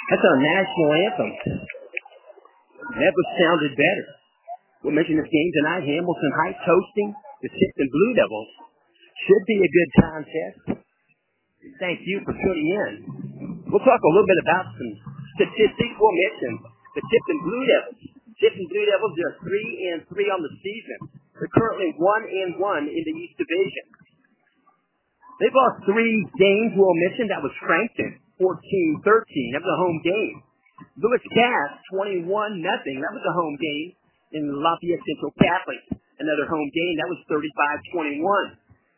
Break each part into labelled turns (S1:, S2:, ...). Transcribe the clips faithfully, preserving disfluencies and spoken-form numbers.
S1: That's our national anthem. Never sounded better. We'll mention this game tonight. Hamilton Heights hosting the Tipton Blue Devils. Should be a good contest. Thank you for tuning in. We'll talk a little bit about some statistics. We'll mention the Tipton Blue Devils. Tipton Blue Devils are three and three on the season. They're currently one and one in the East Division. They've lost three games. We'll mention that was Frankton, fourteen thirteen. That was a home game. Lewis Cass, twenty-one nothing. That was a home game. In Lafayette Central Catholic, another home game. That was thirty-five twenty-one.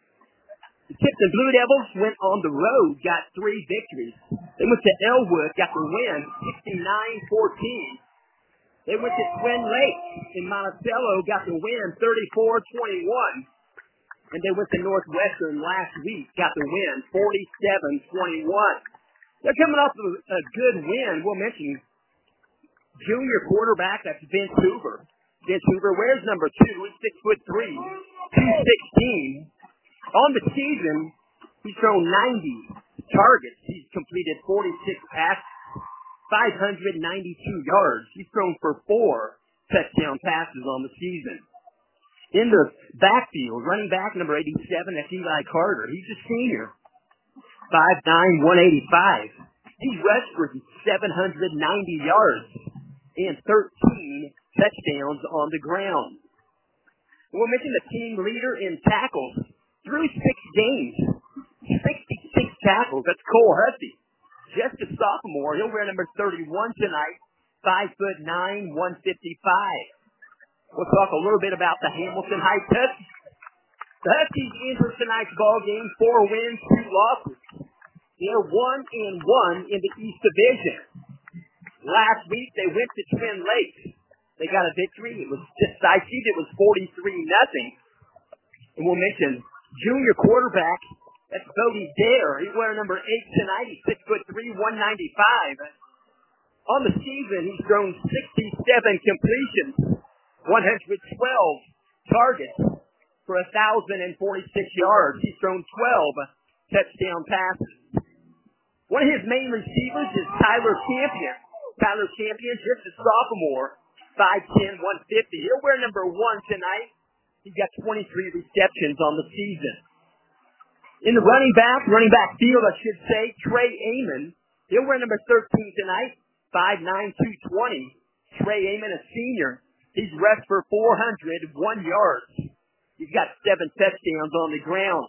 S1: The Tipton Blue Devils went on the road, got three victories. They went to Elwood, got the win, sixty-nine fourteen. They went to Twin Lakes in Monticello, got the win, thirty-four twenty-one. And they went to Northwestern last week, got the win, forty-seven twenty-one. They're coming off a, a good win. We'll mention junior quarterback, that's Vince Hoover. Vince Hoover wears number two. He's six foot three, two sixteen. On the season, he's thrown ninety targets. He's completed forty-six passes, five hundred ninety-two yards. He's thrown for four touchdown passes on the season. In the backfield, running back number eighty-seven, that's Eli Carter. He's a senior, five nine, one eighty-five. He's rushed for seven hundred ninety yards and thirteen touchdowns on the ground. We'll mention the team leader in tackles. Through six games, sixty-six tackles. That's Cole Hussey. Just a sophomore. He'll wear number thirty-one tonight, five foot nine, one fifty-five. We'll talk a little bit about the Hamilton Heights Huskies. The Huskies enter tonight's ball game, four wins, two losses. They're one and one in the East Division. Last week, they went to Twin Lakes. They got a victory. It was decisive. It was forty-three nothing. And we'll mention junior quarterback, that's Bodie Dare. He's wearing number eight tonight. He's six foot three, one ninety-five. On the season, he's thrown sixty-seven completions, one hundred twelve targets for one thousand forty-six yards. He's thrown twelve touchdown passes. One of his main receivers is Tyler Champion. Tyler Champion, just a sophomore, five ten, one fifty. He'll wear number one tonight. He's got twenty-three receptions on the season. In the running back, running back field, I should say, Trey Amon. He'll wear number thirteen tonight, five nine, two twenty. Trey Amon, a senior. He's rushed for four hundred one yards. He's got seven touchdowns on the ground.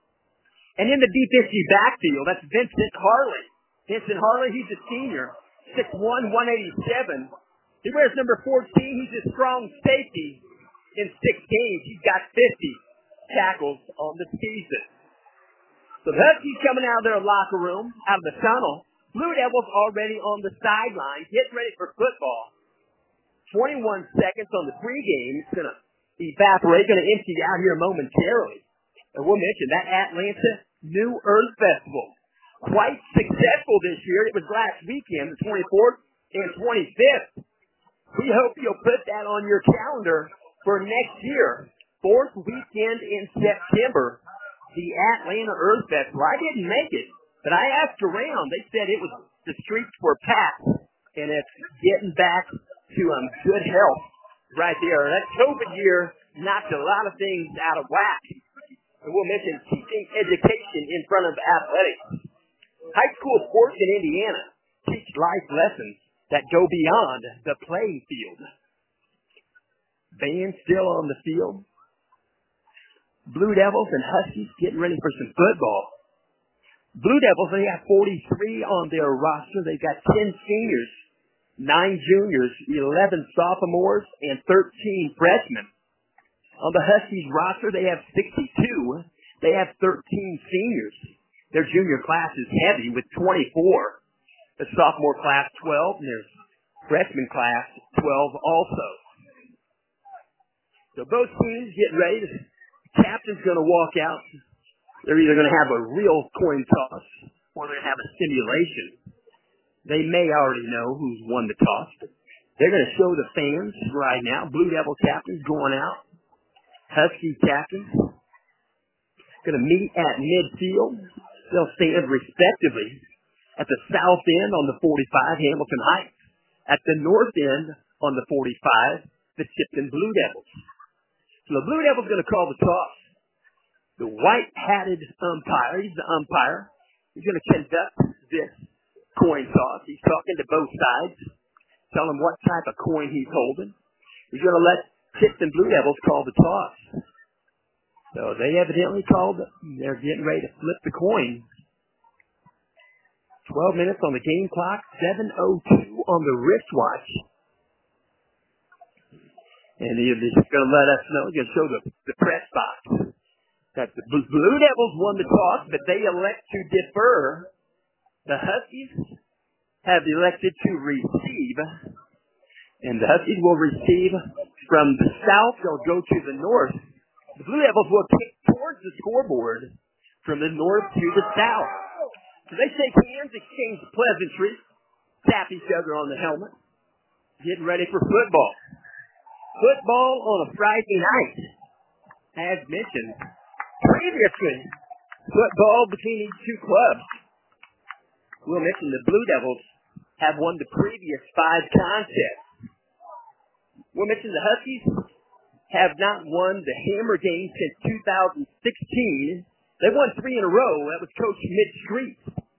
S1: And in the defensive backfield, that's Vincent Harley. Vincent Harley, he's a senior, six one, one eighty-seven. He wears number fourteen. He's a strong safety. In six games, he's got fifty tackles on the season. So the Huskies coming out of their locker room, out of the tunnel. Blue Devils already on the sideline, getting ready for football. twenty-one seconds on the pregame. It's going to evaporate, going to empty out here momentarily. And we'll mention that Atlanta New Earth Festival. Quite successful this year. It was last weekend, the twenty-fourth and twenty-fifth. We hope you'll put that on your calendar for next year, fourth weekend in September, the Atlanta Earth Festival. I didn't make it, but I asked around. They said it was the streets were packed, and it's getting back to um, good health right there. That COVID year knocked a lot of things out of whack. And we'll mention teaching education in front of athletics. High school sports in Indiana teach life lessons that go beyond the playing field. Band still on the field. Blue Devils and Huskies getting ready for some football. Blue Devils, they have forty-three on their roster. They've got ten seniors, nine juniors, eleven sophomores, and thirteen freshmen. On the Huskies roster, they have sixty-two. They have thirteen seniors. Their junior class is heavy with twenty-four. The sophomore class, twelve, and their freshman class, twelve also. So both teams getting ready. The captain's going to walk out. They're either going to have a real coin toss or they're going to have a simulation. They may already know who's won the toss. They're going to show the fans right now. Blue Devil captain's going out. Husky captains going to meet at midfield. They'll stand respectively At the south end on the forty-five, Hamilton Heights. At the north end on the forty-five, the Tipton Blue Devils. So the Blue Devils going to call the toss. The white-hatted umpire, he's the umpire. He's going to conduct this coin toss. He's talking to both sides, tell them what type of coin he's holding. He's going to let Tipton Blue Devils call the toss. So they evidently called, they're getting ready to flip the coin. twelve minutes on the game clock, seven oh two on the wristwatch. And he's going to let us know, he's going to show the, the press box that the Blue Devils won the toss, but they elect to defer. The Huskies have elected to receive, and the Huskies will receive from the south. They'll go to the north. The Blue Devils will kick towards the scoreboard from the north to the south. So they shake hands, exchange pleasantries, tap each other on the helmet, getting ready for football. Football on a Friday night, as mentioned previously. Football between these two clubs. We'll mention the Blue Devils have won the previous five contests. We'll mention the Huskies have not won the Hammer game since two thousand sixteen. They won three in a row. That was Coach Mitch Street.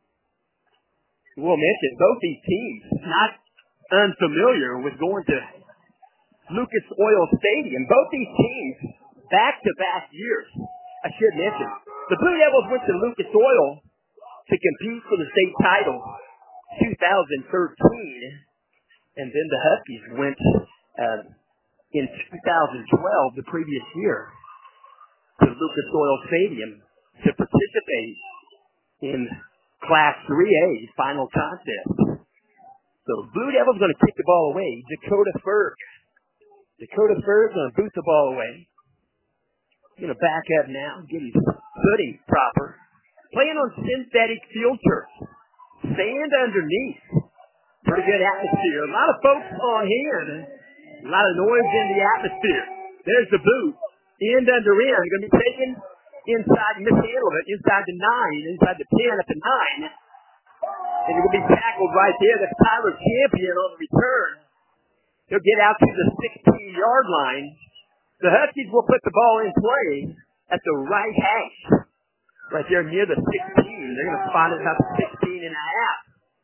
S1: We'll mention both these teams not unfamiliar with going to Lucas Oil Stadium. Both these teams, back-to-back years, I should mention. The Blue Devils went to Lucas Oil to compete for the state title two thousand thirteen, and then the Huskies went uh, in two thousand twelve, the previous year, to Lucas Oil Stadium to participate in Class three A final contest. So Blue Devils going to kick the ball away. Dakota Ferg. Dakota Ferg going to boot the ball away. Going to back up now, get his footing proper. Playing on synthetic field turf. Sand underneath. Pretty good atmosphere. A lot of folks on hand. A lot of noise in the atmosphere. There's the boot. End under end. Going to be taken inside, mishandled it, inside the nine, inside the ten at the nine. And he'll be tackled right there. That's Tyler Champion on the return. He'll get out to the sixteen-yard line. The Huskies will put the ball in play at the right hash. Right there near the sixteen. They're going to spot it about sixteen and a half.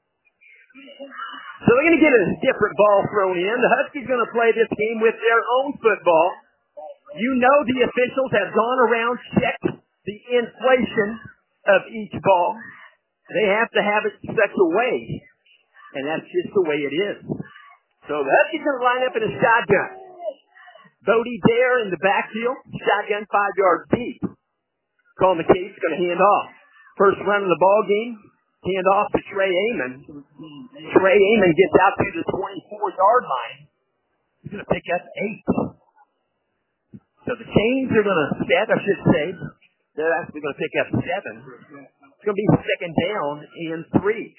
S1: So they're going to get a different ball thrown in. The Huskies going to play this game with their own football. You know the officials have gone around, checked the inflation of each ball. They have to have it such a way, and that's just the way it is. So the Huskies going to line up in a shotgun. Bodie Dare in the backfield, shotgun five yards deep. Colin McCabe's going to hand off. First run of the ball game, hand off to Trey Amon. Trey Amon gets out to the twenty-four-yard line. He's going to pick up eight. So the chains are going to set, I should say. They're actually going to pick up seven. It's going to be second down and three.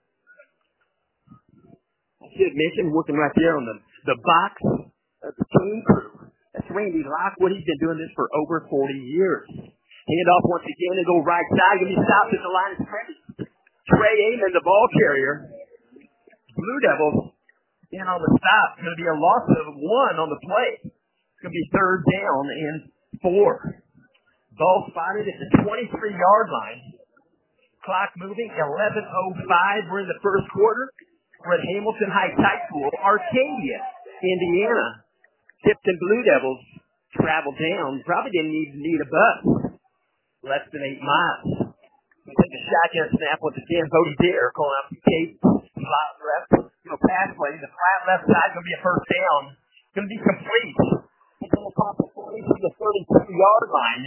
S1: I should mention, working right there on the, the box of the team crew. That's Randy Lockwood. He's been doing this for over forty years. Hand off once again and go right side. Going to be stopped at the line of scrimmage. Trey Amon, the ball carrier. Blue Devils in on the stop. It's going to be a loss of one on the play. It's going to be third down and four. Ball spotted at the twenty-three-yard line. Clock moving, eleven oh five. We're in the first quarter. We're at Hamilton Heights High School, Arcadia, Indiana. Tipton Blue Devils traveled down. Probably didn't even need a bus. Less than eight miles. Take a shotgun snap once again. Bodie Dare calling out from Kate. Slot left. You know, pass play. The flat left side going to be a first down. Going to be complete. He's going to pop the forty to the thirty-two-yard line.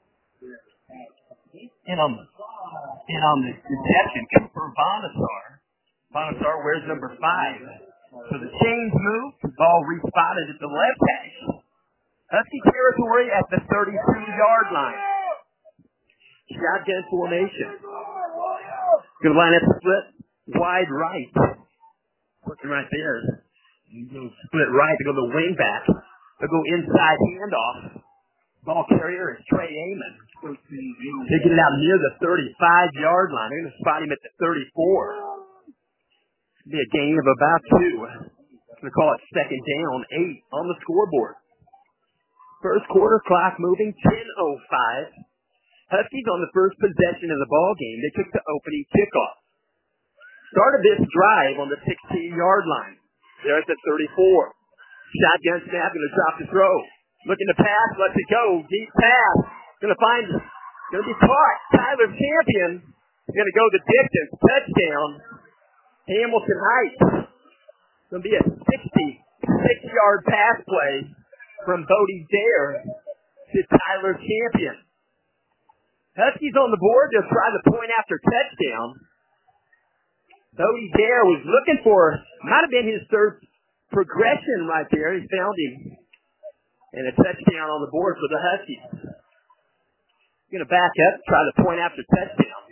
S1: And on the, and on the reception, Cooper Bonassar. Bonassar wears number five. So the chains move. The ball respotted at the left hash. Husky territory at the thirty-two-yard line. Shotgun formation. Going to line up split wide right. Working right there. Split right to go to the wing back. They'll go inside handoff. Ball carrier is Trey Amon. They get it out near the thirty-five-yard line. They're going to spot him at the thirty-four. It'll be a gain of about two. We're going to call it second down, eight on the scoreboard. First quarter clock moving, ten oh five. Huskies on the first possession of the ball game. They took the opening kickoff. Started this drive on the sixteen-yard line. They're at the thirty-four. Shotgun snap, going to drop the throw. Looking to pass, lets it go. Deep pass. Going to find, going to be caught. Tyler Champion is going to go the distance. Touchdown. Hamilton Heights. Going to be a sixty-six-yard pass play from Bodie Dare to Tyler Champion. Huskies on the board. They'll try the point after touchdown. Bodie Dare was looking for, might have been his third progression right there. He found him. And a touchdown on the board for the Huskies. Going to back up, try the point after touchdown.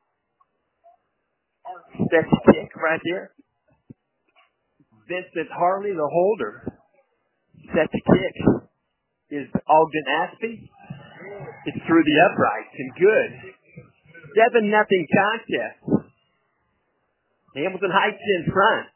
S1: That's a kick right there. Vincent Harley, the holder. That's a kick. Is Ogden Aspie. It's through the uprights and good. seven nothing contest. Hamilton Heights in front.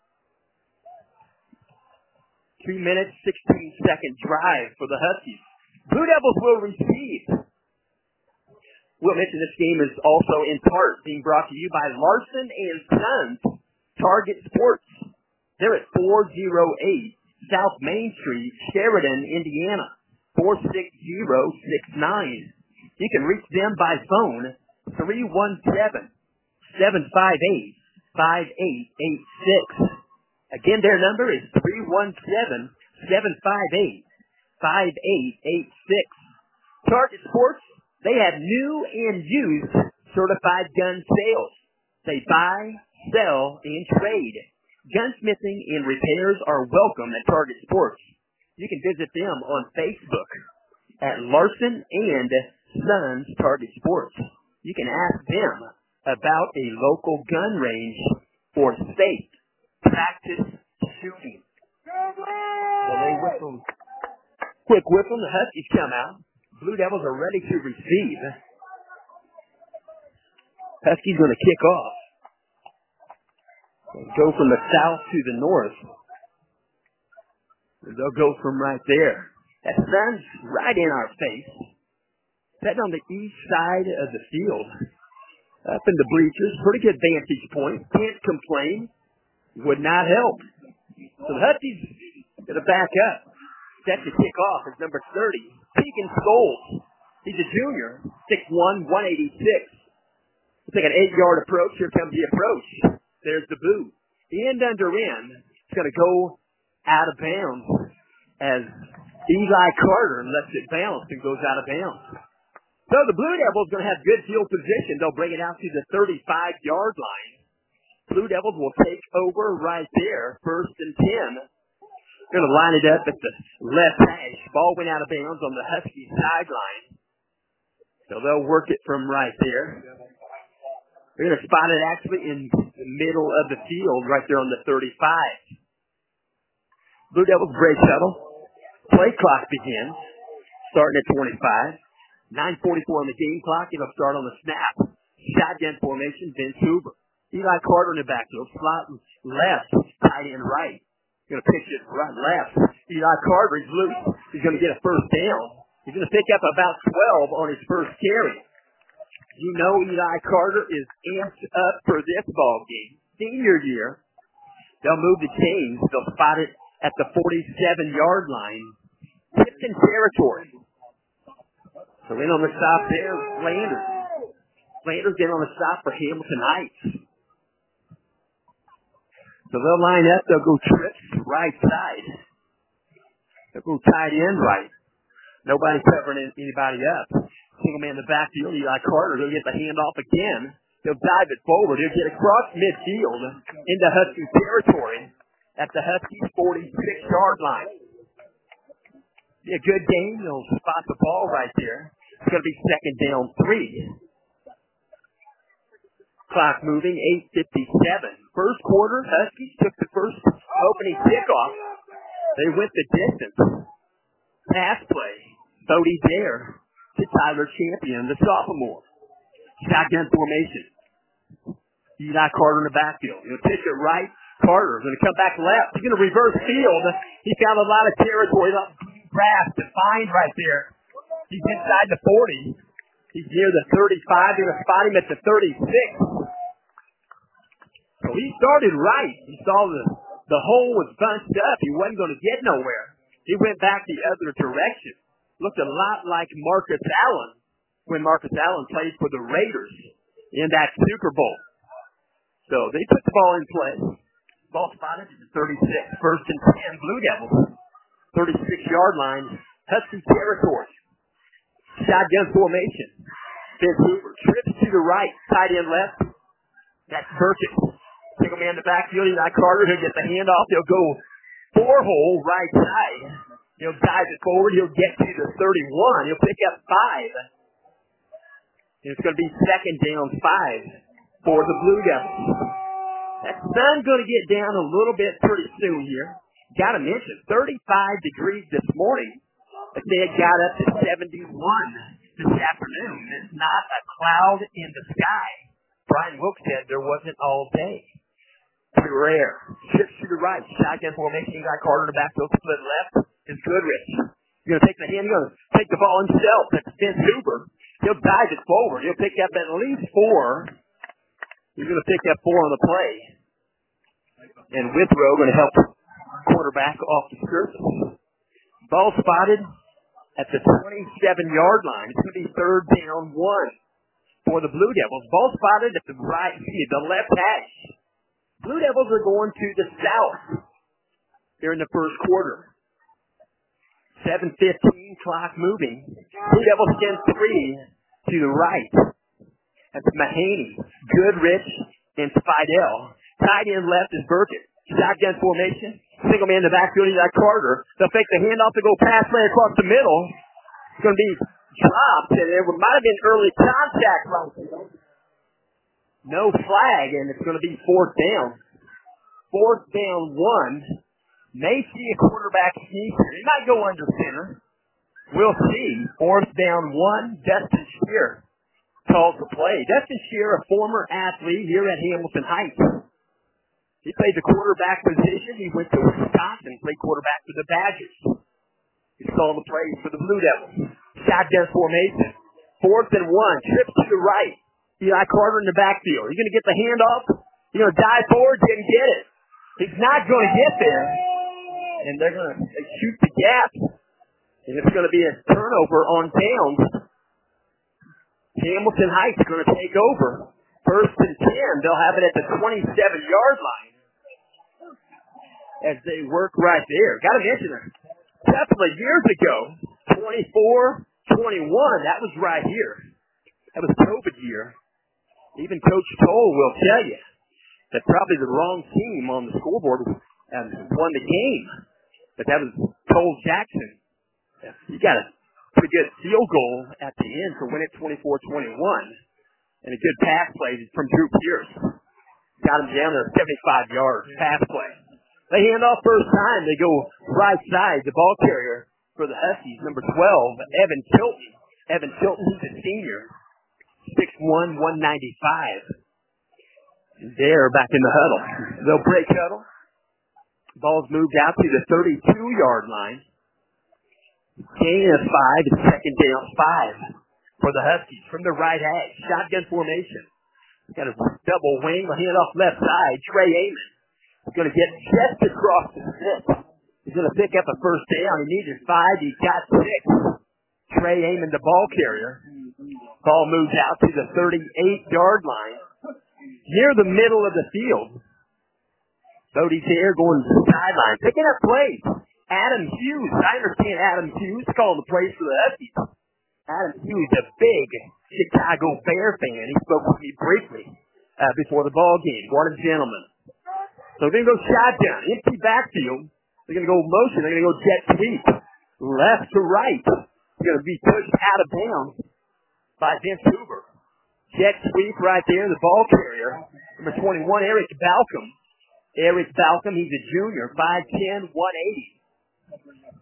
S1: Three minutes, sixteen second drive for the Huskies. Blue Devils will receive. We'll mention this game is also in part being brought to you by Larson and Sons Target Sports. They're at four oh eight South Main Street, Sheridan, Indiana. four six zero six nine. You can reach them by phone three one seven, seven five eight, five eight eight six. Again, their number is three one seven, seven five eight, five eight eight six. Target Sports, they have new and used certified gun sales. They buy, sell, and trade. Gunsmithing and repairs are welcome at Target Sports. You can visit them on Facebook at Larson and Sons Target Sports. You can ask them about a local gun range for safe practice shooting. So they whistle. Quick whistle, the Huskies come out. Blue Devils are ready to receive. Huskies going to kick off. They'll go from the south to the north. They'll go from right there. That sun's right in our face. Sitting on the east side of the field. Up in the bleachers. Pretty good vantage point. Can't complain. Would not help. So the Huskies going to back up. Set to kick off is number thirty. Keegan Scholes. He's a junior. six one, one eighty-six. We'll take an eight-yard approach. Here comes the approach. There's the boot. End under end. It's going to go out of bounds as Eli Carter lets it bounce and goes out of bounds. So the Blue Devils going to have good field position. They'll bring it out to the thirty-five-yard line. Blue Devils will take over right there, first and ten. Going to line it up at the left hash. Ball went out of bounds on the Husky sideline. So they'll work it from right there. They're going to spot it actually in the middle of the field, right there on the thirty-five. Blue Devils break shuttle. Play clock begins, starting at twenty-five. nine forty-four on the game clock. It'll start on the snap. Shotgun formation, Vince Hoover. Eli Carter in the backfield. Slot left, tight end right. Going to pitch it right left. Eli Carter is loose. He's going to get a first down. He's going to pick up about twelve on his first carry. You know Eli Carter is amped up for this ball game. Senior year. They'll move the chains. They'll spot it at the forty-seven-yard line. Tipton territory. So in on the stop there, Flanders. Flanders in on the stop for Hamilton Heights. So they'll line up. They'll go trips right side. They'll go tight end right. Nobody covering anybody up. Single man in the backfield, Eli Carter. He'll get the handoff again. He'll dive it forward. He'll get across midfield into Husky territory at the Huskies' forty-six-yard line. Be a good game. They'll spot the ball right there. It's going to be second down three. Clock moving, eight fifty-seven. First quarter, Huskies took the first opening kickoff. They went the distance. Pass play. Bodie Dare to Tyler Champion, the sophomore. Shotgun formation. Eli Carter in the backfield. He'll pitch it right. Carter's going to come back left. He's going to reverse field. He found a lot of territory, a lot of grass to find right there. He's inside the forty. He's near the thirty-five. They're going to spot him at the thirty-six. So he started right. He saw the, the hole was bunched up. He wasn't going to get nowhere. He went back the other direction. Looked a lot like Marcus Allen when Marcus Allen played for the Raiders in that Super Bowl. So they put the ball in play. Ball spotted at the thirty-six. First and ten, Blue Devils. thirty-six-yard line. Husky territory. Shotgun formation. Vince Hoover trips to the right. Tight end left. That's Burkett. Single man in the backfield. Eli Carter. He'll get the handoff. He'll go four-hole right side. He'll dive it forward. He'll get to the thirty-one. He'll pick up five. It's going to be second down five for the Blue Devils. That sun's going to get down a little bit pretty soon here. Got to mention, thirty-five degrees this morning. But they had got up to seventy-one this afternoon. There's not a cloud in the sky. Brian Wilkes said there wasn't all day. Pretty rare. Trips to the right. Shotgun formation. You got Carter in the backfield. Split left is Goodrich. You're going to take the hand. You're going to take the ball himself. That's Vince Hoover. He'll dive it forward. He'll pick up at least four. He's going to pick up four on the play. And Withrow going to help quarterback off the surface. Ball spotted at the twenty-seven-yard line. It's going to be third down one for the Blue Devils. Ball spotted at the right, the left hash. Blue Devils are going to the south here in the first quarter. seven fifteen, clock moving. Blue Devils send three to the right. That's Mahaney, Goodrich, and Fidel. Tight end left is Burkett. Shotgun formation. Single man in the backfield. He's got Carter. They'll fake the handoff to go pass play across the middle. It's going to be dropped, and it might have been early contact. No flag, and it's going to be fourth down. Fourth down one. May see a quarterback sneak here. He might go under center. We'll see. Fourth down one. Dustin Shear calls the play. Dustin Shear, a former athlete here at Hamilton Heights. He played the quarterback position. He went to Wisconsin, played quarterback for the Badgers. He's calling the plays for the Blue Devils. Shotgun formation. Fourth and one. Trips to the right. Eli Carter in the backfield. He's going to get the handoff. He's going to dive forward. Didn't get it. He's not going to get there. And they're going to shoot the gap. And it's going to be a turnover on downs. Hamilton Heights going to take over. First and ten. They'll have it at the twenty-seven-yard line. As they work right there. Got to mention it. A couple of years ago, twenty-four twenty-one, that was right here. That was COVID year. Even Coach Toll will tell you that probably the wrong team on the scoreboard um, won the game. But that was Toll Jackson. He got a pretty good field goal at the end to win it twenty-four twenty-one. And a good pass play from Drew Pierce. Got him down there seventy-five yards pass play. They hand off first time. They go right side. The ball carrier for the Huskies, number twelve, Evan Tilton. Evan Tilton, he's a senior. six one, one ninety-five. They're back in the huddle. They'll break huddle. Ball's moved out to the thirty-two-yard line. Gain of five and second down five for the Huskies from the right hash. Shotgun formation. Got a double wing. A hand off left side. Trey Amon. He's going to get just across the six. He's going to pick up a first down. He needed five. He got six. Trey Amon, the ball carrier. Ball moves out to the thirty-eight-yard line. Near the middle of the field. Bodie's here going to the sideline. Picking up plays. Adam Hughes. I understand Adam Hughes calling the plays for the Huskies. Adam Hughes, a big Chicago Bear fan. He spoke with me briefly uh, before the ball game. What a gentleman. So they're going to go shotgun. Empty backfield. They're going to go motion. They're going to go jet sweep. Left to right. They're going to be pushed out of bounds by Vince Hoover. Jet sweep right there. The ball carrier. Number twenty-one, Eric Balcom. Eric Balcom, he's a junior. five ten, one eighty.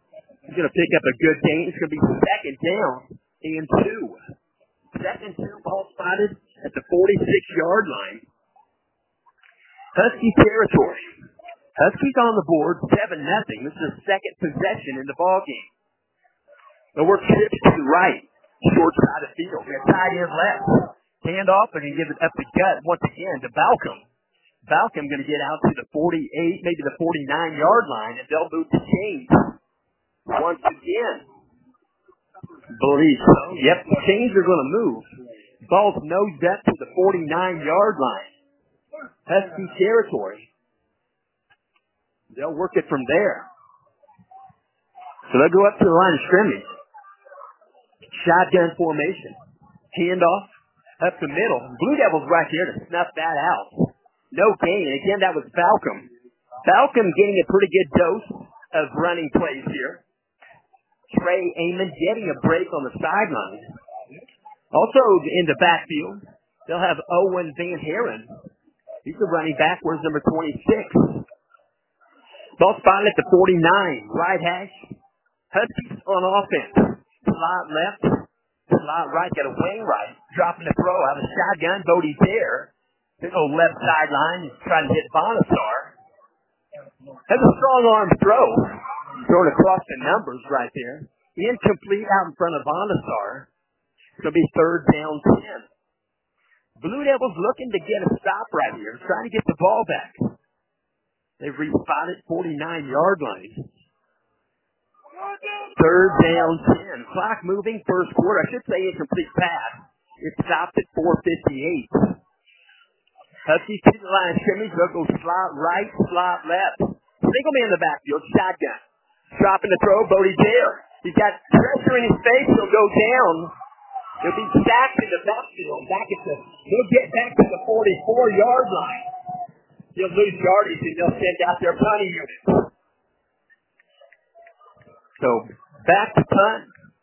S1: He's going to pick up a good gain. It's going to be second down and two. Second two, ball spotted at the forty-six-yard line. Husky territory. Huskies on the board, seven nothing. This is the second possession in the ball game. They'll work trips to the right, short side of the field. They're tight end left. Hand off and give it up the gut once again to Balcom. Balcom going to get out to the forty-eight, maybe the forty-nine-yard line, and they'll move to Chains once again. Believe so. Yep, the Chains are going to move. Ball's nosed up to the forty-nine-yard line. Husky territory. They'll work it from there. So they'll go up to the line of scrimmage. Shotgun formation. Handoff up the middle. Blue Devils right there to snuff that out. No gain. Again, that was Balcom. Balcom getting a pretty good dose of running plays here. Trey Amon getting a break on the sideline. Also in the backfield, they'll have Owen Van Haren. He's the running back. Where's number twenty-six? Ball spotted at the forty-nine. Right hash. Huskies on offense. Slot left. Slot right. Got a wing right. Dropping the throw out of the shotgun. Bodie there. Big old left sideline. He's trying to hit Bonasar. Has a strong arm throw. Throwing across the numbers right there. Incomplete out in front of Bonasar. It's going to be third down ten. Blue Devils looking to get a stop right here. Trying to get the ball back. They've respotted forty-nine-yard line. Third down ten. Clock moving first quarter. I should say incomplete pass. It stopped at four fifty-eight. Huskies to the line of scrimmage. They'll go slot right, slot left. Single man in the backfield. Shotgun. Dropping the throw. Bodie there. He's got pressure in his face. He'll go down. He'll be sacked in the backfield. Back at the, he'll get back to the forty-four-yard line. He'll lose yardage and they'll send out their punting unit. So, back to punt.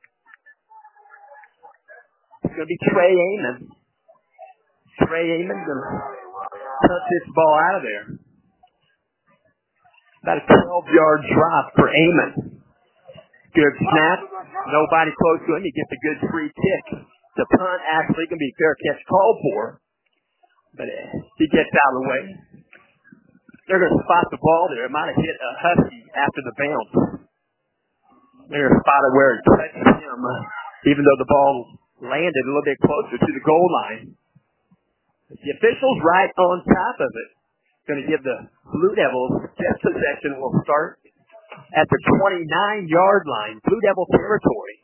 S1: It's going to be Trey Amon. Trey Amon going to punt this ball out of there. About a twelve-yard drop for Amon. Good snap. Nobody close to him. He gets a good free kick. The punt actually going to be fair catch called for. But he gets out of the way. They're going to spot the ball there. It might have hit a Husky after the bounce. They're going to spot it where it touched him, even though the ball landed a little bit closer to the goal line. The officials right on top of it. Going to give the Blue Devils just possession. Will start at the twenty-nine-yard line. Blue Devil territory.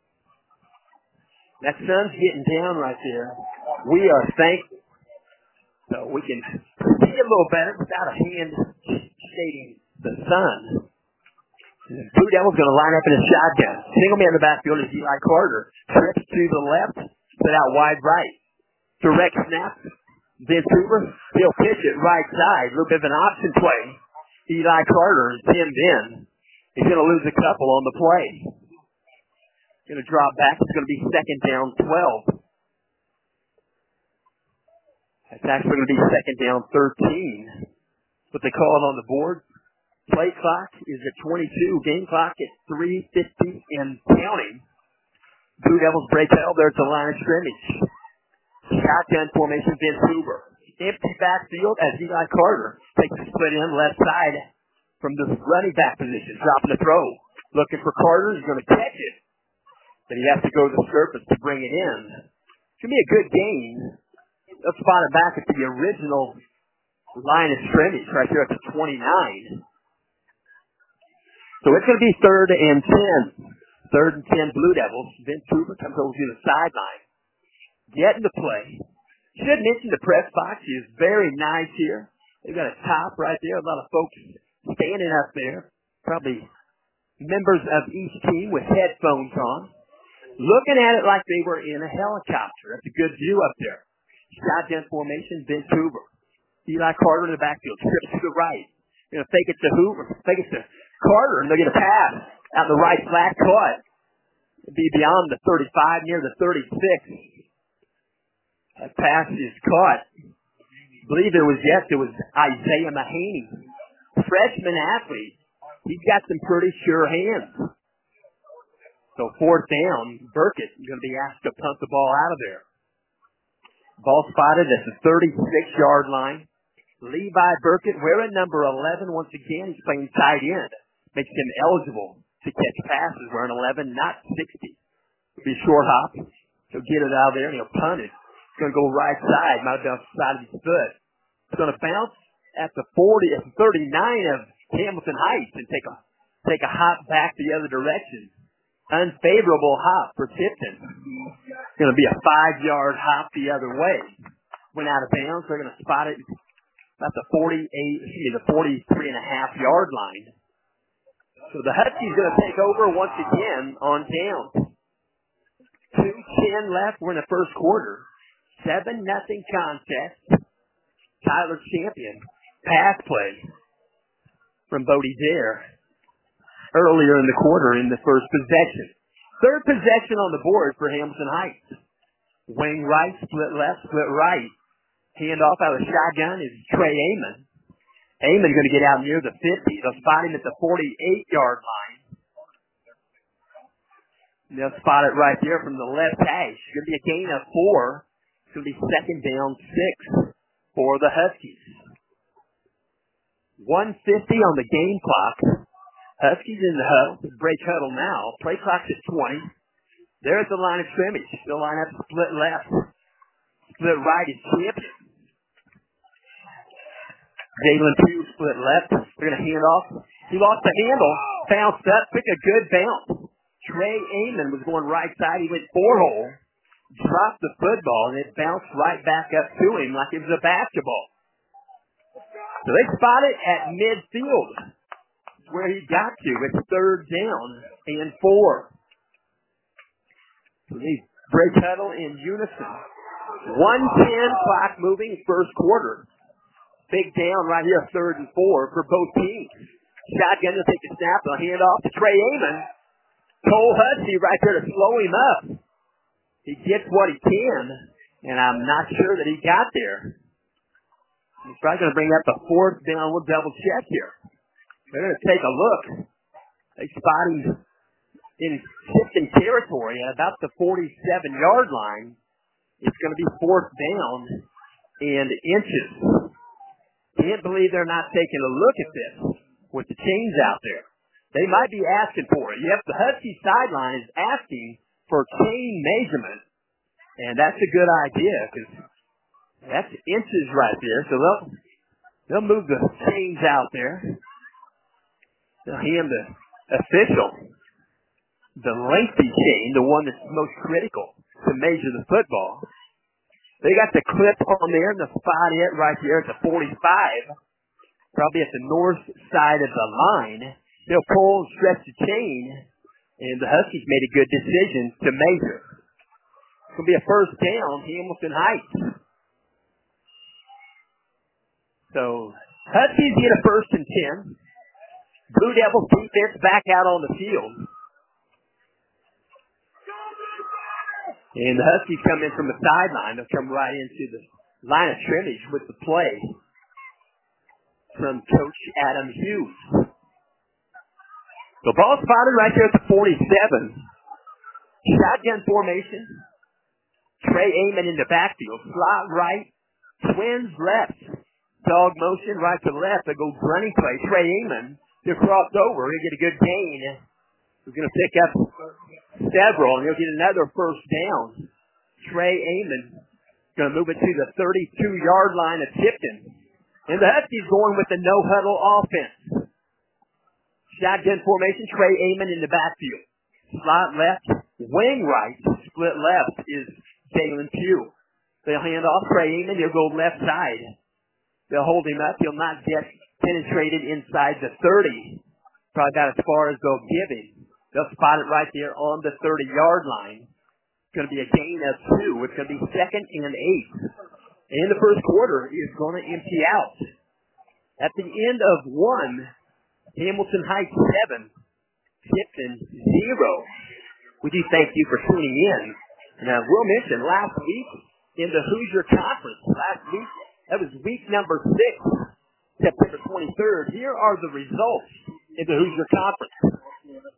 S1: That sun's getting down right there. We are thankful. So we can see a little better without a hand shading the sun. The Blue Devil's going to line up in a shotgun. Single man in the backfield is Eli Carter. Trips to the left, split out wide right. Direct snap. Vancouver, he'll pitch it right side. A little bit of an option play. Eli Carter is pinned in. He's going to lose a couple on the play. Going to drop back. It's going to be second down twelve. It's actually going to be second down thirteen. What they call it on the board. Play clock is at twenty-two. Game clock at three fifty and counting. Blue Devils break hell there at the line of scrimmage. Shotgun formation, Vancouver. Empty backfield as Eli Carter takes a split in left side from the running back position. Dropping the throw. Looking for Carter. He's going to catch it. But he has to go to the surface to bring it in. It's going to be a good game. Let's spot it back at the original line of scrimmage right there at the twenty-nine. So it's going to be third and ten. Third and ten Blue Devils. Vancouver comes over to the sideline. Getting the play. Should mention the press box is very nice here. They've got a top right there. A lot of folks standing up there. Probably members of each team with headphones on. Looking at it like they were in a helicopter. That's a good view up there. Shotgun formation, Vancouver. Eli Carter in the backfield. Trips to the right. They're going to fake it to Hoover. Fake it to Carter, and they're going to pass out the right flat cut. It'll be beyond the thirty-five, near the thirty-six. That pass is caught. I believe it was, yes, it was Isaiah Mahaney. Freshman athlete. He's got some pretty sure hands. So fourth down, Burkett is going to be asked to punt the ball out of there. Ball spotted at the thirty-six-yard line. Levi Burkett wearing number eleven once again. He's playing tight end. Makes him eligible to catch passes wearing eleven, not sixty. It'll be a short hop. He'll get it out of there and he'll punt it. It's going to go right side, might be off the side of his foot. It's going to bounce at the forty, at the thirty-nine of Hamilton Heights and take a take a hop back the other direction. Unfavorable hop for Tipton. It's going to be a five-yard hop the other way. Went out of bounds. They're going to spot it at the forty-eight, excuse me, the forty-three and a half yard line. So the Huskies going to take over once again on down. two ten left. We're in the first quarter. seven nothing contest. Tyler Champion. Pass play from Bodie Dare earlier in the quarter in the first possession. Third possession on the board for Hamilton Heights. Wing right, split left, split right. Hand off out of the shotgun is Trey Amon. Amon going to get out near the fifty. They'll spot him at the forty-eight-yard line. They'll spot it right there from the left hash. It's going to be a gain of four. It's going to be second down six for the Huskies. one fifty on the game clock. Huskies in the huddle, break huddle now. Play clock's at twenty. There's the line of scrimmage. They'll line up split left. Split right is Champion. Jalen Pugh split left. They're going to hand off. He lost the handle. Bounced up. Took a good bounce. Trey Amon was going right side. He went four-hole. Dropped the football, and it bounced right back up to him like it was a basketball. So they spot it at midfield where he got to. It's third down and four. So they break huddle in unison. one ten clock moving first quarter. Big down right here, third and four for both teams. Shotgun to take the snap. They'll hand off to Trey Amon. Cole Hussey right there to slow him up. He gets what he can, and I'm not sure that he got there. He's probably going to bring up the fourth down. We'll double check here. They're going to take a look. They spot him in Tipton territory at about the forty-seven-yard line. It's going to be fourth down and inches. Can't believe they're not taking a look at this with the chains out there. They might be asking for it. Yep, the Husky sideline is asking for chain measurement, and that's a good idea because that's inches right there. So they'll, they'll move the chains out there. They'll hand the official the lengthy chain, the one that's most critical to measure the football. They got the clip on there and the spot it right there at the forty-five, probably at the north side of the line. They'll pull and stretch the chain, and the Huskies made a good decision to measure. It's going to be a first down, Hamilton Heights. So Huskies get a first and ten. Blue Devils defense back out on the field. And the Huskies come in from the sideline. They'll come right into the line of scrimmage with the play from Coach Adam Hughes. The ball spotted right there at the forty-seven. Shotgun formation. Trey Amon in the backfield. Slot right. Twins left. Dog motion right to left. They go running play. Trey Amon. He'll cross over. He'll get a good gain. He's going to pick up several, and he'll get another first down. Trey Amon going to move it to the thirty-two-yard line of Tipton. And the Huskies going with the no-huddle offense. Shotgun formation, Trey Amon in the backfield. Slot left, wing right, split left is Jalen Pugh. They'll hand off Trey Amon. He'll go left side. They'll hold him up. He'll not get penetrated inside the thirty. Probably about as far as they'll give him. They'll spot it right there on the thirty-yard line. It's going to be a gain of two. It's going to be second and eight. And the first quarter is going to empty out. At the end of one, Hamilton Heights seven, Tipton zero. We do thank you for tuning in. And I will mention last week in the Hoosier Conference, last week, that was week number six, September twenty-third. Here are the results in the Hoosier Conference.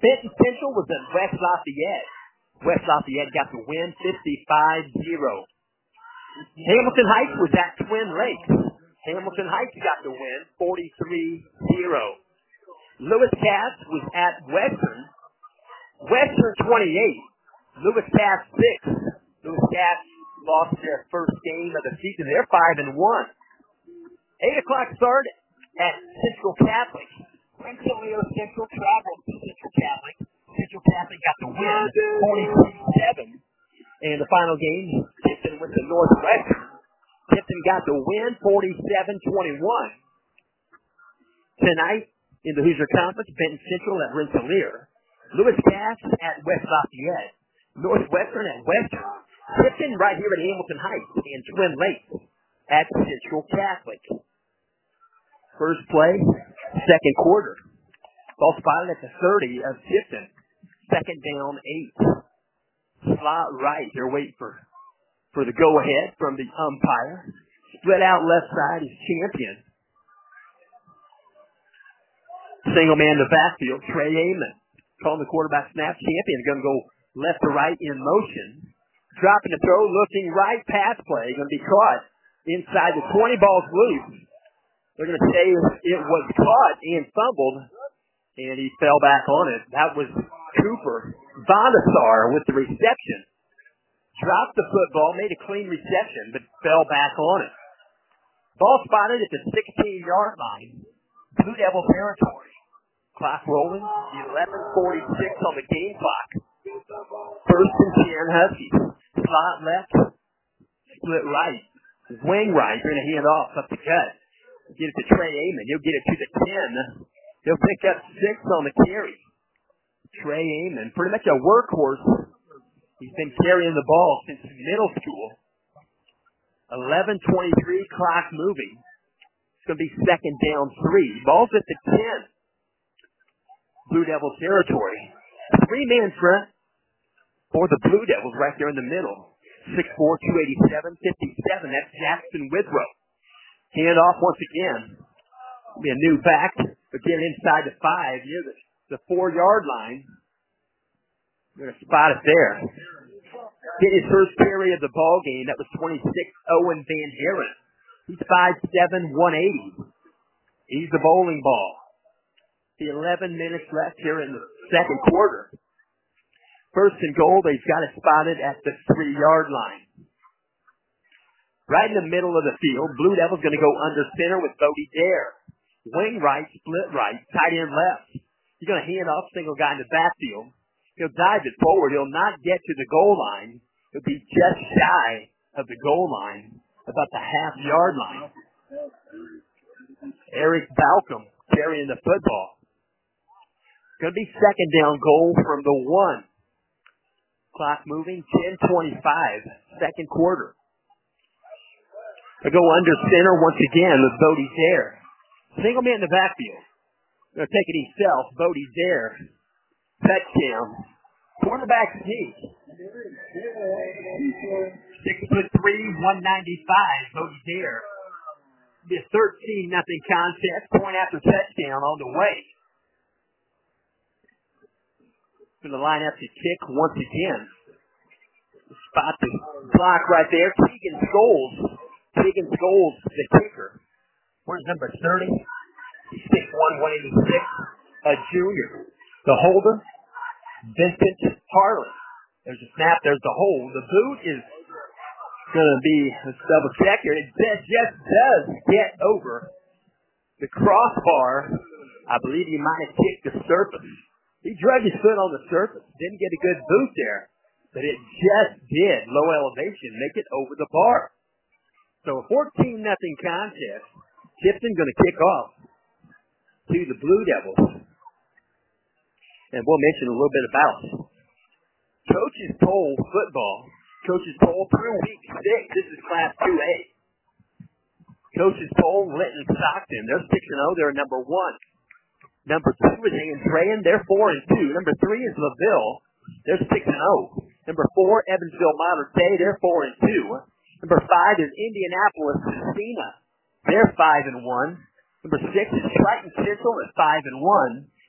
S1: Benton Central was at West Lafayette. West Lafayette got the win fifty-five zero. Hamilton Heights was at Twin Lakes. Hamilton Heights got the win forty-three zero. Lewis Cass was at Western. Western twenty-eight. Lewis Cass six. Lewis Cass lost their first game of the season. They're five and one. Eight o'clock start at Central Catholic. Rensselaer Central traveled to Central Catholic. Central Catholic got the win, forty-three seven. And the final game, Tipton went to Northwestern. Tipton got the win, forty-seven twenty-one. Tonight, in the Hoosier Conference, Benton Central at Rensselaer. Lewis Cass at West Lafayette. Northwestern at Western. Tipton right here at Hamilton Heights and Twin Lakes at Central Catholic. First play, second quarter. Ball spotted at the thirty of Tipton. Second down, eight. Slot right. They're waiting for, for the go-ahead from the umpire. Split out left side is Champion. Single man in the backfield, Trey Amon. Calling the quarterback snap. Champion going to go left to right in motion. Dropping the throw, looking right, pass play. Going to be caught inside the twenty. Ball's loose. They're going to say it was caught and fumbled, and he fell back on it. That was Cooper Bondasar with the reception. Dropped the football, made a clean reception, but fell back on it. Ball spotted at the sixteen-yard line. Blue Devil territory. Clock rolling. eleven forty-six on the game clock. First and ten Huskies. Slot left. Split right. Wing right. You're going to hand off up the gut. Get it to Trey Amon. He'll get it to the ten. He'll pick up six on the carry. Trey Amon, pretty much a workhorse. He's been carrying the ball since middle school. eleven twenty-three, clock moving. It's going to be second down three. Ball's at the ten. Blue Devil territory. Three-man front for the Blue Devils right there in the middle. six four, two eighty-seven, fifty-seven. That's Jackson Withrow. Hand off once again. Be a new back. Again inside the five, near the, the four-yard line. We're going to spot it there. Get his first carry of the ball game. That was twenty-six, Owen Van Haren. He's five seven, one eighty. He's the bowling ball. The eleven minutes left here in the second quarter. First and goal, they've got it spotted at the three-yard line. Right in the middle of the field, Blue Devil's going to go under center with Bodie Dare. Wing right, split right, tight end left. He's going to hand off single guy in the backfield. He'll dive it forward. He'll not get to the goal line. He'll be just shy of the goal line, about the half-yard line. Eric Balcom carrying the football. Going to be second down goal from the one. Clock moving, ten twenty-five, second quarter. They go under center once again with Bodie Dare. Single man in the backfield. Going to take it himself. Bodie Dare. Touchdown. Quarterback sneak. Six foot three, one ninety-five. Bodie Dare. Be a thirteen nothing contest. Point after touchdown on the way. Going to line up to kick once again. Spot the block right there. Keegan Scholes. Keegan Scholes, the kicker. Where's number thirty? six one, one eighty-six. A junior. The holder, Vincent Harlan. There's a snap. There's the hold. The boot is going to be a double check here. It just does get over the crossbar. I believe he might have kicked the surface. He drug his foot on the surface. Didn't get a good boot there. But it just did, low elevation, make it over the bar. So a fourteen nothing contest. Tipton going to kick off to the Blue Devils. And we'll mention a little bit about Coach's Poll football. Coach's Poll through week six. This is Class two A. Coach's Poll, Linton Stockton. They're six and oh. They're number one. Number two is Andrean. They're four and two. Number three is LaVille. They're six and oh. Number four, Evansville Modern Day. They're four and two. Number five is Indianapolis Cena. They're five and one. Number six is Triton Central at five and one.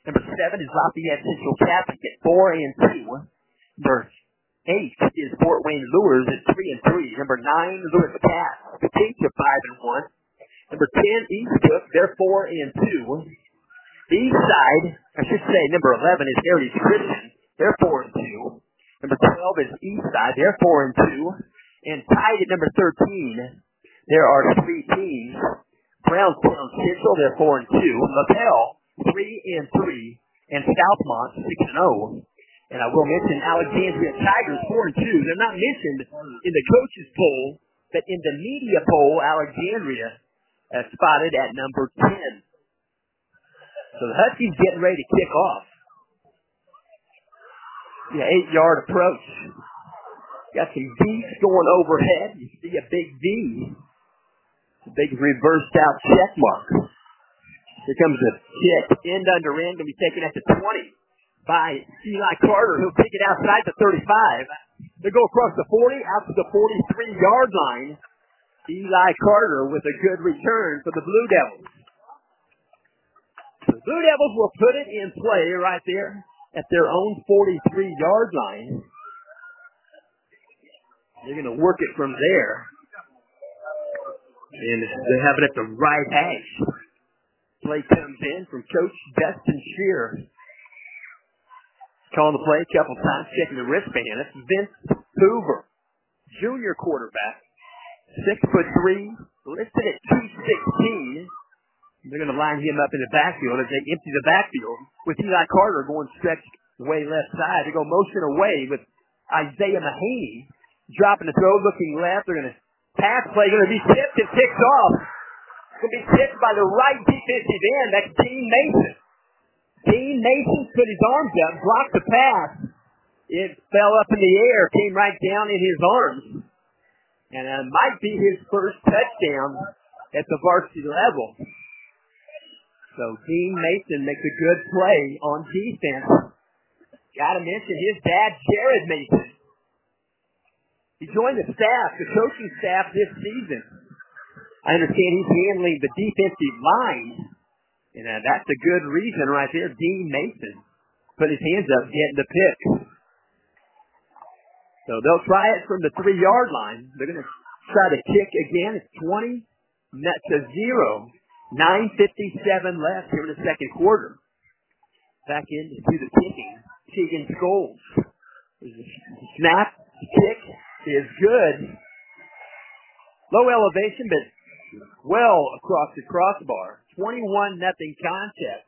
S1: Number seven is Lafayette Central Catholic at four and two. Number eight is Fort Wayne Lures at three and three. Number nine, Lewis Cass, Katinka five and one. Number ten, Eastbrook, they're four and two. East side, I should say, number eleven is Heritage Christian, they're four and two. Number twelve is East side, they're four and two. And tied at number thirteen, there are three teams. Brownstown Central, they're four and two. LaPel, three and three. And Southmont, six and oh. And I will mention Alexandria Tigers, four and two. They're not mentioned in the coaches poll, but in the media poll, Alexandria uh, spotted at number ten. So the Huskies getting ready to kick off. Yeah, eight-yard approach. Got some V's going overhead. You see a big V. A big reversed out check mark. Here comes the kick. End under end. Going to be taken at the twenty by Eli Carter. He'll kick it outside the thirty-five. They go across the forty, out to the forty-three-yard line. Eli Carter with a good return for the Blue Devils. The Blue Devils will put it in play right there at their own forty-three-yard line. They're going to work it from there. And they have it at the right hash. Play comes in from Coach Dustin Shear. Calling the play a couple times, checking the wristband. That's Vince Hoover, junior quarterback. Six foot three, listed at two sixteen. They're going to line him up in the backfield as they empty the backfield with Eli Carter going stretched way left side. They go motion away with Isaiah Mahaney dropping the throw, looking left. They're going to pass play, going to be tipped and picked off. It's going to be tipped by the right defensive end. That's Dean Mason. Dean Mason put his arms up, blocked the pass. It fell up in the air, came right down in his arms. And it might be his first touchdown at the varsity level. So Dean Mason makes a good play on defense. Got to mention his dad, Jared Mason. He joined the staff, the coaching staff this season. I understand he's handling the defensive line. And uh, that's a good reason right there. Dean Mason put his hands up, getting the pick. So they'll try it from the three-yard line. They're going to try to kick again. It's twenty to zero. nine fifty-seven left here in the second quarter. Back into the kicking. Keegan Scholes. Snap, kick is good. Low elevation, but well across the crossbar. twenty-one nothing contest.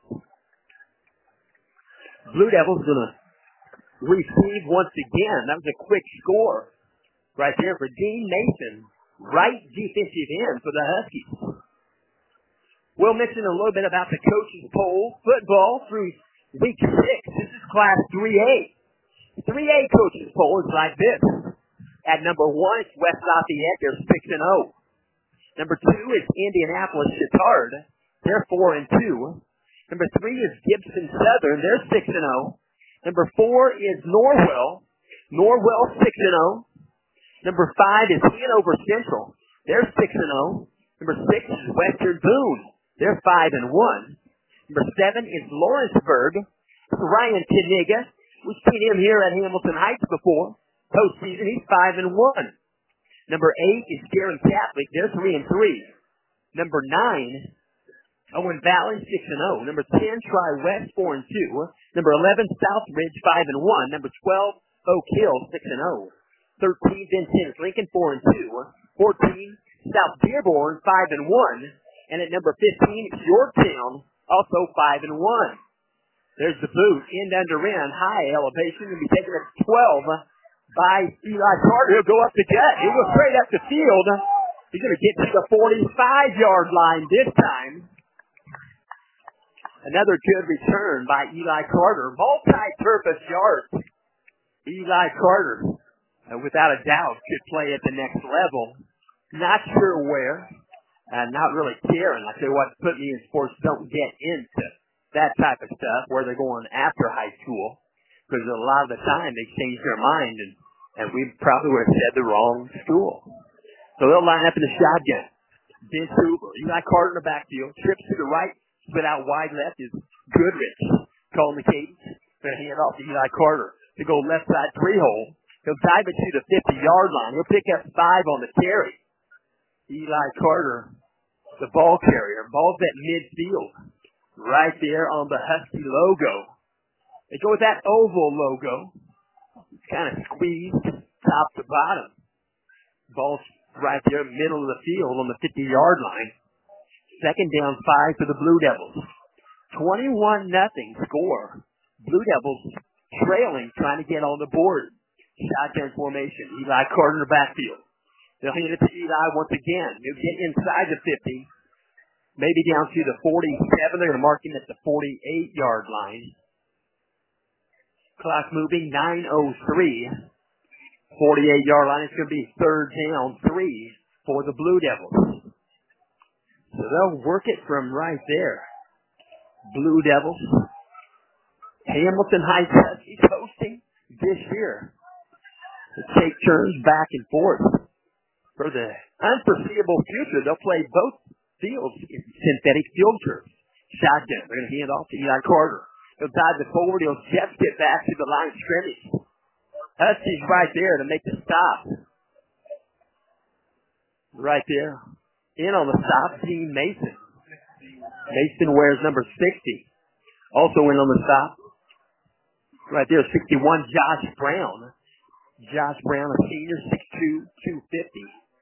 S1: Blue Devils going to receive once again. That was a quick score right there for Dean Mason. Right defensive end for the Huskies. We'll mention a little bit about the coaches poll. Football through week six. This is class three A. three A coaches poll is like this. At number one, it's West Lafayette. They're six and oh. Number two is Indianapolis Chittard. They're four and two. Number three is Gibson Southern. They're six and oh. Number four is Norwell. Norwell six and oh. Number five is Hanover Central. They're six and oh. Number six is Western Boone. They're five and one. Number seven is Lawrenceburg. Ryan Kaniga. We've seen him here at Hamilton Heights before. Postseason, he's five and one. Number eight is Guerin Catholic. They're three and three. Number nine, Owen Valley six and oh. Number ten, Tri-West four and two. Number eleven, Southridge five and one. Number twelve, Oak Hill six and oh. Thirteen, Vincennes Lincoln four and two. Fourteen, South Dearborn five and one. And at number fifteen, it's Yorktown, also five and one. There's the boot, end under end, high elevation, and be taken at twelve by Eli Carter. He'll go up the gut. He'll go straight up the field. He's going to get to the forty-five-yard line this time. Another good return by Eli Carter. Multi-purpose yards. Eli Carter, uh, without a doubt, could play at the next level. Not sure where. Uh, not really caring. I tell you what, put me in sports, don't get into that type of stuff where they're going after high school. Because a lot of the time they change their mind, and, and we probably would have said the wrong school. So they'll line up in the shotgun. Vince Hoover, Eli Carter in the backfield, trips to the right, split out wide left is Goodrich. calling the cadence. Going to hand off to Eli Carter to go left side three hole. He'll dive it to the fifty-yard line. He'll pick up five on the carry. Eli Carter, the ball carrier. Ball's at midfield. Right there on the Husky logo. They go with that oval logo. It's kind of squeezed top to bottom. Ball's right there, middle of the field on the fifty-yard line. Second down, five for the Blue Devils. twenty-one nothing score. Blue Devils trailing, trying to get on the board. Shotgun formation. Eli Carter in the backfield. They'll hand it to Eli once again. He'll get inside the fifty. Maybe down to the forty-seven. They're going to mark him at the forty-eight-yard line. Clock moving, nine oh three. forty-eight-yard line. It's going to be third down, three for the Blue Devils. So they'll work it from right there. Blue Devils. Hamilton Heights Huskies hosting this year. To take turns back and forth. For the unforeseeable future, they'll play both fields in synthetic field turf. Shotgun. They're going to hand off to Eli Carter. He'll dive it forward. He'll just get back to the line of scrimmage. Huskies right there to make the stop. Right there. In on the stop, Gene Mason. Mason wears number sixty. Also in on the stop. Right there, sixty-one, Josh Brown. Josh Brown, a senior, six two, two fifty.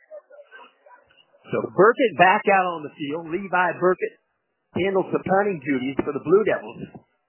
S1: So Burkett back out on the field. Levi Burkett handles the punting duties for the Blue Devils.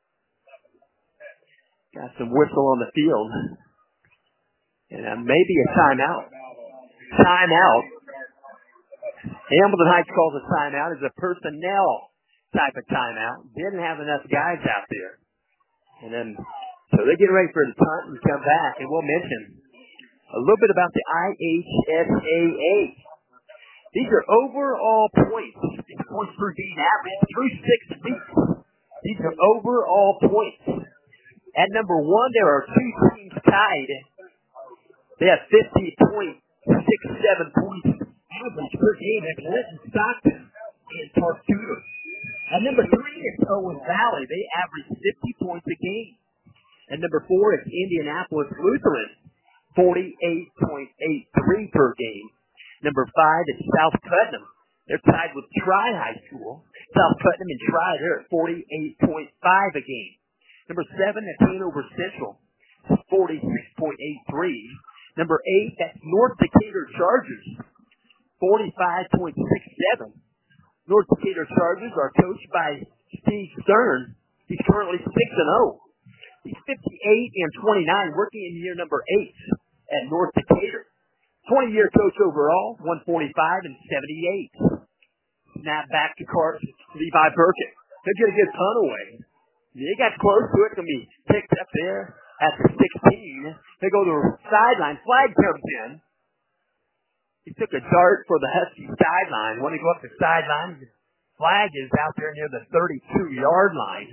S1: Got some whistle on the field. And uh, maybe a timeout. Timeout. Hamilton Heights calls a timeout. It's a personnel type of timeout. Didn't have enough guys out there. And then, so they're getting ready for the punt and come back. And we'll mention a little bit about the I H S A A. These are overall points. Points per game average through six weeks. These are overall points. At number one, there are two teams tied. They have fifty point six seven points average per game. That's Linton Stockton and Tortuga. At number three is Owen Valley. They average fifty points a game. And number four is Indianapolis Lutheran, forty-eight point eight three per game. Number five is South Putnam. They're tied with Tri High School. South Putnam and Tri, they're at forty-eight point five a game. Number seven, that's Hanover Central, forty-six point eight three. Number eight, that's North Decatur Chargers, forty-five point six seven. North Decatur Chargers are coached by Steve Stern. He's currently six and oh. He's fifty-eight and twenty-nine, working in year number eight at North Decatur. twenty-year coach overall, one forty-five and seventy-eight. Snap back to Cart, Levi Burkett. He'll get a good punt away. They got close to it. It's going to be picked up there at the sixteen. They go to the sideline. Flag comes in. He took a dart for the Husky sideline. When he go up the sideline, the flag is out there near the thirty-two-yard line.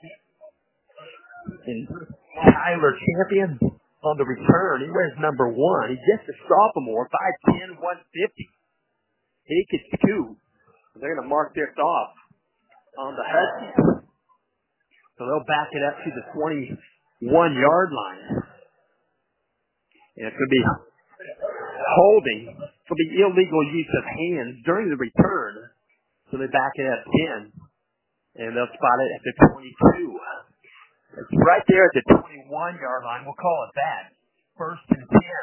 S1: And Tyler Champion on the return. He wears number one. He's just a sophomore, five ten, one fifty. He gets two. They're going to mark this off on the Huskies. So they'll back it up to the twenty-one-yard line. And it's going to be holding for the illegal use of hands during the return. So they back it up ten. And they'll spot it at the twenty-two. It's right there at the twenty-one-yard line. We'll call it that. First and ten.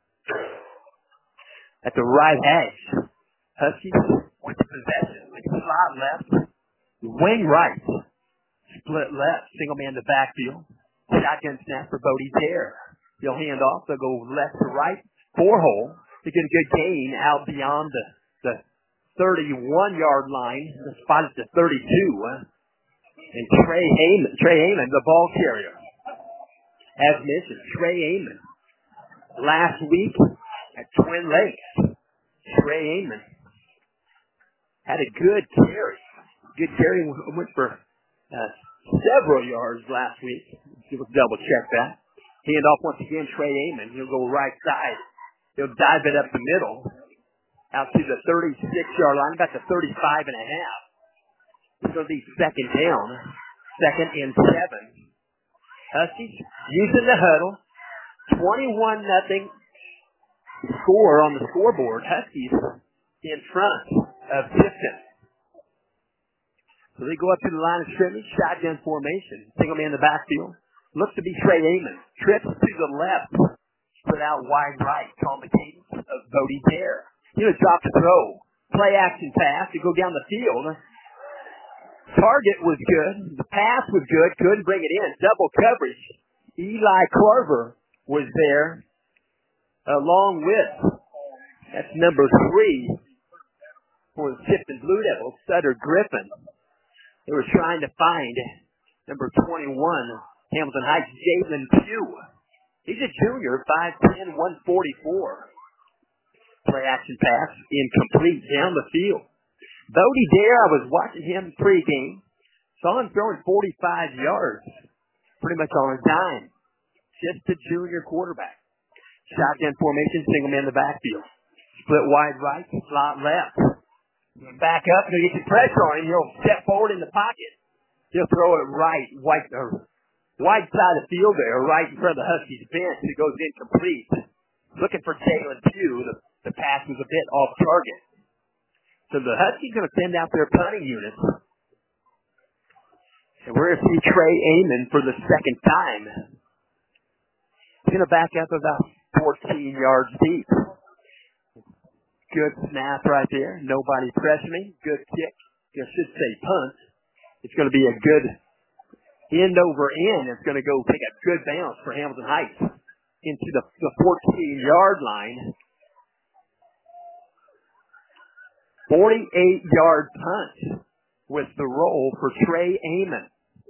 S1: At the right edge. Huskies with the possession. Slot left. Wing right. Split left. Single man in the backfield. Shotgun snap for Bodie Dare. He'll hand off. They'll go left to right. Four hole. To get a good gain out beyond the, the thirty-one-yard line. The spot at the thirty-two. And Trey Heyman, Trey Heyman, the ball carrier. As mentioned, Trey Heyman. Last week at Twin Lakes, Trey Heyman had a good carry. Good carry, went for uh, several yards last week. We'll double check that. Hand off once again, Trey Heyman. He'll go right side. He'll dive it up the middle. Out to the thirty-six-yard line, about the thirty-five and a half. It's going to be second down. Second and seven. Huskies using the huddle. twenty-one nothing score on the scoreboard. Huskies in front of Tifton. So they go up to the line of scrimmage, shotgun formation. Single man in the backfield. Looks to be Trey Amon. Trips to the left. Put out wide right. Call the cadence of Bodie Dare. He'll drop the throw. Play action pass to go down the field. Target was good. The pass was good. Couldn't bring it in. Double coverage. Eli Carver was there along with, that's number three for the Tifton Blue Devils, Sutter Griffin. They were trying to find number twenty-one, Hamilton Heights, Jalen Pugh. He's a junior, five ten, one forty-four. Play action pass, incomplete, down the field. Bodie Dare, I was watching him pregame. Saw him throwing forty-five yards, pretty much on a dime. Just a junior quarterback. Shotgun formation, single man in the backfield. Split wide right, slot left. Back up, he'll get some pressure on him. He'll step forward in the pocket. He'll throw it right, white, or wide side of the field there, right in front of the Huskies bench. It goes incomplete. Looking for Jalen Pugh. The, the pass was a bit off target. So the Huskies going to send out their punting units. And we're going to see Trey Amon for the second time. He's going to back up about fourteen yards deep. Good snap right there. Nobody pressuring. Good kick. I should say punt. It's going to be a good end over end. It's going to go take a good bounce for Hamilton Heights into the, the fourteen-yard line. forty-eight-yard punt with the roll for Trey Amon.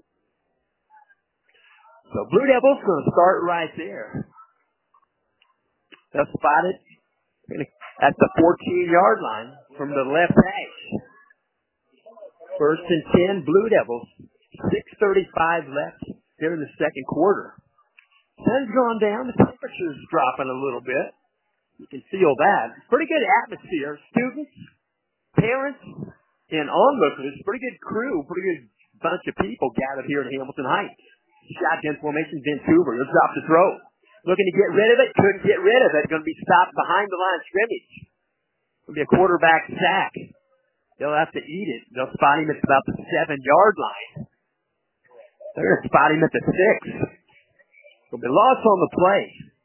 S1: So Blue Devils going to start right there. They'll spot it at the fourteen-yard line from the left hash. First and ten, Blue Devils. six thirty-five left here in the second quarter. Sun's gone down. The temperature's dropping a little bit. You can feel that. Pretty good atmosphere. Students, parents, and onlookers. Pretty good crew. Pretty good bunch of people gathered here at Hamilton Heights. Shotgun formation, Vancouver. He'll drop the throw. Looking to get rid of it. Couldn't get rid of it. Going to be stopped behind the line of scrimmage. It'll be a quarterback sack. They'll have to eat it. They'll spot him at about the seven-yard line. They're going to spot him at the six. It'll be lost on the play.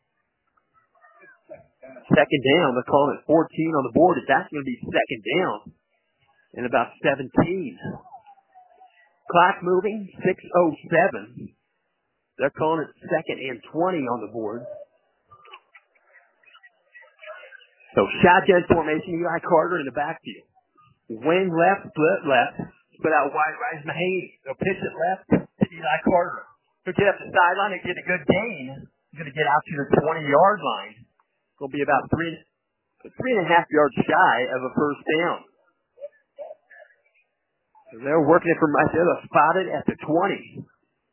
S1: Second down. They're calling it fourteen on the board. It's actually going to be second down in about seventeen. Clock moving, six oh seven. They're calling it second and twenty on the board. So shotgun formation, Eli Carter in the backfield. Wing left, split left, split out wide right, Mahaney. They'll pitch it left to Eli Carter. He'll get up the sideline and get a good gain. He's going to get out to the twenty-yard line. It'll be about three, three and a half yards shy of a first down. So they're working it from right there. They'll spot it at the twenty.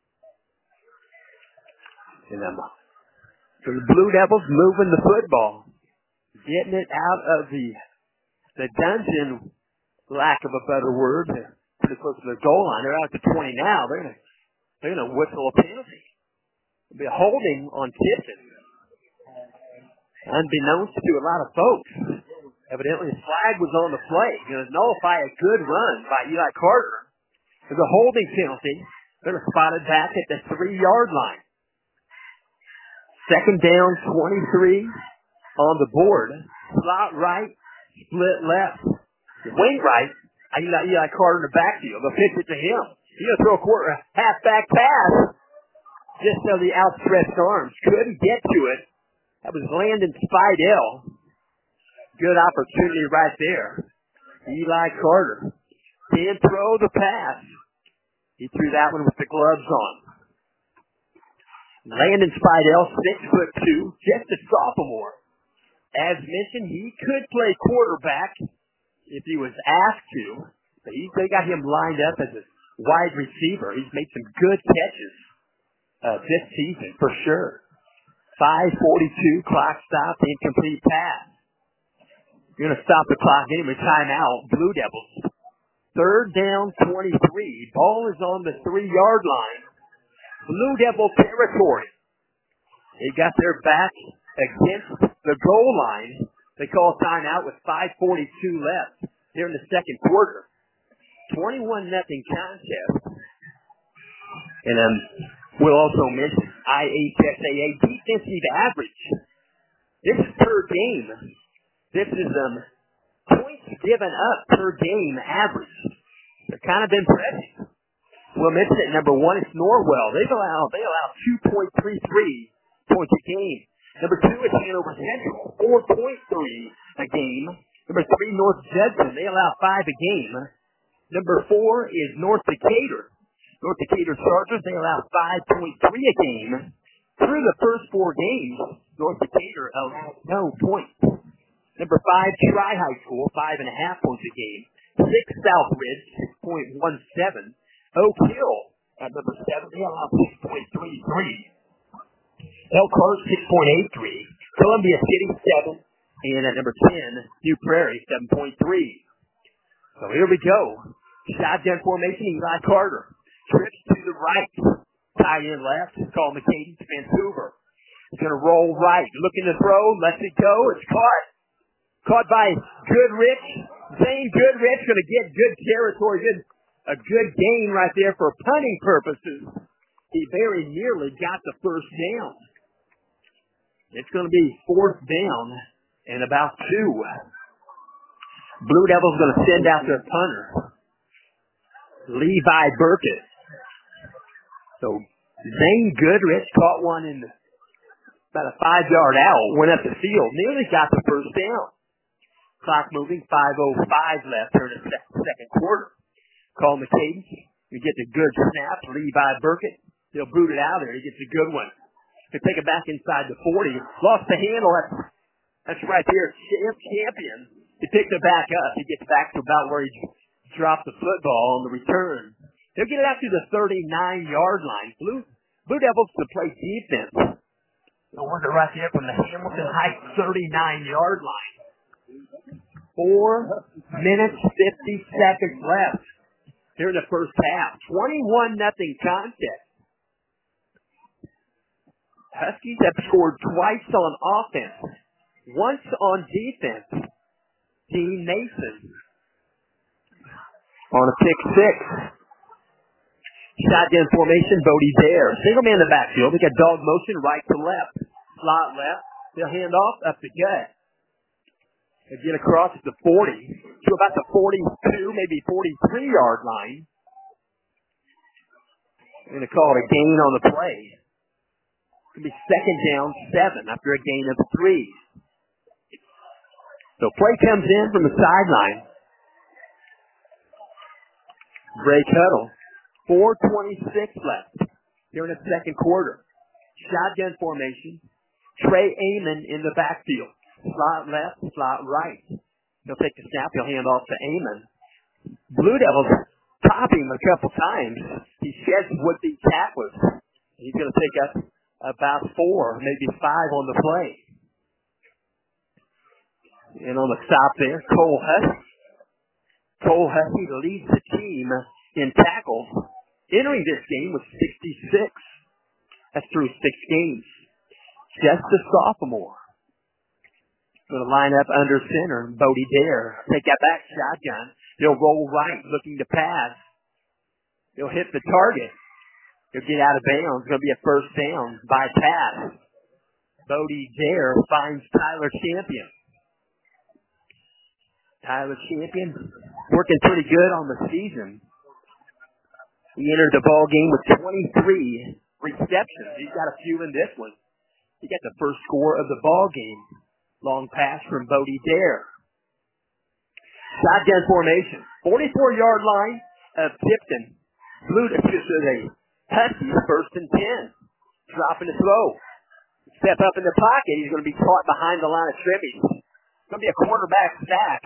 S1: And um, so the Blue Devils moving the football, getting it out of the the dungeon, lack of a better word. They're pretty close to the goal line. They're out at the twenty now. They're gonna they're gonna whistle a penalty. It'll be a holding on Tifton. Unbeknownst to a lot of folks, evidently the flag was on the play. Going to nullify a good run by Eli Carter. There's a holding penalty. They're going to spot it back at the three-yard line. Second down, twenty-three on the board. Slot right, split left. Wing right, Eli, Eli Carter in the backfield. They'll pitch it to him. He's going to throw a quarter, a halfback pass. Just so the outstretched arms couldn't get to it. That was Landon Spidell. Good opportunity right there. Eli Carter can't throw the pass. He threw that one with the gloves on. Landon Spidell, six foot two, just a sophomore. As mentioned, he could play quarterback if he was asked to. But he, they got him lined up as a wide receiver. He's made some good catches uh, this season for sure. five forty-two, clock stopped, incomplete pass. You're going to stop the clock anyway, timeout. Blue Devils. Third down, twenty-three. Ball is on the three-yard line. Blue Devil territory. They got their back against the goal line. They call timeout with five forty-two left here in the second quarter. twenty-one nothing contest. And um, we'll also mention I H S A A defensive average. This is per game. This is um points given up per game average. They're kind of impressive. We'll mention it. Number one is Norwell. They allow they allow two point three three points a game. Number two is Hanover Central, four point three a game. Number three, North Judson. They allow five a game. Number four is North Decatur. North Decatur Chargers, they allow five point three a game. Through the first four games, North Decatur allowed no points. Number five, Tri-High School, five and a half points a game. Six, Southridge, six point one seven. Oak Hill, at number seven, they allow six point three three. Elkhart, six point eight three. Columbia City, seven. And at number ten, New Prairie, seven point three. So here we go. Shotgun formation, Eli Carter. Trips to the right. Tight end left. Call McCady to Vancouver. He's going to roll right. Looking to throw. Lets it go. It's caught. Caught by Goodrich. Zane Goodrich going to get good territory. Good, a good gain right there for punting purposes. He very nearly got the first down. It's going to be fourth down and about two. Blue Devils going to send out their punter, Levi Burkett. So Zane Goodrich caught one in about a five-yard out, went up the field, nearly got the first down. Clock moving, five oh five left here in the second quarter. Call McCady. You get the good snap. Levi Burkett. He'll boot it out there. He gets a good one. He'll take it back inside the forty. Lost the handle. That's, that's right there. Champion. He picks it back up. He gets back to about where he dropped the football on the return. He'll get it out to the thirty-nine-yard line. Blue, Blue Devils to play defense. They'll work it right there from the Hamilton Heights thirty-nine-yard line. Four minutes, fifty seconds left here in the first half. twenty-one nothing contest. Huskies have scored twice on offense, once on defense. Dean Mason on a pick six. Shotgun formation, Bodie Dare. Single man in the backfield. They got dog motion right to left. Slot left. They'll hand off up the gut. They get across the forty to about the forty-two, maybe forty-three-yard line. They're going to call it a gain on the play. It's going to be second down, seven after a gain of three. So play comes in from the sideline. Break huddle. four twenty-six left here in the second quarter. Shotgun formation. Trey Amon in the backfield. Slot left, slot right. He'll take the snap. He'll hand off to Amon. Blue Devils top him a couple times. He sheds would-be tacklers. He's going to take up about four, maybe five on the play. And on the stop there, Cole Hussey. Cole Hussey leads the team in tackles. Entering this game with sixty-six. That's through six games. Just a sophomore. Going to line up under center. Bodie Dare. Take that back shotgun. He'll roll right, looking to pass. He'll hit the target. He'll get out of bounds. It's going to be a first down by pass. Bodie Dare finds Tyler Champion. Tyler Champion working pretty good on the season. He entered the ball game with twenty-three receptions. He's got a few in this one. He got the first score of the ball game. Long pass from Bodie Dare. Shotgun formation. forty-four-yard line of Tipton. Blue Devils with a Huskies first and ten. Dropping the throw. Step up in the pocket. He's going to be caught behind the line of scrimmage. It's going to be a quarterback sack.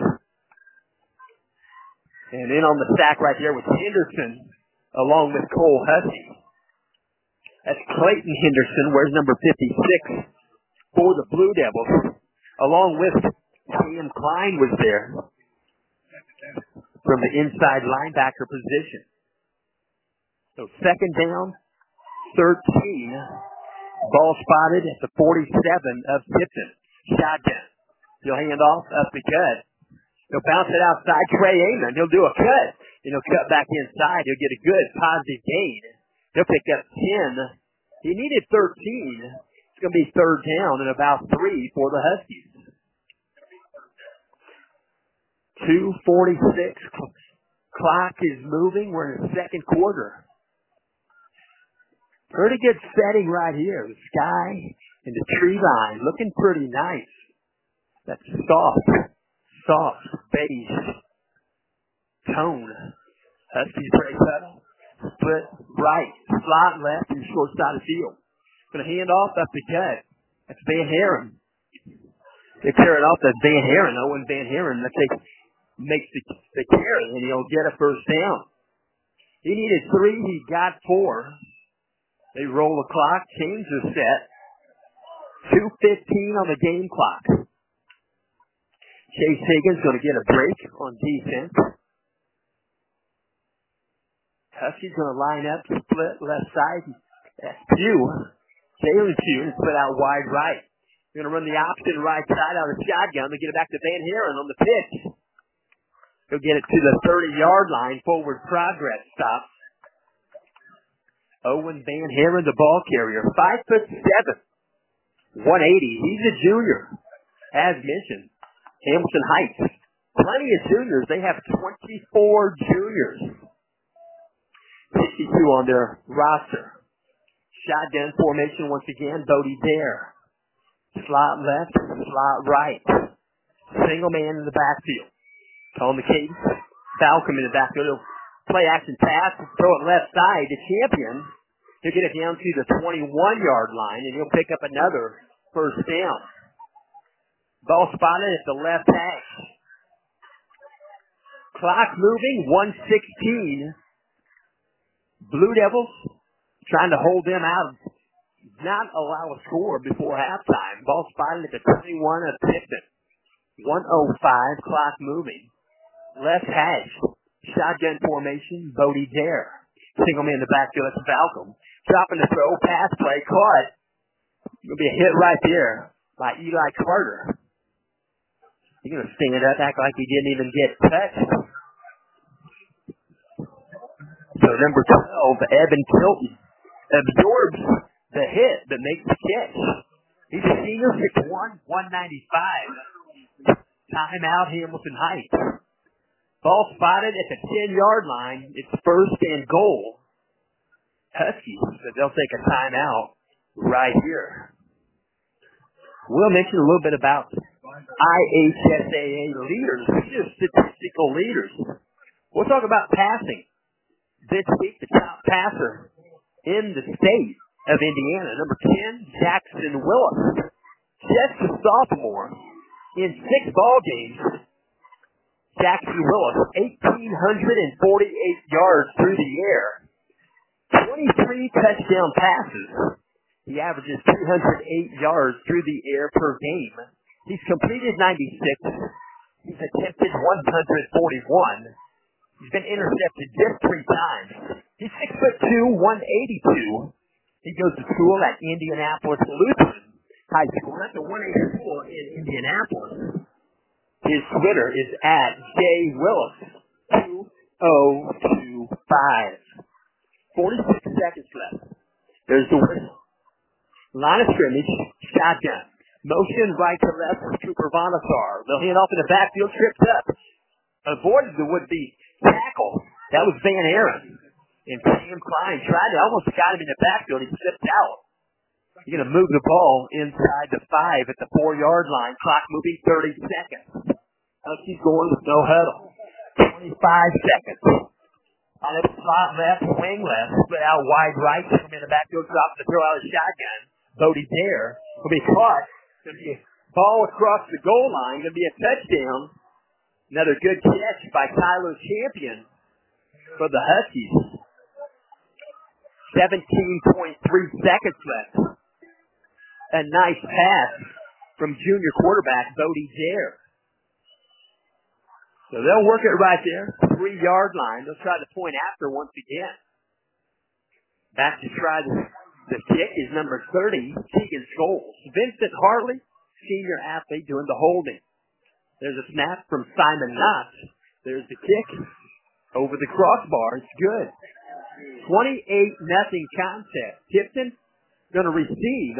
S1: And in on the sack right there with Henderson along with Cole Hussey. That's Clayton Henderson. Wears number fifty-six for the Blue Devils. Along with Cam Klein was there. from the inside linebacker position. So second down, thirteen. Ball spotted at the forty-seven of Tipton. Shotgun. He'll hand off up the gut. He'll bounce it outside Trey Amon. He'll do a cut. And he'll cut back inside. He'll get a good positive gain. He'll pick up ten. He needed thirteen. It's going to be third down and about three for the Huskies. two forty-six. Clock is moving. We're in the second quarter. Pretty good setting right here. The sky and the tree line looking pretty nice. That soft, soft beige tone. Huskies break huddle. Split right, slot left, and short side of the field. Going to hand off up the gut. That's Van Haren. They carry it off to Van Haren. Owen Van Haren. That takes, makes the, the carry, and he'll get a first down. He needed three. He got four. They roll the clock, change the set. two fifteen on the game clock. Chase Higgins going to get a break on defense. Huskies going to line up, split left side. That's Pugh. Jalen Pugh and split out wide right. They're going to run the option right side out of the shotgun. They get it back to Van Haren on the pitch. He'll get it to the thirty-yard line. Forward progress stop. Owen Van Haren, the ball carrier, five foot seven, one eighty. He's a junior, as mentioned. Hamilton Heights, plenty of juniors. They have twenty-four juniors. fifty-two on their roster. Shotgun formation once again. Bodie Dare. Slot left, slot right. Single man in the backfield. Calling the cadence. Falcom in the backfield. Play action pass, throw it left side to Champion. He'll get it down to the twenty-one-yard line, and he'll pick up another first down. Ball spotted at the left hash. Clock moving, one sixteen. Blue Devils trying to hold them out, not allow a score before halftime. Ball spotted at the twenty-one of Tipton. one oh five, clock moving. Left hash. Shotgun formation, Bodie Dare. Single man in the backfield, that's Falcom. Dropping the throw, pass play, caught. Going to be a hit right there by Eli Carter. He's going to stand up, act like he didn't even get touched. So number twelve, Evan Tilton, absorbs the hit that makes the catch. He's a senior, six one, one ninety-five. Timeout, Hamilton Heights. Ball spotted at the ten-yard line. It's first and goal. Huskies, but they'll take a timeout right here. We'll mention a little bit about I H S A A leaders, just statistical leaders. We'll talk about passing. This week, the top passer in the state of Indiana, number ten, Jackson Willis. Just a sophomore in six ball games. Jackson Willis, one thousand eight hundred forty-eight yards through the air. twenty-three touchdown passes. He averages two hundred eight yards through the air per game. He's completed ninety-six. He's attempted one hundred forty-one. He's been intercepted just three times. He's six foot two, one eighty-two. He goes to school at Indianapolis Lutheran High School. That's a one A school in Indianapolis. His Twitter is at J Willis two oh two five. forty-six seconds left. There's the whistle. Line of scrimmage, shotgun. Motion right to left for Cooper Vonasar. They'll hand off in the backfield, tripped up. Avoided the would-be tackle. That was Van Haren. And Cam Klein tried to, almost got him in the backfield. He slipped out. You're going to move the ball inside the five at the four-yard line. Clock moving thirty seconds. Huskies going with no huddle. twenty-five seconds. On the slot left, wing left, split out wide right. Come in the backfield, drop the throw out of the shotgun. Bodie Dare will be caught. Going to be a ball across the goal line. Going to be a touchdown. Another good catch by Tyler Champion for the Huskies. seventeen point three seconds left. A nice pass from junior quarterback Bodie Dare. So they'll work it right there. three-yard line. They'll try the point after once again. Back to try the, the kick is number thirty, Keegan Scholes. Vincent Hartley, senior athlete, doing the holding. There's a snap from Simon Knott. There's the kick over the crossbar. It's good. twenty-eight nothing contest. Tipton going to receive.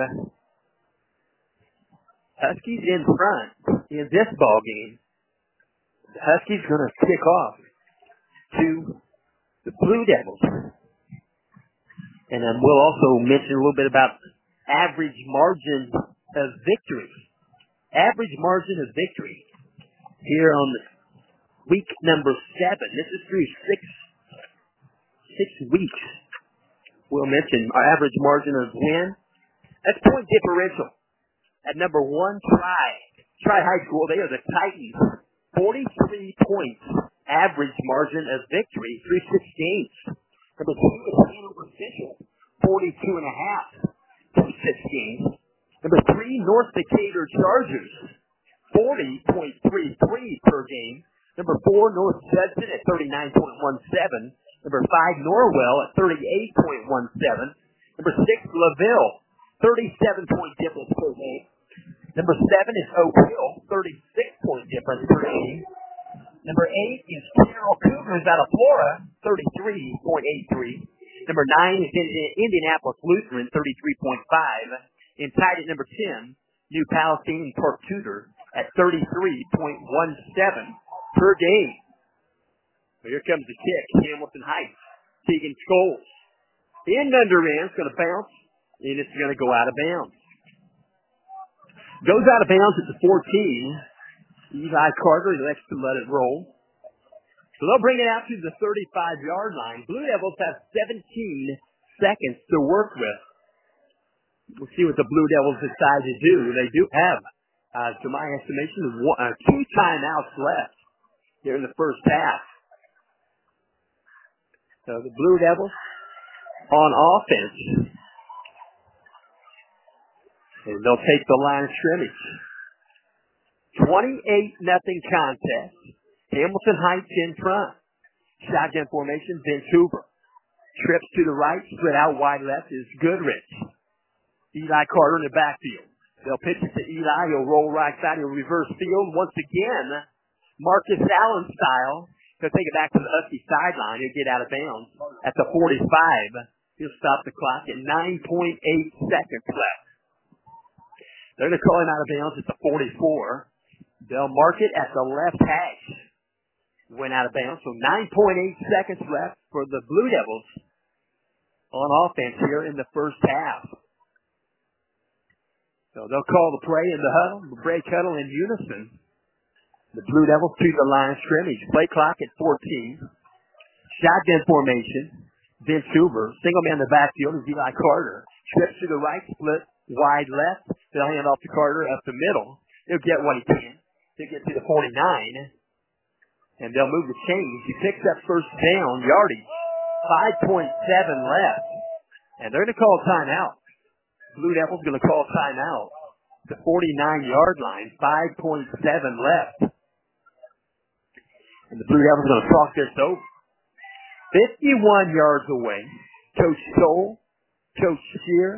S1: Huskies in front in this ball game. The Huskies going to kick off to the Blue Devils. And then we'll also mention a little bit about average margin of victory. Average margin of victory here on the week number seven. This is through six, six weeks. We'll mention our average margin of win. That's point differential. At number one, Tri. Tri High School, they are the Titans. forty-three points average margin of victory through six games. Number two is Hanover Central, forty-two and a half through six games. Number three, North Decatur Chargers, forty point three three per game. Number four, North Judson at thirty-nine point one seven. Number five, Norwell at thirty-eight point one seven. Number six, LaVille, thirty-seven point difference per game. Number seven is Oak Hill, thirty-six point difference per game. Number eight is Carroll Cougars out of Florida, thirty-three point eight three. Number nine is Indianapolis Lutheran, thirty-three point five. And tied at number ten, New Palestine Park Tudor at thirty-three point one seven per game. So here comes the kick. Hamilton Heights. Keegan Scholes. The end under end is going to bounce, and it's going to go out of bounds. Goes out of bounds at the fourteen. Eli Carter elects to let it roll. So they'll bring it out to the thirty-five-yard line. Blue Devils have seventeen seconds to work with. We'll see what the Blue Devils decide to do. They do have, uh, to my estimation, one, uh, two timeouts left here in the first half. So the Blue Devils on offense. And they'll take the line of scrimmage. twenty-eight nothing contest. Hamilton Heights in front. Shotgun formation, Vince Hoover. Trips to the right, split out wide left is Goodrich. Eli Carter in the backfield. They'll pitch it to Eli. He'll roll right side. He'll reverse field. Once again, Marcus Allen style. He'll take it back to the Husky sideline. He'll get out of bounds at the forty-five. He'll stop the clock at nine point eight seconds left. They're going to call him out of bounds at the forty-four. They'll mark it at the left hash. Went out of bounds, so nine point eight seconds left for the Blue Devils on offense here in the first half. So they'll call the play in the huddle, the break huddle in unison. The Blue Devils to the line of scrimmage. Play clock at fourteen. Shotgun formation. Vince Hoover. Single man in the backfield is Eli Carter. Trips to the right, split wide left. They'll hand off to Carter up the middle. He'll get what he can. He'll get to the forty-nine. And they'll move the chains. He picks up first down yardage. five point seven left. And they're going to call timeout. Blue Devils going to call timeout. The forty-nine-yard line. five point seven left. And the Blue Devils are going to talk this over. fifty-one yards away. Coach Stoll. Coach Shear.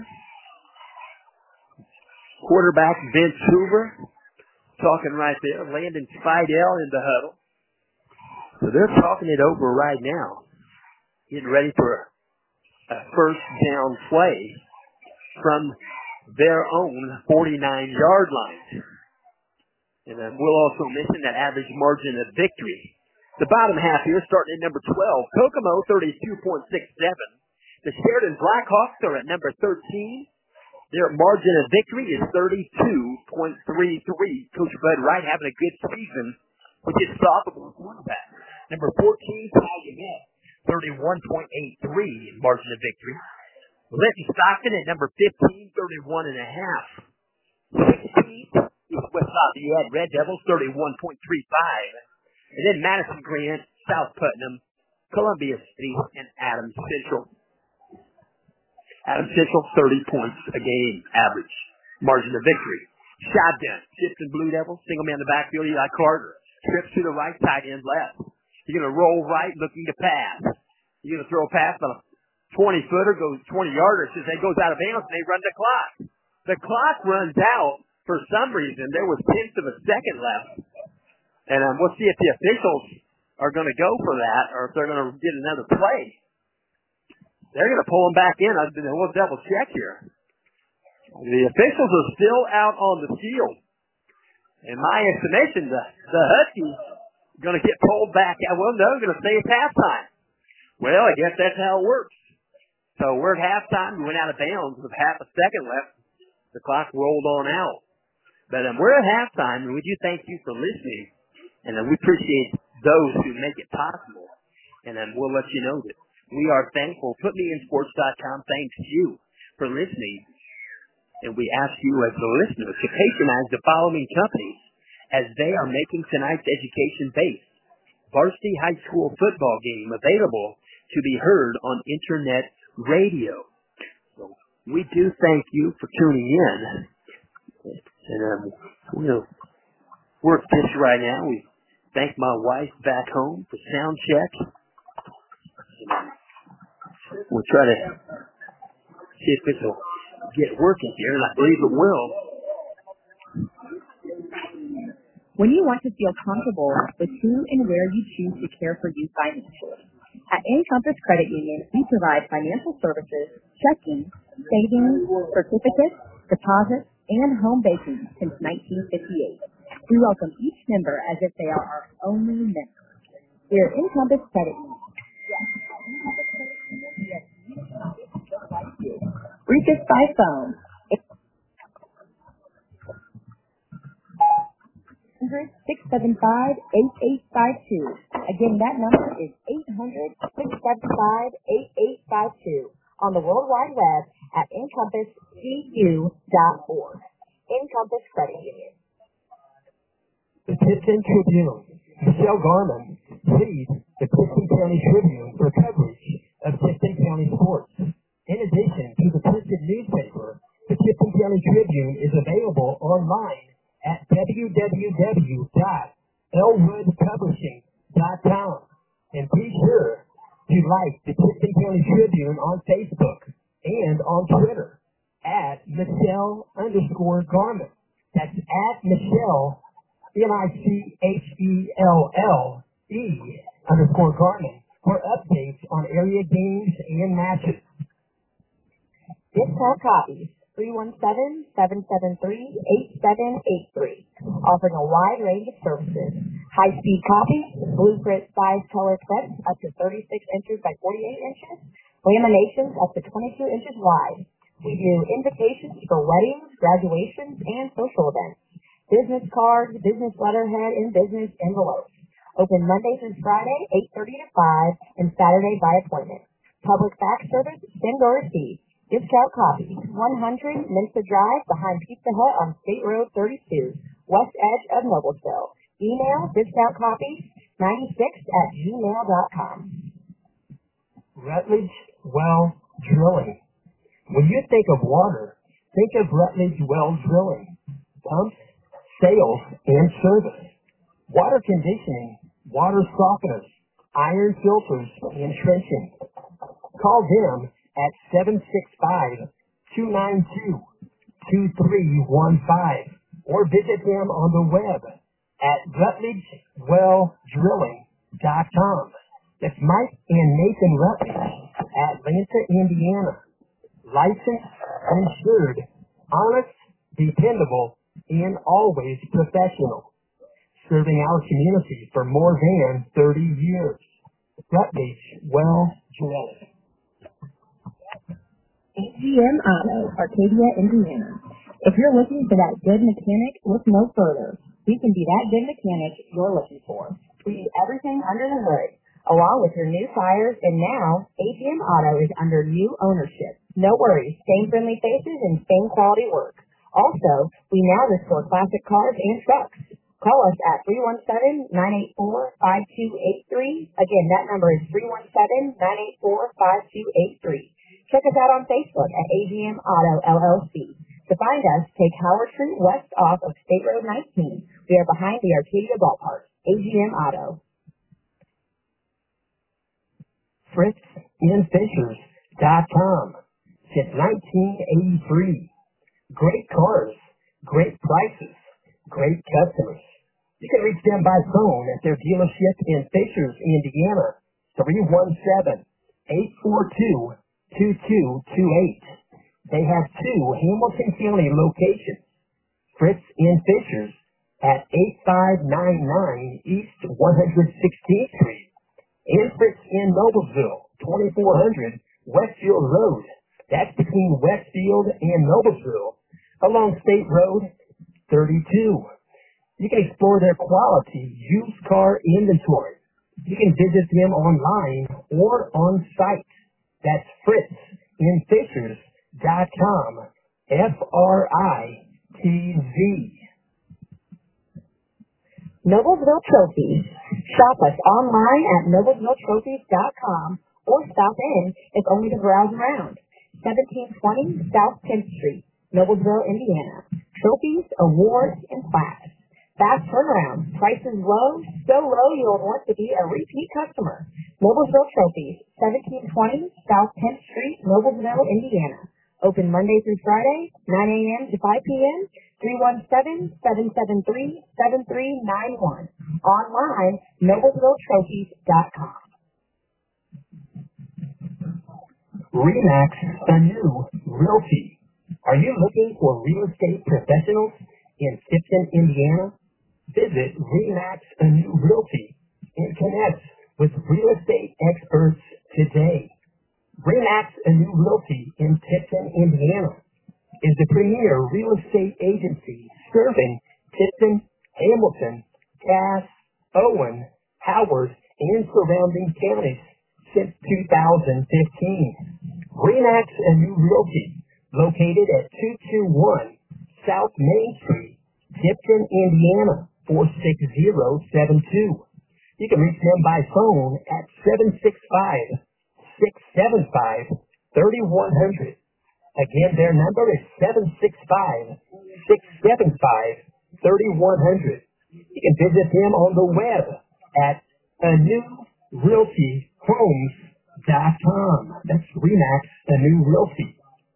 S1: Quarterback Vince Hoover. Talking right there. Landon Fidel in the huddle. So they're talking it over right now. Getting ready for a first down play from their own forty-nine-yard line. And then we'll also mention that average margin of victory. The bottom half here starting at number twelve. Kokomo, thirty-two point six seven. The Sheridan Blackhawks are at number thirteen. Their margin of victory is thirty-two point three three. Coach Bud Wright having a good season with his sophomore quarterback. Number fourteen, Calumet, thirty-one point eight three margin of victory. Linton Stockton at number fifteen, thirty-one and a half. sixteenth is West Lafayette Red Devils, thirty-one point three five. And then Madison Grant, South Putnam, Columbia City, and Adams Central. Adams Central, thirty points a game average. Margin of victory. Shotgun. Tipton Blue Devils. Single man in the backfield, Eli Carter. Trips to the right, tight end left. You're going to roll right looking to pass. You're going to throw a pass on a twenty-footer, goes twenty-yarder, says it goes out of bounds, and they run the clock. The clock runs out for some reason. There was tenths of a second left. And um, we'll see if the officials are going to go for that or if they're going to get another play. They're going to pull them back in. We'll double check here. The officials are still out on the field. In my estimation, the, the Huskies are going to get pulled back. Well, no, they're going to stay at halftime. Well, I guess that's how it works. So we're at halftime. We went out of bounds with half a second left. The clock rolled on out. But um, we're at halftime, and we do thank you for listening. And um, we appreciate those who make it possible. And um, we'll let you know that we are thankful. put me in sports dot com thanks you for listening. And we ask you as the listener to patronize the following companies as they are making tonight's education-based varsity high school football game available to be heard on internet radio. So we do thank you for tuning in. And um, we'll work this right now. We thank my wife back home for sound check. We'll try to see if this will get working here, and I believe it will.
S2: When you want to feel comfortable with who and where you choose to care for you financially, at Encompass Credit Union, we provide financial services, checking, savings, certificates, deposits, and home banking since nineteen fifty-eight. We welcome each member as if they are our only member. We are Encompass Credit Union. Reach us by phone. six seven five, eight eight five two. Again, that number is eight hundred, six seven five, eight eight five two. On the World Wide Web at encompass c u dot org. Encompass Credit Union.
S3: The Tipton Tribune. Michelle Garman, please, the Tipton County Tribune for coverage of Tipton County sports. In addition to the printed newspaper, the Tipton County Tribune is available online at w w w dot elwood publishing dot com. And be sure to like the Tipton County Tribune on Facebook and on Twitter at Michelle underscore Garman. That's at Michelle, M I C H E L L E underscore Garman for updates on area games and matches.
S2: Discount copies, three one seven, seven seven three, eight seven eight three, offering a wide range of services. High-speed copies, blueprint size color prints up to thirty-six inches by forty-eight inches, laminations up to twenty-two inches wide. We do invitations for weddings, graduations, and social events, business cards, business letterhead, and business envelopes. Open Monday through Friday, eight thirty to five, and Saturday by appointment. Public fax service, send or receive. Discount copies, one hundred Mensa Drive behind Pizza Hut on State Road thirty-two, west edge of Noblesville. Email discount copies ninety-six at gmail dot com.
S3: Rutledge Well Drilling. When you think of water, think of Rutledge Well Drilling. Pumps, sales, and service. Water conditioning, water softeners, iron filters, and trenching. Call them at seven six five, two nine two, two three one five or visit them on the web at rutledge well drilling dot com. That's Mike and Nathan Rutledge, Atlanta, Indiana. Licensed, insured, honest, dependable, and always professional. Serving our community for more than thirty years. Rutledge Well Drilling.
S2: A G M Auto, Arcadia, Indiana. If you're looking for that good mechanic, look no further. We can be that good mechanic you're looking for. We do everything under the hood, along with your new tires, and now A G M Auto is under new ownership. No worries, same friendly faces and same quality work. Also, we now restore classic cars and trucks. Call us at three one seven, nine eight four, five two eight three. Again, that number is three one seven, nine eight four, five two eight three. Check us out on Facebook at A G M Auto L L C. To find us, take Howard Street west off of State Road nineteen. We are behind the Arcadia Ballpark. A G M Auto.
S3: Fritz and Fishers dot com. Since nineteen eighty-three. Great cars, great prices, great customers. You can reach them by phone at their dealership in Fishers, Indiana, three one seven, eight four two, two two two eight. They have two Hamilton County locations, Fritz and Fishers at eighty-five ninety-nine East one hundred sixteenth Street, and Fritz in Noblesville, twenty-four hundred Westfield Road. That's between Westfield and Noblesville, along State Road thirty-two. You can explore their quality used car inventory. You can visit them online or on site. That's Fritz and Fishers dot com. F R I T Z.
S2: Noblesville Trophies. Shop us online at noblesville trophies dot com or stop in if only to browse around. seventeen twenty South tenth Street, Noblesville, Indiana. Trophies, awards, and plaques. Fast turnaround. Prices low, so low you'll want to be a repeat customer. Noblesville Trophies, seventeen twenty South tenth Street, Noblesville, Indiana. Open Monday through Friday, nine a.m. to five p.m., three one seven, seven seven three, seven three nine one. Online, noblesville trophies dot com.
S3: RE/MAX Anew Realty. Are you looking for real estate professionals in Tipton, Indiana? Visit RE/MAX Anew Realty and connect with real estate experts today. RE/MAX Anew Realty in Tipton, Indiana is the premier real estate agency serving Tipton, Hamilton, Cass, Owen, Howard, and surrounding counties since two thousand fifteen. RE/MAX Anew Realty, located at two two one South Main Street, Tipton, Indiana, four six zero seven two. You can reach them by phone at seven six five, six seven five, three one zero zero. Again, their number is seven six five, six seven five, three one zero zero. You can visit them on the web at anew realty homes dot com. That's RE/MAX Anew Realty.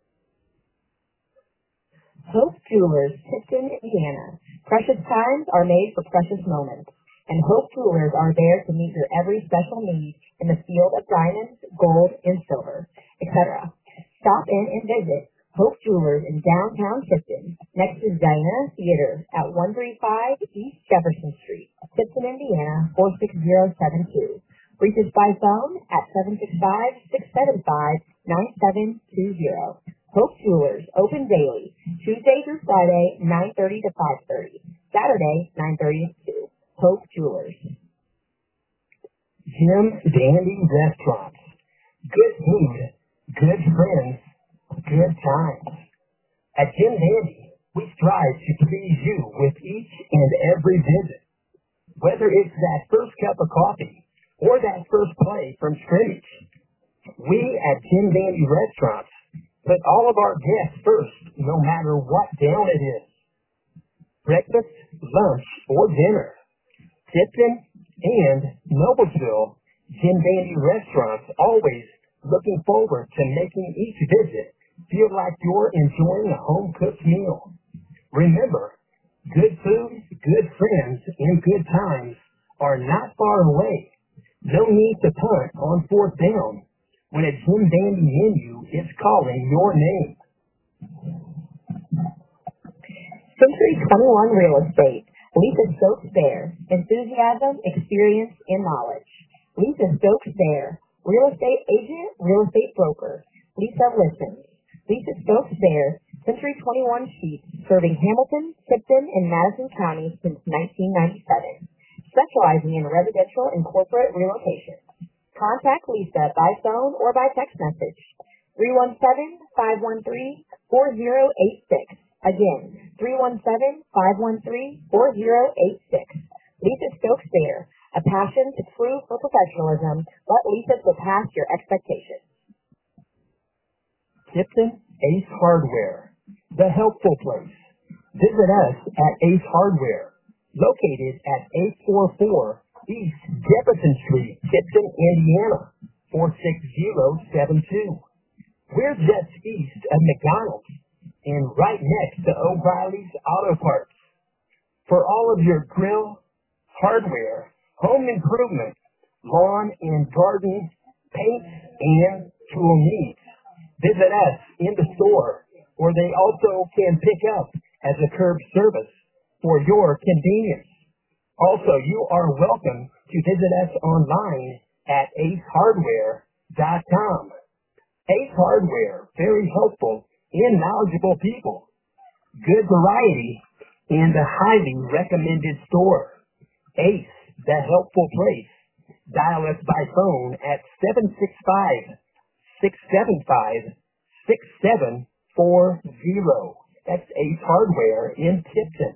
S2: Hope Jewelers, Tipton, Indiana. Precious times are made for precious moments, and Hope Jewelers are there to meet your every special need in the field of diamonds, gold, and silver, et cetera. Stop in and visit Hope Jewelers in downtown Tipton, next to Diana Theater at one thirty-five East Jefferson Street, Tipton, Indiana, four six zero seven two. Reach us by phone at seven six five, six seven five, nine seven two zero. Hope Jewelers, open daily, Tuesday through Friday, nine thirty to five thirty. Saturday, nine thirty to two. Hope Jewelers.
S3: Jim Dandy Restaurants. Good food, good friends, good times. At Jim Dandy, we strive to please you with each and every visit. Whether it's that first cup of coffee or that first play from scrimmage, we at Jim Dandy Restaurants put all of our guests first, no matter what down it is. Breakfast, lunch, or dinner. Tipton and Noblesville, Jim Dandy Restaurants always looking forward to making each visit feel like you're enjoying a home-cooked meal. Remember, good food, good friends, and good times are not far away. No need to punt on fourth down when a Jim Dandy menu is calling your name.
S2: Century twenty-one Real Estate. Lisa Stokes Bear. Enthusiasm, experience, and knowledge. Lisa Stokes Bear. Real estate agent, real estate broker. Lisa listens. Lisa Stokes Bear. Century twenty-one Sheets, serving Hamilton, Tipton, and Madison counties since nineteen ninety-seven. Specializing in residential and corporate relocations. Contact Lisa by phone or by text message. three one seven, five one three, four zero eight six. Again, three one seven, five one three, four zero eight six. Lisa Stokes Bear. A passion to prove for professionalism. Let Lisa surpass your expectations.
S3: Tipton Ace Hardware. The helpful place. Visit us at Ace Hardware, located at eight forty-four East Jefferson Street, Tipton, Indiana, four six zero seven two. We're just east of McDonald's and right next to O'Reilly's Auto Parts. For all of your grill, hardware, home improvement, lawn and garden, paint, and tool needs, visit us in the store, or they also can pick up as a curb service for your convenience. Also, you are welcome to visit us online at ace hardware dot com. Ace Hardware, very helpful and knowledgeable people. Good variety and a highly recommended store. Ace, the helpful place. Dial us by phone at seven six five, six seven five, six seven four zero. That's Ace Hardware in Tipton.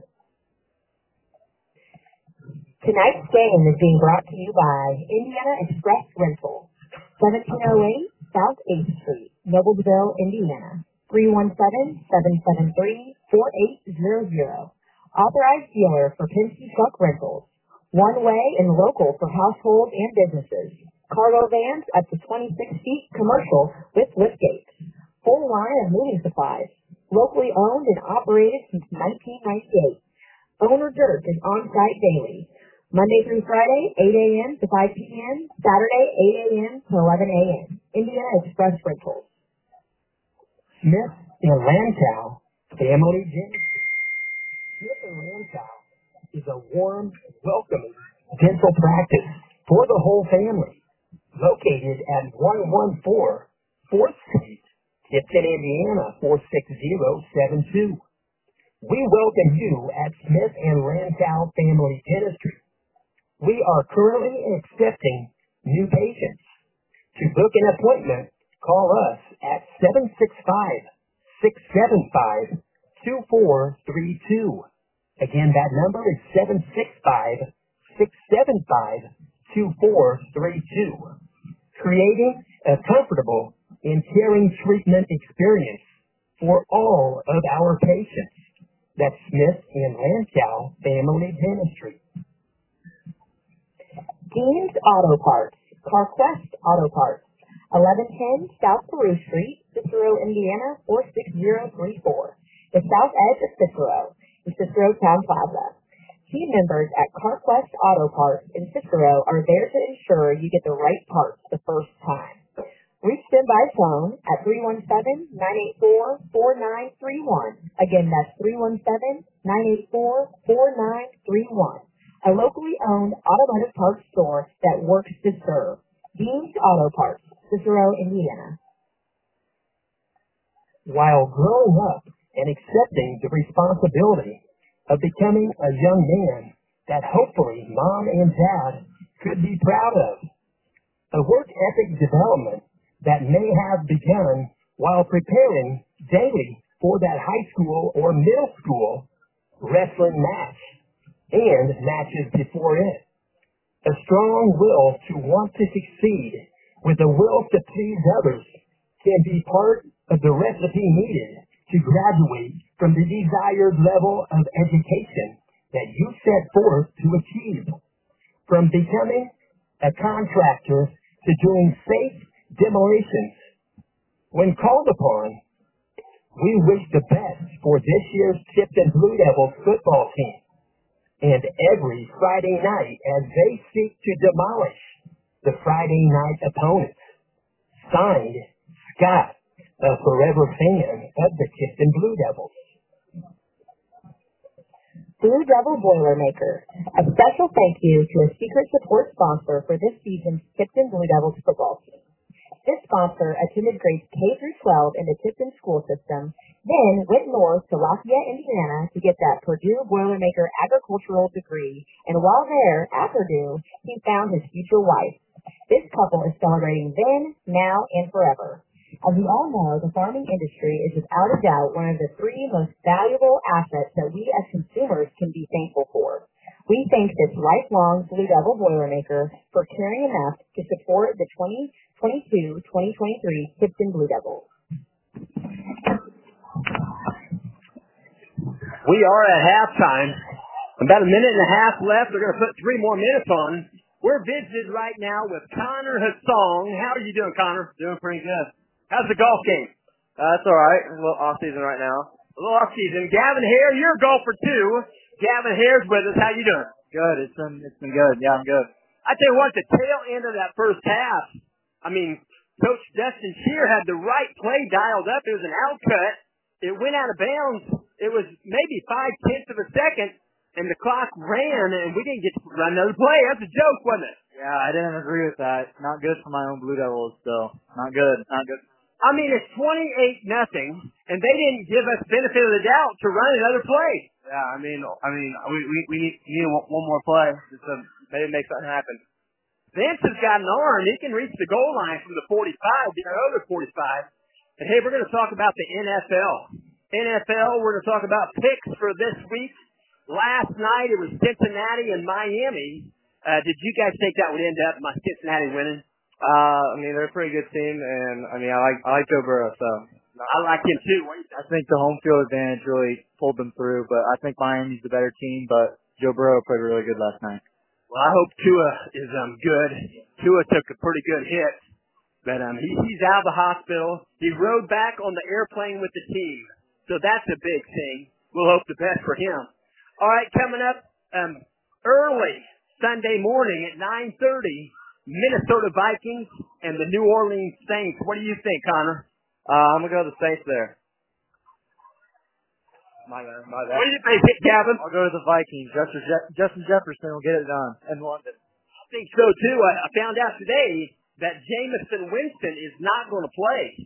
S2: Tonight's game is being brought to you by Indiana Express Rental, seventeen oh eight South eighth Street, Noblesville, Indiana, three one seven, seven seven three, four eight zero zero. Authorized dealer for Penske Truck Rentals. One way and local for household and businesses. Cargo vans up to twenty-six feet, commercial with liftgates. Full line of moving supplies. Locally owned and operated since nineteen ninety-eight. Owner Dirt is on site daily. Monday through Friday, eight a.m. to five p.m. Saturday, eight a.m. to eleven a.m. Indiana Express Rentals.
S3: Smith and Lantow Family Dentistry. Smith and Lantow is a warm, welcoming dental practice for the whole family. Located at one fourteen fourth Street, Tipton, Indiana, four six zero seven two. We welcome you at Smith and Lantow Family Dentistry. We are currently accepting new patients. To book an appointment, call us at seven six five, six seven five, two four three two. Again, that number is seven six five, six seven five, two four three two. Creating a comfortable and caring treatment experience for all of our patients. That's Smith and Lantow Family Dentistry.
S2: Dean's Auto Parts, CarQuest Auto Parts, eleven ten South Peru Street, Cicero, Indiana, four six zero three four. The south edge of Cicero, in Cicero Town Plaza. Team members at CarQuest Auto Parts in Cicero are there to ensure you get the right parts the first time. Reach them by phone at three one seven, nine eight four, four nine three one. Again, that's three one seven, nine eight four, four nine three one. A locally owned automotive parts store that works to serve. Dean's Auto Parts, Cicero, Indiana.
S3: While growing up and accepting the responsibility of becoming a young man that hopefully mom and dad could be proud of, a work ethic development that may have begun while preparing daily for that high school or middle school wrestling match and matches before it. A strong will to want to succeed with a will to please others can be part of the recipe needed to graduate from the desired level of education that you set forth to achieve. From becoming a contractor to doing safe demolitions. When called upon, we wish the best for this year's Tipton Blue Devils football team and every Friday night as they seek to demolish the Friday night opponents. Signed, Scott, a forever fan of the Tipton Blue Devils.
S2: Blue Devil Boilermaker. A special thank you to a secret support sponsor for this season's Tipton Blue Devils football team. This sponsor attended grades K through twelve in the Tipton school system, then went north to Lafayette, Indiana to get that Purdue Boilermaker agricultural degree, and while there, at Purdue, he found his future wife. This couple is celebrating then, now, and forever. As we all know, the farming industry is without a doubt one of the three most valuable assets that we as consumers can be thankful for. We thank this lifelong Blue Devil Boilermaker for caring enough to support the twenty twenty-two twenty twenty-three Tipton Blue Devils.
S1: We are at halftime. About a minute and a half left. They're going to put three more minutes on We're visiting right now with Connor Hassan. How are you doing, Connor?
S4: Doing pretty good.
S1: How's the golf game?
S4: Uh, it's all right. A little off season right now.
S1: A little off season. Gavin Hare, you're a golfer too. Gavin Hare's with us. How you doing?
S4: Good. It's been it's been good. Yeah, I'm good.
S1: I tell you what, the tail end of that first half. I mean, Coach Dustin Shear had the right play dialed up. It was an outcut. It went out of bounds. It was maybe five tenths of a second, and the clock ran, and we didn't get to run another play. That's a joke, wasn't it?
S4: Yeah, I didn't agree with that. Not good for my own Blue Devils, so not good. Not good.
S1: I mean, it's twenty-eight nothing, and they didn't give us benefit of the doubt to run another play.
S4: Yeah, I mean, I mean, we we we need, we need one, one more play just to maybe make something happen.
S1: Vince has got an arm. He can reach the goal line from the forty-five, the other forty-five. And hey, we're going to talk about the N F L. N F L, we're going to talk about picks for this week. Last night it was Cincinnati and Miami. Uh, did you guys think that would end up my Cincinnati winning?
S4: Uh, I mean, they're a pretty good team, and I mean, I like I like Joe Burrow, so
S1: I like him too. What do you think?
S4: I think the home field advantage really pulled them through. But I think Miami's the better team. But Joe Burrow played really good last night.
S1: Well, I hope Tua is um good. Tua took a pretty good hit, but um he, he's out of the hospital. He rode back on the airplane with the team, so that's a big thing. We'll hope the best for him. All right, coming up um early Sunday morning at nine thirty. Minnesota Vikings and the New Orleans Saints. What do you think, Connor?
S4: Uh, I'm gonna go to the Saints there. My bad, my bad.
S1: What do you think, Gavin?
S4: I'll go to the Vikings. Justin, Je- Justin Jefferson will get it done in London.
S1: I think so too. I, I found out today that Jameson Winston is not going to play.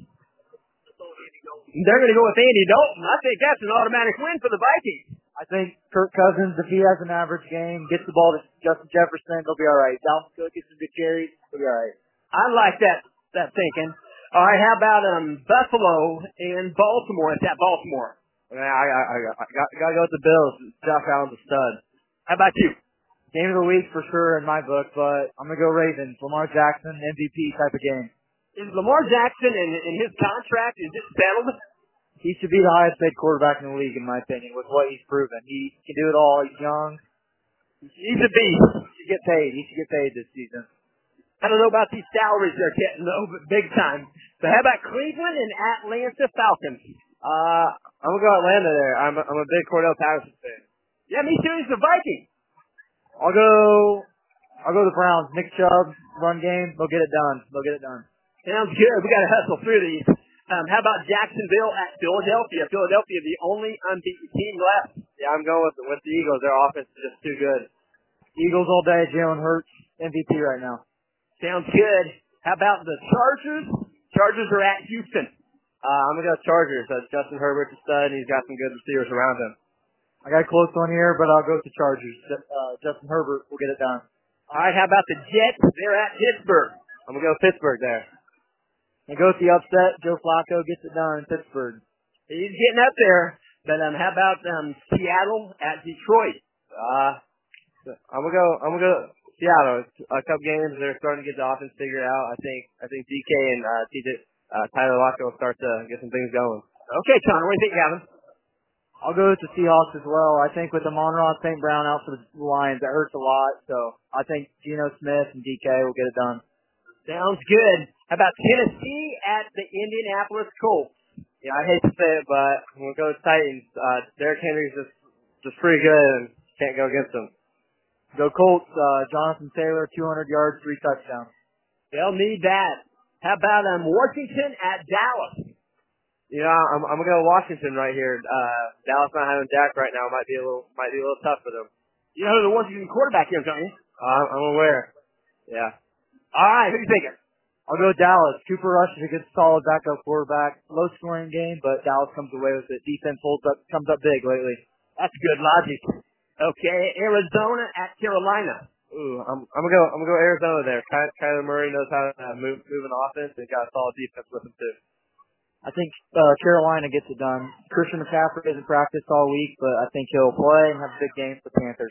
S1: They're going to go with Andy Dalton. I think that's an automatic win for the Vikings.
S4: I think Kirk Cousins, if he has an average game, gets the ball to Justin Jefferson, they'll be all right. Dalvin Cook gets some good carries, they'll be all right.
S1: I like that that thinking. All right, how about um Buffalo and Baltimore? It's at Baltimore.
S4: Man, I, I, I, I got, got to go with the Bills. Josh Allen's a stud.
S1: How about you?
S4: Game of the week for sure in my book, but I'm going to go Ravens. Lamar Jackson, M V P type of game.
S1: Is Lamar Jackson and, and his contract, is it settled?
S4: He should be the highest paid quarterback in the league, in my opinion, with what he's proven. He can do it all. He's young.
S1: He's a beast.
S4: He should get paid. He should get paid this season.
S1: I don't know about these salaries they're getting, though, but big time. So how about Cleveland and Atlanta Falcons?
S4: Uh, I'm going to go Atlanta there. I'm a, I'm a big Cordell Patterson fan.
S1: Yeah, me too. He's the Viking.
S4: I'll go I'll go the Browns. Nick Chubb, run game. They'll get it done. They'll get it done.
S1: Sounds good. We got to hustle through these. Um, how about Jacksonville at Philadelphia? Philadelphia, the only unbeaten team left.
S4: Yeah, I'm going with the, with the Eagles. Their offense is just too good. Eagles all day. Jalen Hurts, M V P right now.
S1: Sounds good. How about the Chargers? Chargers are at Houston.
S4: Uh, I'm going to go Chargers. Uh, Justin Herbert's a stud, and he's got some good receivers around him. I got a close one here, but I'll go with the Chargers. Uh, Justin Herbert will get it done.
S1: All right, how about the Jets? They're at Pittsburgh.
S4: I'm going to go Pittsburgh there. And go with the upset. Joe Flacco gets it done in Pittsburgh.
S1: He's getting up there. But um, how about um, Seattle at Detroit?
S4: Uh, I'm gonna go. I'm gonna go Seattle. A couple games, they're starting to get the offense figured out. I think. I think D K and uh, T J uh, Tyler Lockett will start to get some things going.
S1: Okay, Connor. What do you think, Gavin?
S4: I'll go with the Seahawks as well. I think with Amon-Ra Saint Brown out for the Lions, that hurts a lot. So I think Geno Smith and D K will get it done.
S1: Sounds good. How about Tennessee at the Indianapolis Colts?
S4: Yeah, I hate to say it, but I'm going to go with Titans. Uh, Derrick Henry's just, just pretty good and can't go against them. Go Colts, uh, Jonathan Taylor, two hundred yards, three touchdowns.
S1: They'll need that. How about um, Washington at Dallas?
S4: You know, I'm, I'm going to go Washington right here. Uh, Dallas not having Dak right now might be a little might be a little tough for them.
S1: You know who the Washington quarterback is, don't you?
S4: Uh, I'm aware. Yeah.
S1: All right, who you thinking?
S4: I'll go Dallas. Cooper Rush is a good, solid backup quarterback. Low scoring game, but Dallas comes away with it. Defense holds up, comes up big lately.
S1: That's good logic. Okay, Arizona at Carolina.
S4: Ooh, I'm I'm gonna go I'm gonna go Arizona there. Ky- Kyler Murray knows how to uh, move move an offense and got a solid defense with him too. I think uh, Carolina gets it done. Christian McCaffrey hasn't practiced all week, but I think he'll play and have a big game for the Panthers.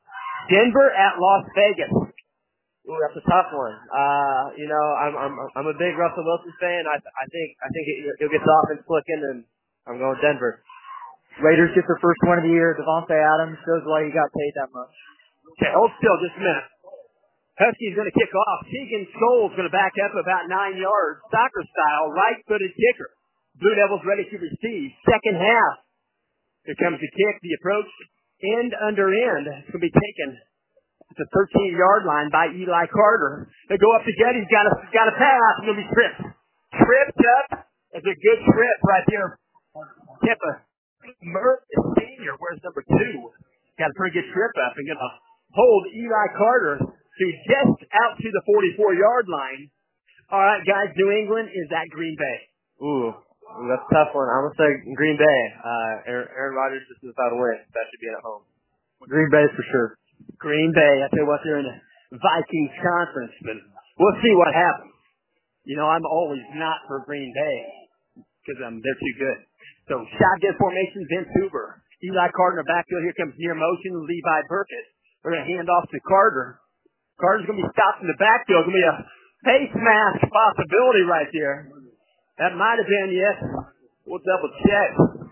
S1: Denver at Las Vegas.
S4: Ooh, that's a tough one. Uh, you know, I'm I'm I'm a big Russell Wilson fan. I I think I think he'll get the offense clicking, and I'm going Denver. Raiders get their first win of the year. Devontae Adams shows why he got paid that much.
S1: Okay, hold still just a minute. Huskies going to kick off. Keegan Scholes going to back up about nine yards, soccer style, right-footed kicker. Blue Devils ready to receive. Second half. Here comes the kick, the approach, end under end. It's going to be taken at the thirteen-yard line by Eli Carter. They go up to get. He's got a, got a pass. It's going to be tripped. Tripped up. It's a good trip right here. Tampa Murphy Senior. Where's number two? Got a pretty good trip up. And going to hold Eli Carter to just out to the forty-four-yard line. All right, guys, New England is at Green Bay.
S4: Ooh, that's a tough one. I'm going to say Green Bay. Uh, Aaron, Aaron Rodgers just is about to win, especially being at home. Green Bay for sure.
S1: Green Bay, I tell you what, they're in the Vikings conference, but we'll see what happens. You know, I'm always not for Green Bay because um, they're too good. So, shotgun formation, Vince Hoover. Eli Carter in the backfield. Here comes near motion, Levi Burkett. We're going to hand off to Carter. Carter's going to be stopped in the backfield. It's going to be a face mask possibility right there. That might have been, yes. We'll double check.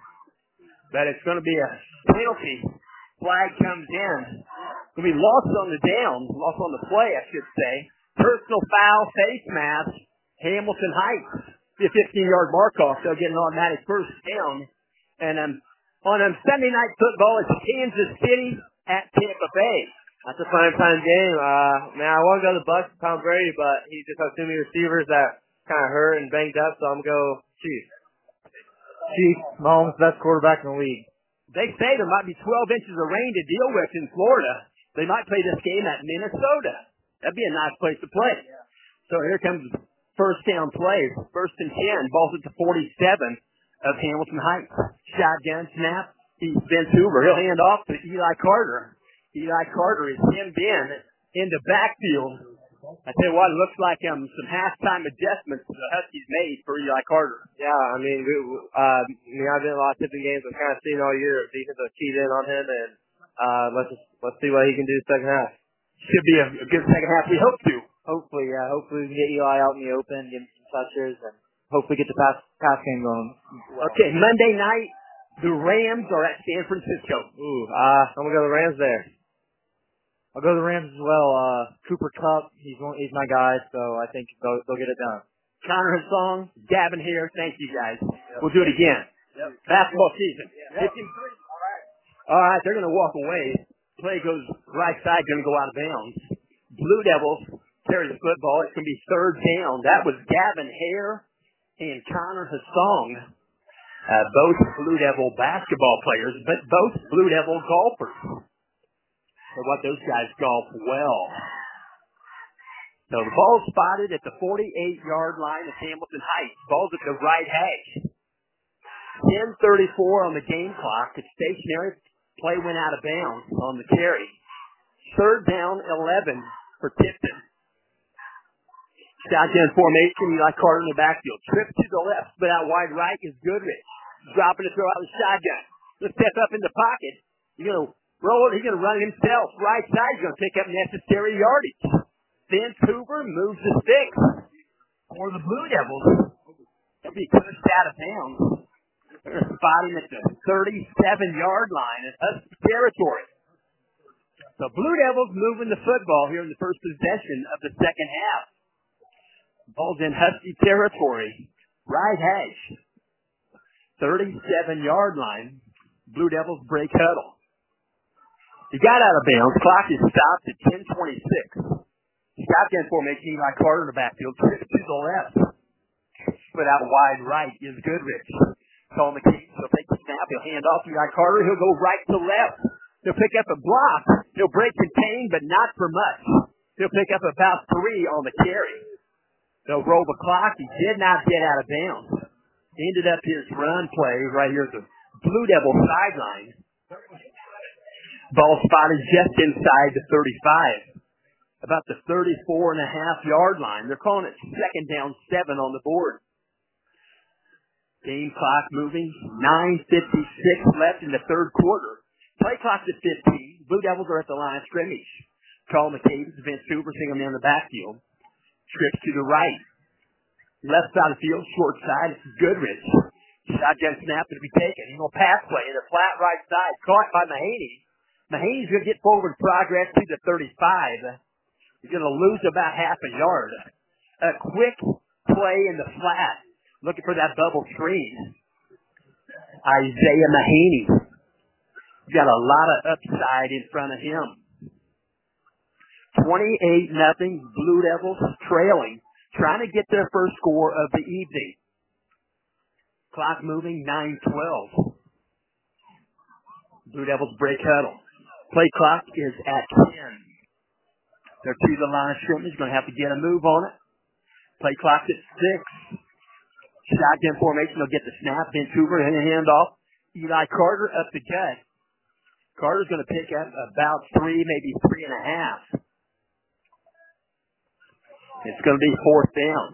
S1: But it's going to be a penalty. Flag comes in. It's going to be lost on the down, lost on the play, I should say. Personal foul, face mask, Hamilton Heights. Be a fifteen-yard mark-off. They'll get an automatic first down. And um, on um, Sunday Night Football, it's Kansas City at Tampa Bay.
S4: That's a fine time game. Uh, man, I want to go to the Bucs, Tom Brady, but he just has too many receivers that kind of hurt and banged up, so I'm going to go Chiefs. Chiefs, Mahomes, best quarterback in the league.
S1: They say there might be twelve inches of rain to deal with in Florida. They might play this game at Minnesota. That'd be a nice place to play. So here comes first down play. First and ten. Ball's at the forty-seven of Hamilton Heights. Shotgun snap. He's Vince Hoover. He'll hand off to Eli Carter. Eli Carter is hemmed in in the backfield. I tell you what, it looks like um, some halftime adjustments the Huskies made for Eli Carter.
S4: Yeah, I mean, we, uh, I mean, I've been in a lot of tipping games. I've kind of seen all year. Defense will keyed in on him, and uh, let's just, let's see what he can do second half.
S1: Should be a, a good second half. We hope to.
S4: Hopefully, yeah. Hopefully we can get Eli out in the open, give him some touches, and hopefully get the pass pass game going.
S1: Well. Okay, Monday night, the Rams are at San Francisco.
S4: Ooh, uh, I'm gonna go to the Rams there. I'll go to the Rams as well. Uh, Cooper Kupp, he's one, he's my guy, so I think they'll, they'll get it done.
S1: Connor Hassan, Gavin here. Thank you guys. Yep. We'll do it again. Yep. Basketball season. Yep. All right. All right, they're gonna walk away. Play goes right side, gonna go out of bounds. Blue Devils carry the football. It's gonna be third down. That was Gavin Hare and Connor Hassan, uh, both Blue Devil basketball players, but both Blue Devil golfers. So what those guys golf well. So the ball spotted at the forty-eight-yard line of Hamilton Heights. Ball's at the right hash. ten thirty-four on the game clock. It's stationary. Play went out of bounds on the carry. Third down, eleven for Tipton. Shotgun formation, Eli Carter in the backfield. Trip to the left, but out wide right is Goodrich. Dropping to throw out the shotgun. Let's step up in the pocket. You know, roll it. He's going to run it himself. Right side, he's going to pick up necessary yardage. Vince Hoover moves the sticks for the Blue Devils. He'll be pushed out of bounds. They're spotting at the thirty-seven-yard line in Husky territory. The Blue Devils moving the football here in the first possession of the second half. Ball's in Husky territory. Right hash. thirty-seven-yard line. Blue Devils break huddle. He got out of bounds. Clock is stopped at ten twenty-six. Shotgun formation, Eli Carter in the backfield. Trip to the left. Put out wide right is Goodrich. Call McKee. He'll take the snap. He'll hand off to Eli Carter. He'll go right to left. He'll pick up a block. He'll break contain, but not for much. He'll pick up about three on the carry. They'll roll the clock. He did not get out of bounds. Ended up his run play right here at the Blue Devil sideline. Ball spotted just inside the thirty-five. About the thirty-four and a half yard line. They're calling it second down seven on the board. Game clock moving. nine fifty-six left in the third quarter. Play clock's at fifteen. Blue Devils are at the line of scrimmage. Carl McCabe, Vince Hoover, singing them in the backfield. Trips to the right. Left side of the field, short side. It's Goodrich. Shotgun snap to be taken. He's going to pass play in the flat right side. Caught by Mahaney. Mahaney's going to get forward progress to the thirty-five. He's going to lose about half a yard. A quick play in the flat. Looking for that bubble screen. Isaiah Mahaney. He's got a lot of upside in front of him. twenty-eight nothing. Blue Devils trailing. Trying to get their first score of the evening. Clock moving, nine twelve. Blue Devils break huddle. Play clock is at ten. They're to the line of scrimmage. Going to have to get a move on it. Play clock at six. Shotgun formation. They'll get the snap. Vancouver and a handoff. Eli Carter up the gut. Carter's going to pick up about three, maybe three and a half. It's going to be fourth down.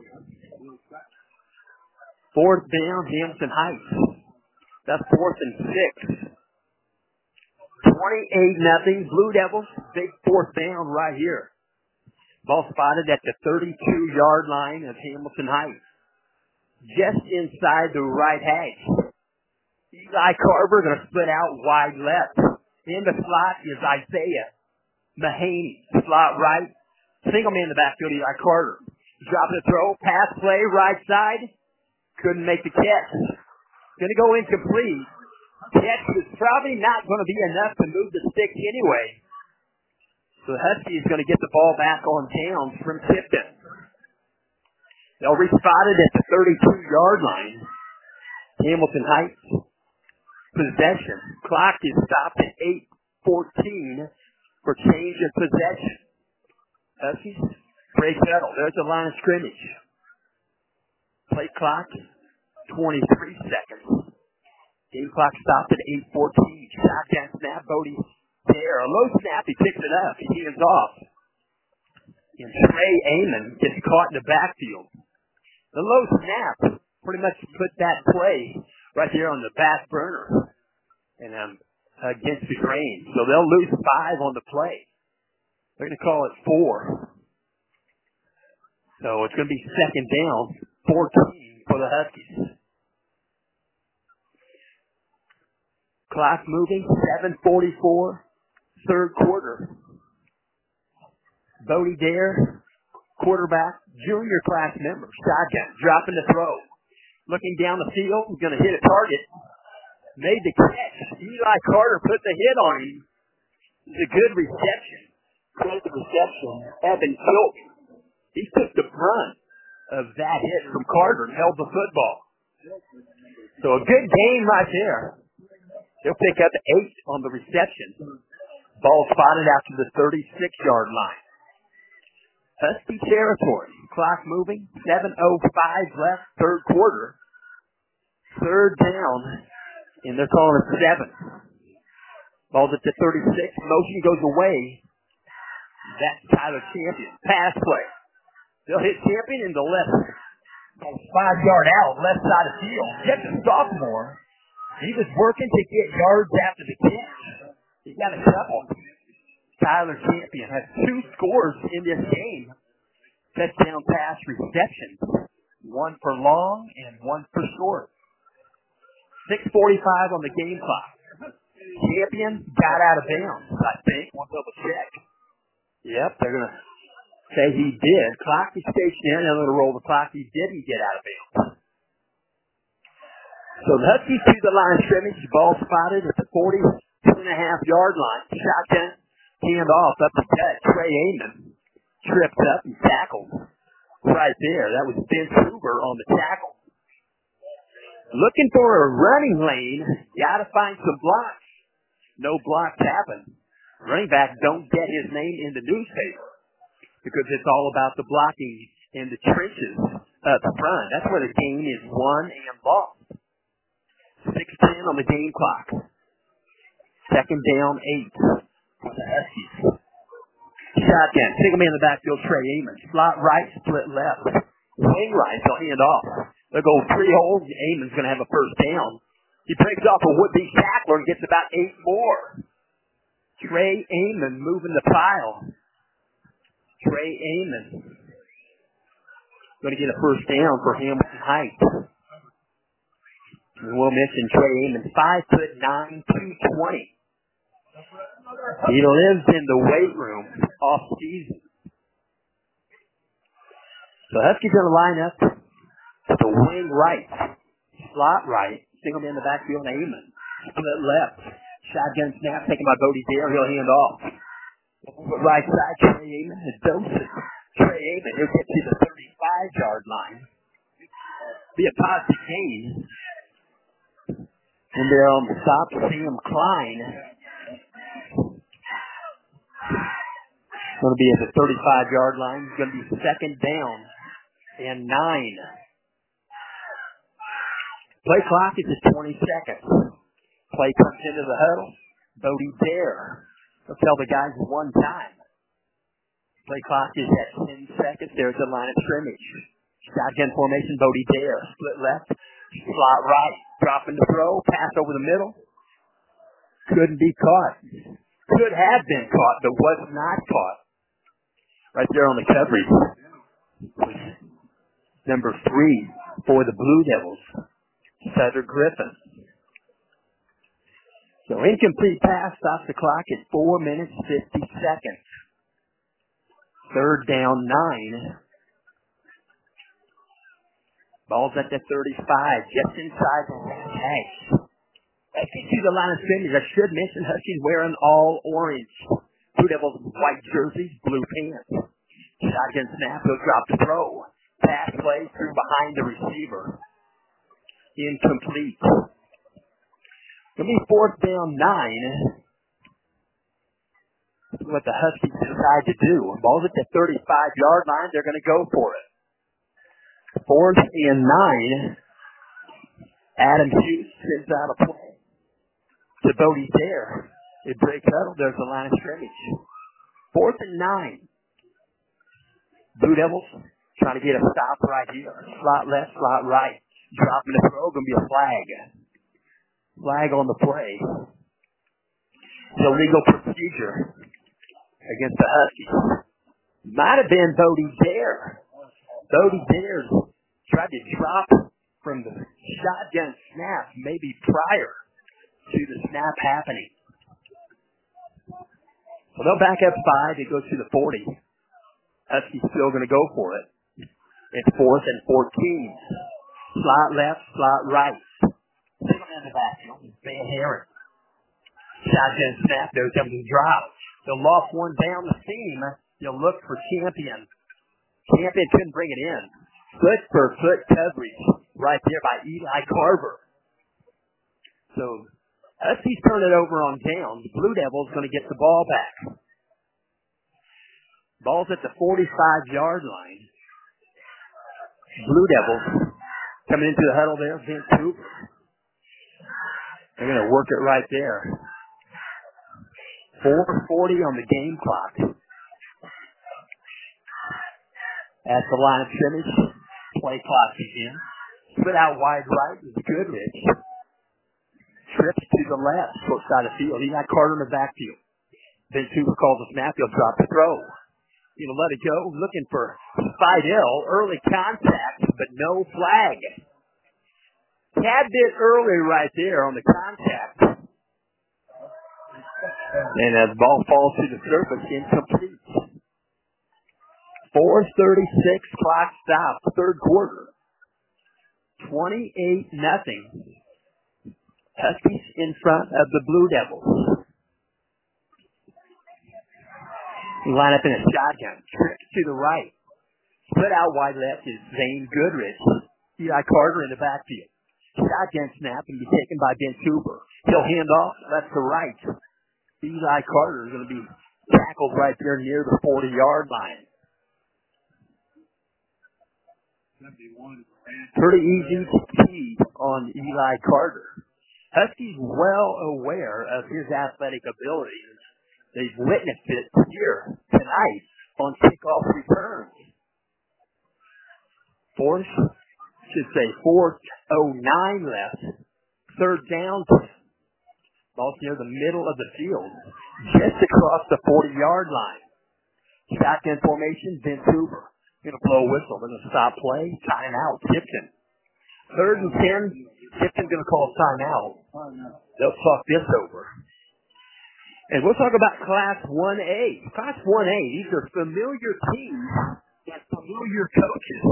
S1: Fourth down, Hamilton Heights. That's fourth and six. twenty-eight nothing. Blue Devils, big fourth down right here. Ball spotted at the thirty-two-yard line of Hamilton Heights. Just inside the right hash. Eli Carver going to split out wide left. In the slot is Isaiah Mahaney. Slot right. Single man in the backfield, Eli Carter. Drop the throw. Pass play, right side. Couldn't make the catch. Going to go incomplete. Catch is probably not going to be enough to move the sticks anyway. So the Huskies going to get the ball back on downs from Tipton. They'll respot it at the thirty-two-yard line. Hamilton Heights possession. Clock is stopped at eight fourteen for change of possession. Huskies break huddle. There's the line of scrimmage. Play clock, twenty-three seconds. Game clock stopped at eight fourteen. Shotgun snap. Bodie there. A low snap. He picks it up. He hands off. And Trey Amon gets caught in the backfield. The low snap pretty much put that play right there on the back burner and um, against the grain. So they'll lose five on the play. They're going to call it four. So it's going to be second down, fourteen for the Huskies. Clock moving, seven forty-four, third quarter. Bodie Dare, quarterback, junior class member, shotgun, dropping the throw. Looking down the field, going to hit a target. Made the catch. Eli Carter put the hit on him. It's a good reception. Great reception. Evan Kilk. He took the brunt of that hit from Carter and held the football. So a good game right there. They'll pick up eight on the reception. Ball spotted after the thirty-six-yard line. Husky territory. Clock moving. seven oh five left, third quarter. Third down, and they're calling it seven. Ball's at the thirty-six. Motion goes away. That's Tyler Champion. Pass play. They'll hit Champion in the left. Five yard out, left side of the field. Just a sophomore. He was working to get yards after the catch. He got a couple. Tyler Champion has two scores in this game. Touchdown pass receptions. One for long and one for short. six forty-five on the game clock. Champion got out of bounds, I think. One double check. Yep, they're going to say he did. Clock is stationary. They're going to roll the clock. He didn't get out of bounds. So the Huskies to the line of scrimmage. Ball spotted at the forty-two and a half yard line. Shotgun. Hand off up the gut. Trey Amon tripped up and tackled right there. That was Ben Huber on the tackle. Looking for a running lane. Got to find some blocks. No blocks happen. Running backs don't get his name in the newspaper because it's all about the blocking in the trenches up front. That's where the game is won and lost. six ten on the game clock. Second down, eight for the Huskies. Shotgun. Single man in the backfield, Trey Amon. Slot right, split left. Wing right, they'll hand off. They'll go three holes. Amon's going to have a first down. He breaks off a would-be tackler and gets about eight more. Trey Amon moving the pile. Trey Amon going to get a first down for Hamilton Heights. And we'll mention Trey Amon, five foot nine, two twenty. He lives in the weight room off season. So Huskies going to line up to the wing right, slot right, single man in the backfield, Amon. Split left, shotgun snap taken by Bodie Dare. He'll hand off. Right side, Trey Amon and Dosey. Trey Amon, he'll get to the thirty-five-yard line. Be a positive gain. And there on the stop, Sam Klein. Going to be at the thirty-five-yard line. It's going to be second down and nine. Play clock is at twenty seconds. Play comes into the huddle. Bodie Dare. He'll tell the guys one time. Play clock is at ten seconds. There's the line of scrimmage. Shotgun formation, Bodie Dare. Split left, slot right. Dropping the throw, pass over the middle. Couldn't be caught. Could have been caught, but was not caught. Right there on the coverage. Number three for the Blue Devils, Sutter Griffin. So incomplete pass stops the clock at four minutes, fifty seconds. Third down, nine. Ball's at the thirty-five, just inside the hash. Let's get to the line of scrimmage. I should mention Huskies wearing all orange. Blue Devils white jerseys, blue pants. Shotgun snap, he'll drop the throw. Pass play through behind the receiver. Incomplete. It'll be fourth down, nine. That's what the Huskies decide to do. Ball's at the thirty-five-yard line. They're going to go for it. Fourth and nine. Adam Hughes sends out a play to Bodie Dare. It breaks huddle. There's the line of scrimmage. Fourth and nine. Blue Devils trying to get a stop right here. Slot left, slot right. Dropping the throw. Going to be a flag. Flag on the play. Illegal procedure against the Huskies. Might have been Bodie Dare. Bodie Dare tried to drop from the shotgun snap maybe prior to the snap happening. So they'll back up five. It goes to the forty. Huskies still going to go for it. It's fourth and fourteen. Slot left, slot right. Single in the backfield. Van Herring. Shotgun snap. There comes a drop. They'll lost one down the seam. You'll look for Champion. Champion couldn't bring it in. Foot for foot coverage right there by Eli Carver. So Huskies turn it over on down. The Blue Devils going to get the ball back. Ball's at the forty-five-yard line. Blue Devils coming into the huddle there. Vince Hoover. They're going to work it right there. four forty on the game clock. At the line of scrimmage, play clock begin. Split out wide right is Goodrich. Trips to the left, short side of the field. He got Carter in the backfield. Then Hoover calls a snap. He'll drop the throw. He'll let it go. Looking for Fidel. Early contact, but no flag. Tad bit early right there on the contact. And as the ball falls to the surface, incomplete. four thirty-six, clock stop, third quarter. twenty-eight nothing. Huskies in front of the Blue Devils. We line up in a shotgun. Trips to the right. Split out wide left is Zane Goodrich. Eli Carter in the backfield. Shotgun snap and be taken by Ben Hoover. He'll hand off left to right. Eli Carter is going to be tackled right there near the forty-yard line. Pretty easy to key on Eli Carter. Huskies well aware of his athletic abilities. They've witnessed it here tonight on kickoff returns. Fourth, should say four oh nine left. Third down. Ball's near the middle of the field, just across the forty-yard line. Shotgun formation, Vince Hoover. Going to blow a whistle. They're going to stop play. Time out. Tipton. Third and ten. Tipton's going to call timeout. They'll talk this over. And we'll talk about Class one A. Class one A, these are familiar teams and familiar coaches.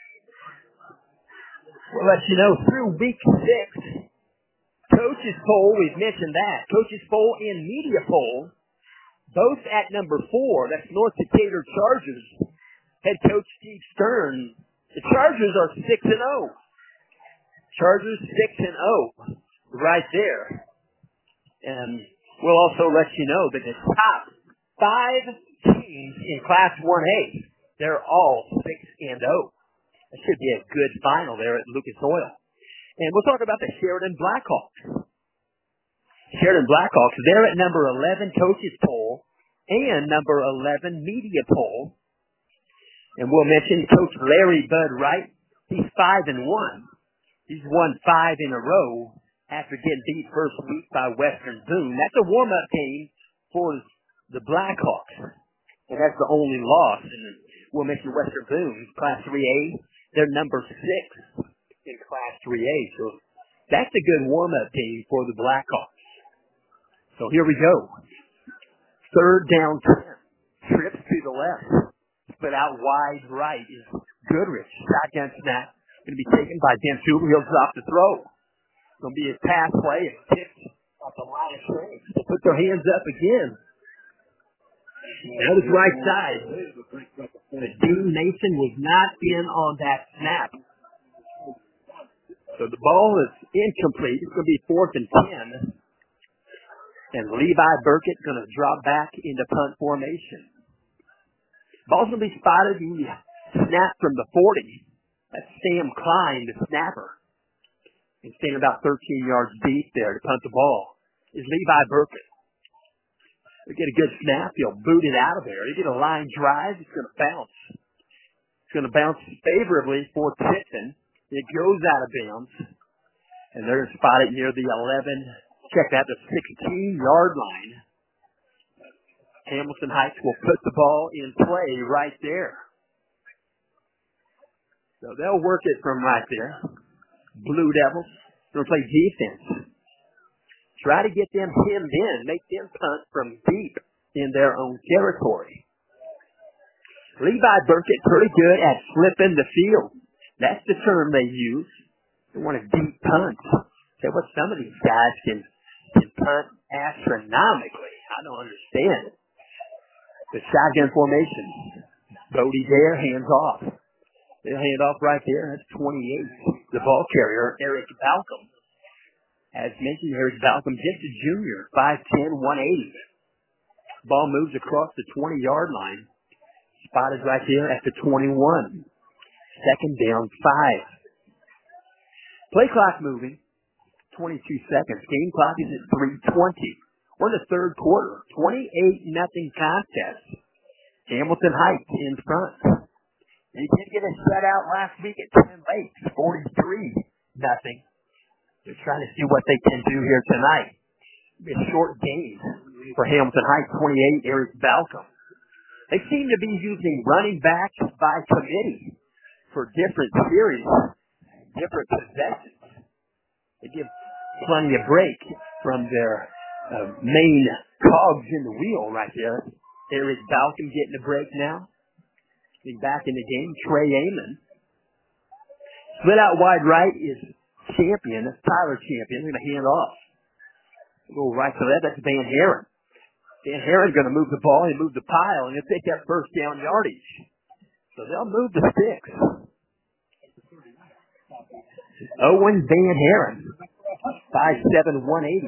S1: We'll let you know through week six, coaches poll, we've mentioned that. Coaches poll and media poll, both at number four. That's North Decatur Chargers. Head coach Steve Stern. The Chargers are six and oh. Chargers six and oh, right there. And we'll also let you know that the top five teams in Class one A, they're all six and oh. That should be a good final there at Lucas Oil. And we'll talk about the Sheridan Blackhawks. Sheridan Blackhawks, they're at number eleven coaches poll and number eleven media poll. And we'll mention Coach Larry Bud Wright. He's five and one. He's won five in a row after getting beat first week by Western Boone. That's a warm-up game for the Blackhawks. And that's the only loss. And we'll mention Western Boone, Class three A. They're number six in Class three A. So that's a good warm-up game for the Blackhawks. So here we go. Third down ten. Trips to the left. Split out wide right is Goodrich. Shotgun snap. Going to be taken by Dentu. He'll drop the throw. It's going to be a pass play. It's tipped off the line of scrimmage. They put their hands up again. Now it's right side. But Dean Mason was not in on that snap. So the ball is incomplete. It's going to be fourth and ten. And Levi Burkett's going to drop back into punt formation. Ball's going to be spotted and snapped from the forty. That's Sam Klein, the snapper. He's standing about thirteen yards deep there to punt the ball. Is Levi Burkett. He'll get a good snap. He'll boot it out of there. He'll get a line drive. It's going to bounce. It's going to bounce favorably for Tipton. It goes out of bounds. And they're spotted near the eleven. Check that, the sixteen-yard line. Hamilton Heights will put the ball in play right there. So they'll work it from right there. Blue Devils going to play defense. Try to get them hemmed in, make them punt from deep in their own territory. Levi Burkett pretty good at flipping the field. That's the term they use. They want a deep punt. Say what some of these guys can, can punt astronomically. I don't understand it. The shotgun formation. Bodie there, hands off. They'll hand off right there. That's twenty-eight. The ball carrier, Eric Balcom. As mentioned, Eric Balcom, just a junior, five ten, one eighty. Ball moves across the twenty-yard line. Spotted right there at the twenty-one. Second down, five. Play clock moving. twenty-two seconds. Game clock is at three twenty. We're in the third quarter. twenty-eight nothing contest. Hamilton Heights in front. They did get a shutout last week at Twin Lakes, forty-three nothing. They're trying to see what they can do here tonight. It'll be a short game for Hamilton Heights, twenty-eight, Eric Balcom. They seem to be using running backs by committee for different series, different possessions. They give plenty of break from their uh, main cogs in the wheel right there. Eric Balcom getting a break now. He's back in the game. Trey Amon. Split out wide right is Champion. That's Tyler Champion. They're going to hand off. Go right to that. That's Van Haren. Van Haren's going to move the ball and move the pile, and he'll take that first down yardage. So they'll move the sticks. Owen Van Haren. five seven, one eighty.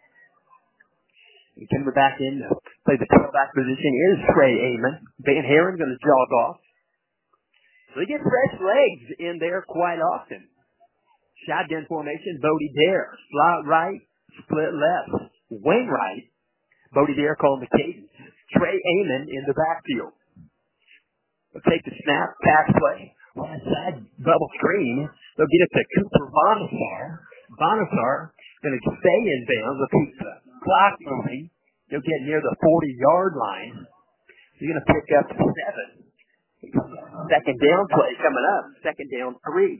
S1: And coming back in to play the tailback position is Trey Amon. Van Haren going to jog off. So they get fresh legs in there quite often. Shotgun formation, Bodie Dare. Slot right, split left. Wing right. Bodie Dare calling the cadence. Trey Amon in the backfield. They'll take the snap, pass play. Right side, bubble screen. They'll get it to Cooper Bonasar. Bonasar going to stay in bounds. They'll keep the clock moving. He'll get near the forty-yard line. He's going to pick up seven. Second down play coming up. Second down three.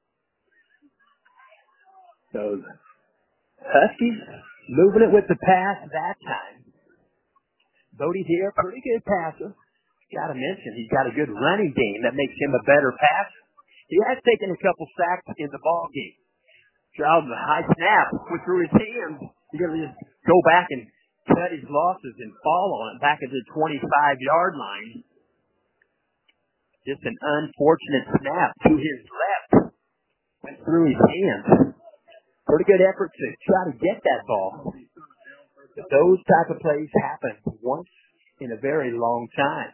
S1: So Huskies moving it with the pass that time. Bodie here, pretty good passer. got to mention he's got a good running game that makes him a better passer. He has taken a couple sacks in the ball game. Child, the high snap went through his hands. He's going to just go back and cut his losses and fall on it back at the twenty-five-yard line. Just an unfortunate snap to his left. Went through his hands. Pretty good effort to try to get that ball. But those type of plays happen once in a very long time.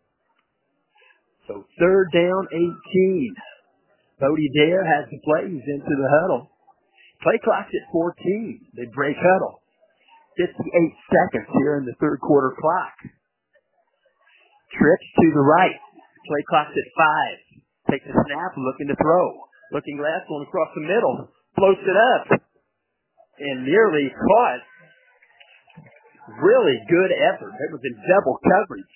S1: So third down, eighteen. Bodie Dare has the plays into the huddle. Play clock's at fourteen. They break huddle. fifty-eight seconds here in the third quarter clock. Trips to the right. Play clock's at five. Takes a snap, looking to throw. Looking left, going across the middle. Floats it up. And nearly caught. Really good effort. It was in double coverage.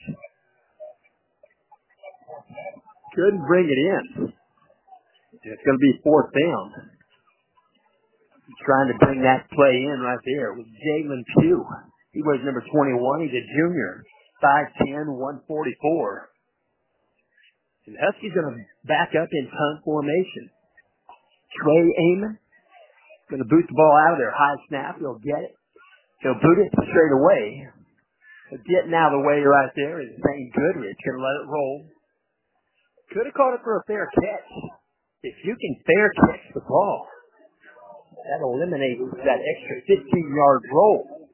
S1: Couldn't bring it in. It's going to be fourth down. Trying to bring that play in right there with Jalen Pugh. He wears number twenty-one. He's a junior. five ten, one forty-four. And Husky's going to back up in punt formation. Trey Amon going to boot the ball out of there. High snap. He'll get it. He'll boot it straight away. But getting out of the way right there is Zane Goodrich. Going to let it roll. Could have caught it for a fair catch. If you can fair catch the ball, that eliminates that extra fifteen-yard roll.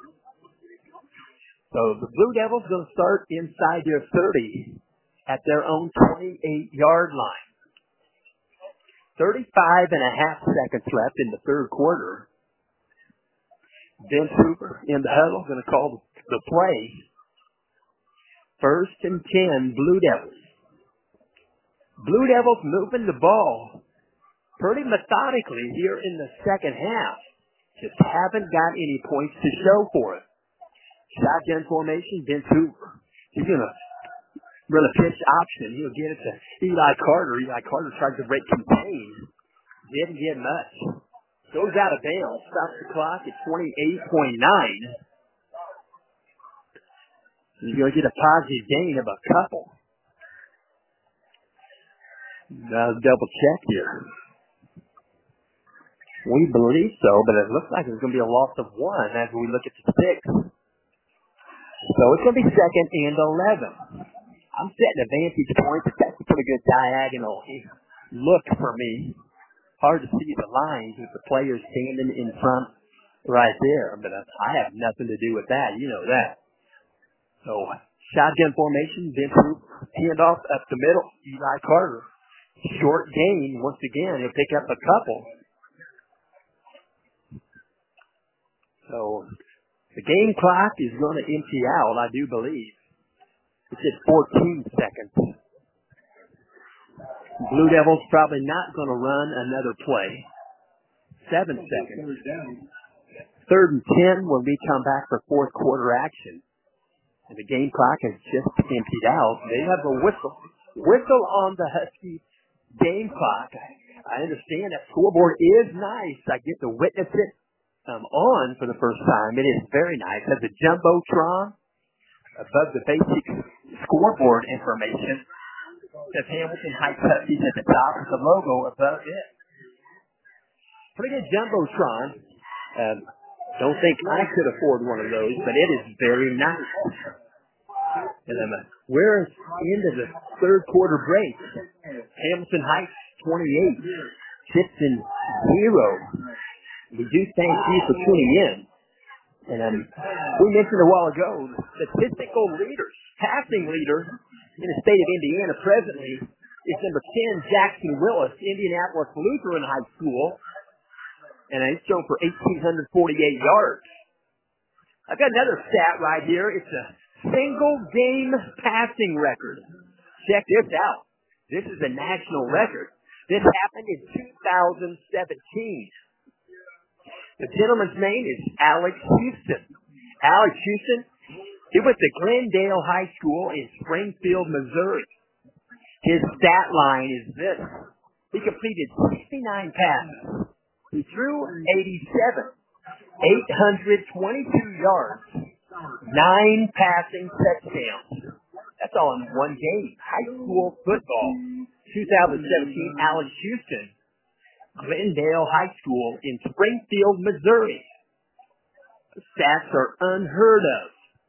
S1: So the Blue Devils going to start inside their thirty at their own twenty-eight-yard line. thirty-five and a half seconds left in the third quarter. Vince Hoover in the huddle going to call the play. First and ten, Blue Devils. Blue Devils moving the ball pretty methodically here in the second half. Just haven't got any points to show for it. Shotgun formation, Vince Hoover. He's going to run a pitch option. He'll get it to Eli Carter. Eli Carter tries to break contain. Didn't get much. Goes out of bounds. Stops the clock at twenty-eight point nine. He's going to get a positive gain of a couple. Now double check here. We believe so, but it looks like there's going to be a loss of one as we look at the sticks. So it's going to be second and eleven. I'm setting a vantage point, but that's a pretty good diagonal look for me. Hard to see the lines with the players standing in front right there, but I have nothing to do with that. You know that. So shotgun formation, Vince Hoover, handoff up the middle, Eli Carter. Short gain, once again, he'll pick up a couple. So the game clock is going to empty out, I do believe. It's at fourteen seconds. Blue Devils probably not going to run another play. Seven seconds. Third and ten when we come back for fourth quarter action. And the game clock has just emptied out. They have a whistle. Whistle on the Husky game clock. I understand that scoreboard is nice. I get to witness it um, on for the first time. It is very nice. It has a jumbotron above the basic scoreboard information. It says Hamilton Heights Huskies at the top with the logo above it. Pretty good jumbotron. Um, don't think I could afford one of those, but it is very nice. And then uh, we're into the third quarter break. Hamilton Heights twenty-eight, Tipton zero. We do thank you for tuning in. And um, we mentioned a while ago, the statistical leaders, passing leader in the state of Indiana presently is number ten, Jackson Willis, Indianapolis Lutheran High School. And it's shown for one thousand eight hundred forty-eight yards. I've got another stat right here. It's a single game passing record. Check this out. This is a national record. This happened in two thousand seventeen. The gentleman's name is Alex Houston. Alex Houston, he went to Glendale High School in Springfield, Missouri. His stat line is this. He completed sixty-nine passes. He threw eighty-seven, eight hundred twenty-two yards, nine passing touchdowns. That's That's all in one game. High school football. twenty seventeen, Alex Houston. Glendale High School in Springfield, Missouri. The stats are unheard of.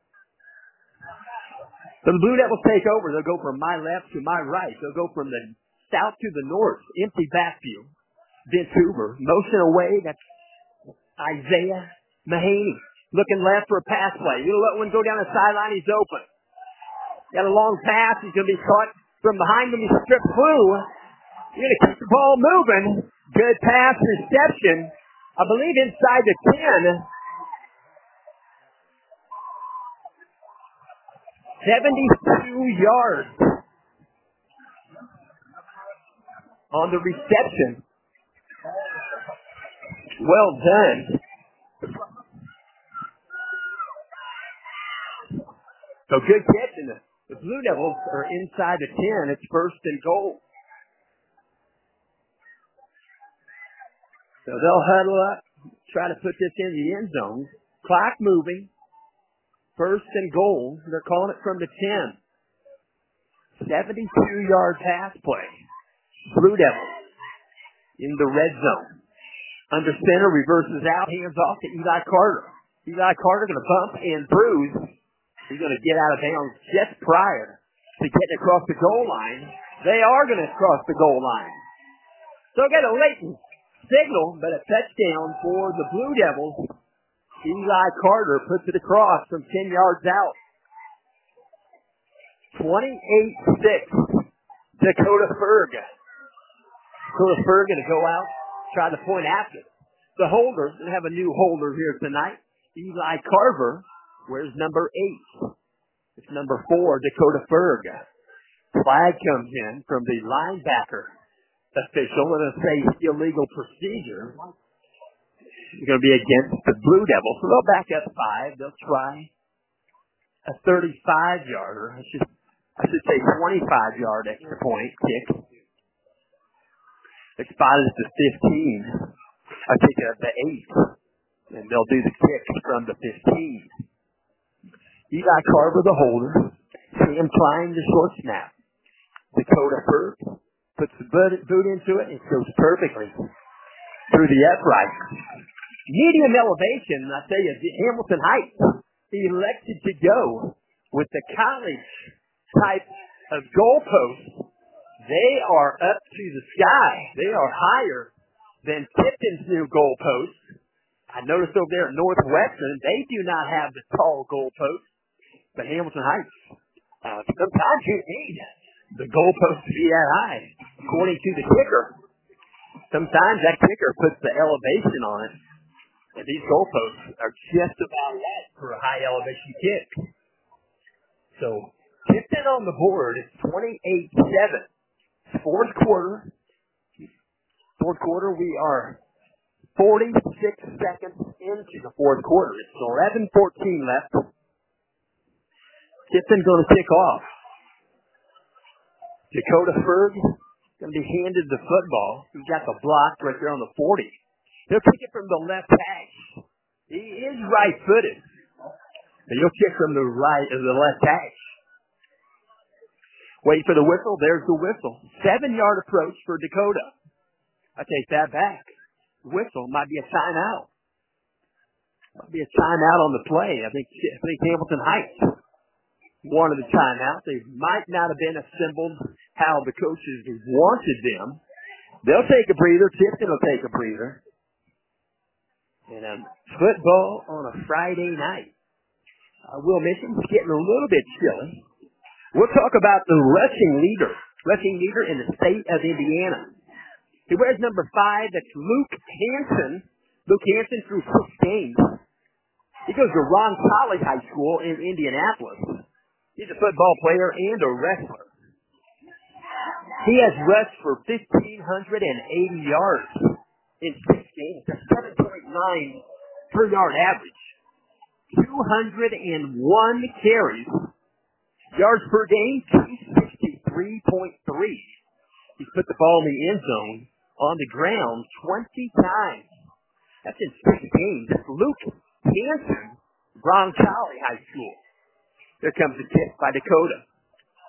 S1: So the Blue Devils take over. They'll go from my left to my right. They'll go from the south to the north. Empty backfield. Vince Hoover. Motion away. That's Isaiah Mahaney. Looking left for a pass play. You let one go down the sideline. He's open. Got a long pass. He's going to be caught from behind him. He's stripped through. You're going to keep the ball moving. Good pass reception. I believe inside the ten. seventy-two yards on the reception. Well done. So good catch, and the, the Blue Devils are inside the ten. It's first and goal. So they'll huddle up, try to put this in the end zone. Clock moving. First and goal. They're calling it from the ten. seventy-two yard pass play. Blue Devils in the red zone. Under center, reverses out, hands off to Eli Carter. Eli Carter going to bump and bruise. He's going to get out of bounds just prior to getting across the goal line. They are going to cross the goal line. So get a latent signal, but a touchdown for the Blue Devils. Eli Carter puts it across from ten yards out. twenty-eight six. Dakota Ferg. Dakota Ferg going to go out, try the point after. The holder, going to have a new holder here tonight. Eli Carver wears number eight. It's number four, Dakota Ferg. Flag comes in from the linebacker official. Going to say illegal procedure. It's going to be against the Blue Devils. So they'll back up five. They'll try a thirty-five yarder. I should, I should say twenty-five yard extra point kick. Their spot is the fifteen. I think uh, the eight. And they'll do the kick from the fifteen. Eli Carver, the holder. Sam Klein, the short snap. Dakota Ferg puts the boot, boot into it, and it goes perfectly through the upright. Medium elevation, I tell you, Hamilton Heights elected to go with the college type of goalposts. They are up to the sky. They are higher than Tipton's new goalposts. I noticed over there at Northwestern, they do not have the tall goalposts, but Hamilton Heights, uh, sometimes you need the goalpost to be that high, according to the kicker. Sometimes that kicker puts the elevation on it. And these goalposts are just about that for a high elevation kick. So, Tipton on the board is twenty-eight seven. Fourth quarter. Fourth quarter, we are forty-six seconds into the fourth quarter. It's eleven fourteen left. Tipton going to kick off. Dakota Ferg going to be handed the football. He's got the block right there on the forty. He'll kick it from the left hash. He is right-footed. But he'll kick from the right of the left hash. Wait for the whistle. There's the whistle. Seven-yard approach for Dakota. I take that back. Whistle might be a timeout. Might be a timeout on the play. I think I think Hamilton Heights wanted a timeout. They might not have been assembled how the coaches wanted them. They'll take a breather. Tipton will take a breather. And um, football on a Friday night. I will mention it's getting a little bit chilly. We'll talk about the rushing leader. Rushing leader in the state of Indiana. He wears number five. That's Luke Hansen. Luke Hansen through six games. He goes to Ron College High School in Indianapolis. He's a football player and a wrestler. He has rushed for one thousand five hundred eighty yards in six games. That's seven point nine per yard average. two hundred one carries. Yards per game, two sixty-three point three. He's put the ball in the end zone on the ground twenty times. That's in six games. That's Luke Hansen, Roncalli High School. There comes the kick by Dakota.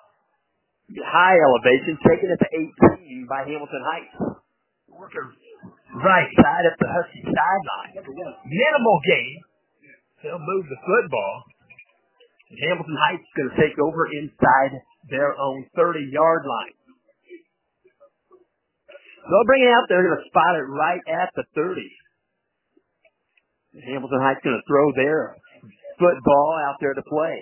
S1: High elevation, taken at the eighteen by Hamilton Heights. Working right side up the Husky sideline. Minimal gain. They'll move the football. Hamilton Heights is going to take over inside their own thirty-yard line. They'll bring it out. They're going to spot it right at the thirty. Hamilton Heights going to throw their football out there to play.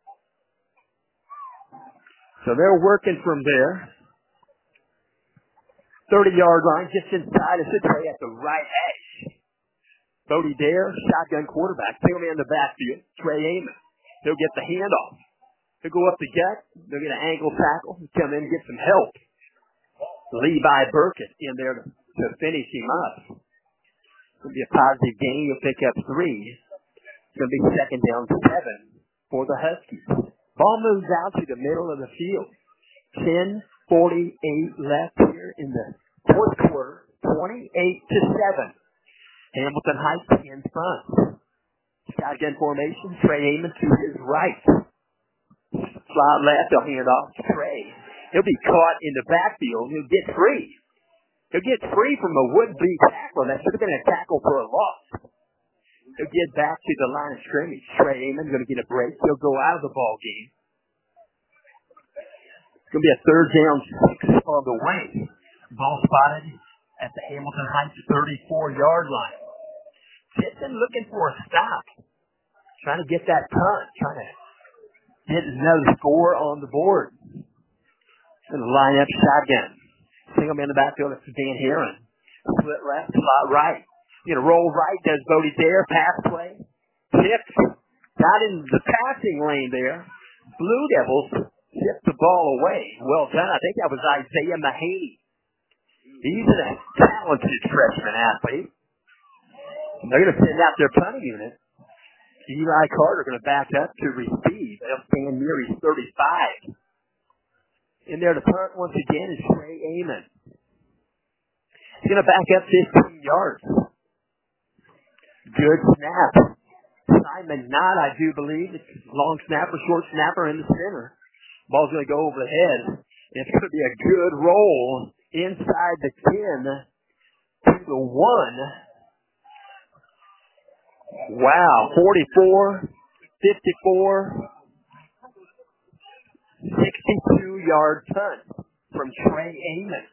S1: So they're working from there. thirty-yard line just inside of Citré at the right edge. Bodie Dare, shotgun quarterback. Take him in the backfield. Trey Amon. He'll get the handoff. He'll go up the gut. They'll get an ankle tackle. He'll come in and get some help. Levi Burkett in there to, to finish him up. It's going to be a positive gain. He'll pick up three. It's going to be second down seven for the Huskies. Ball moves out to the middle of the field. ten forty-eight left here in the fourth quarter. twenty-eight to seven. Hamilton Heights in front. Shotgun formation. Trey Amon to his right. Slot left. They'll hand off to Trey. He'll be caught in the backfield. He'll get free. He'll get free from a would-be tackler. That should have been a tackle for a loss. He'll get back to the line of scrimmage. Trey Amon's going to get a break. He'll go out of the ball game. It's going to be a third down six on the way. Ball spotted at the Hamilton Heights thirty-four-yard line. Tipton looking for a stop. Trying to get that punt. Trying to get another score on the board. Going to line up shotgun. Single man in the backfield. It's Dan Heron. Split left, slot right. Going to roll right. Does Bodie Dare. Pass play. Tipped. Got in the passing lane there. Blue Devils tipped the ball away. Well done. I think that was Isaiah Mahaney. He's a talented freshman athlete. They're going to send out their punting unit. Eli Carter going to back up to receive. They'll stand near his thirty-five. In there to punt once again is Trey Amon. He's going to back up fifteen yards. Good snap. Simon Knott, I do believe. It's long snapper, short snapper in the center. Ball's going to go over the head. It's going to be a good roll inside the ten to the one. Wow, forty-four, fifty-four, sixty-two-yard punt from Trey Amon.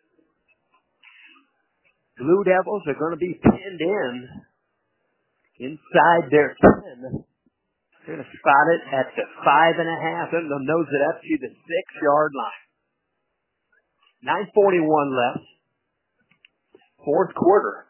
S1: Blue Devils are going to be pinned in inside their ten. They're going to spot it at the five and a half, and they'll nose it up to the six-yard line. nine forty-one left. Fourth quarter.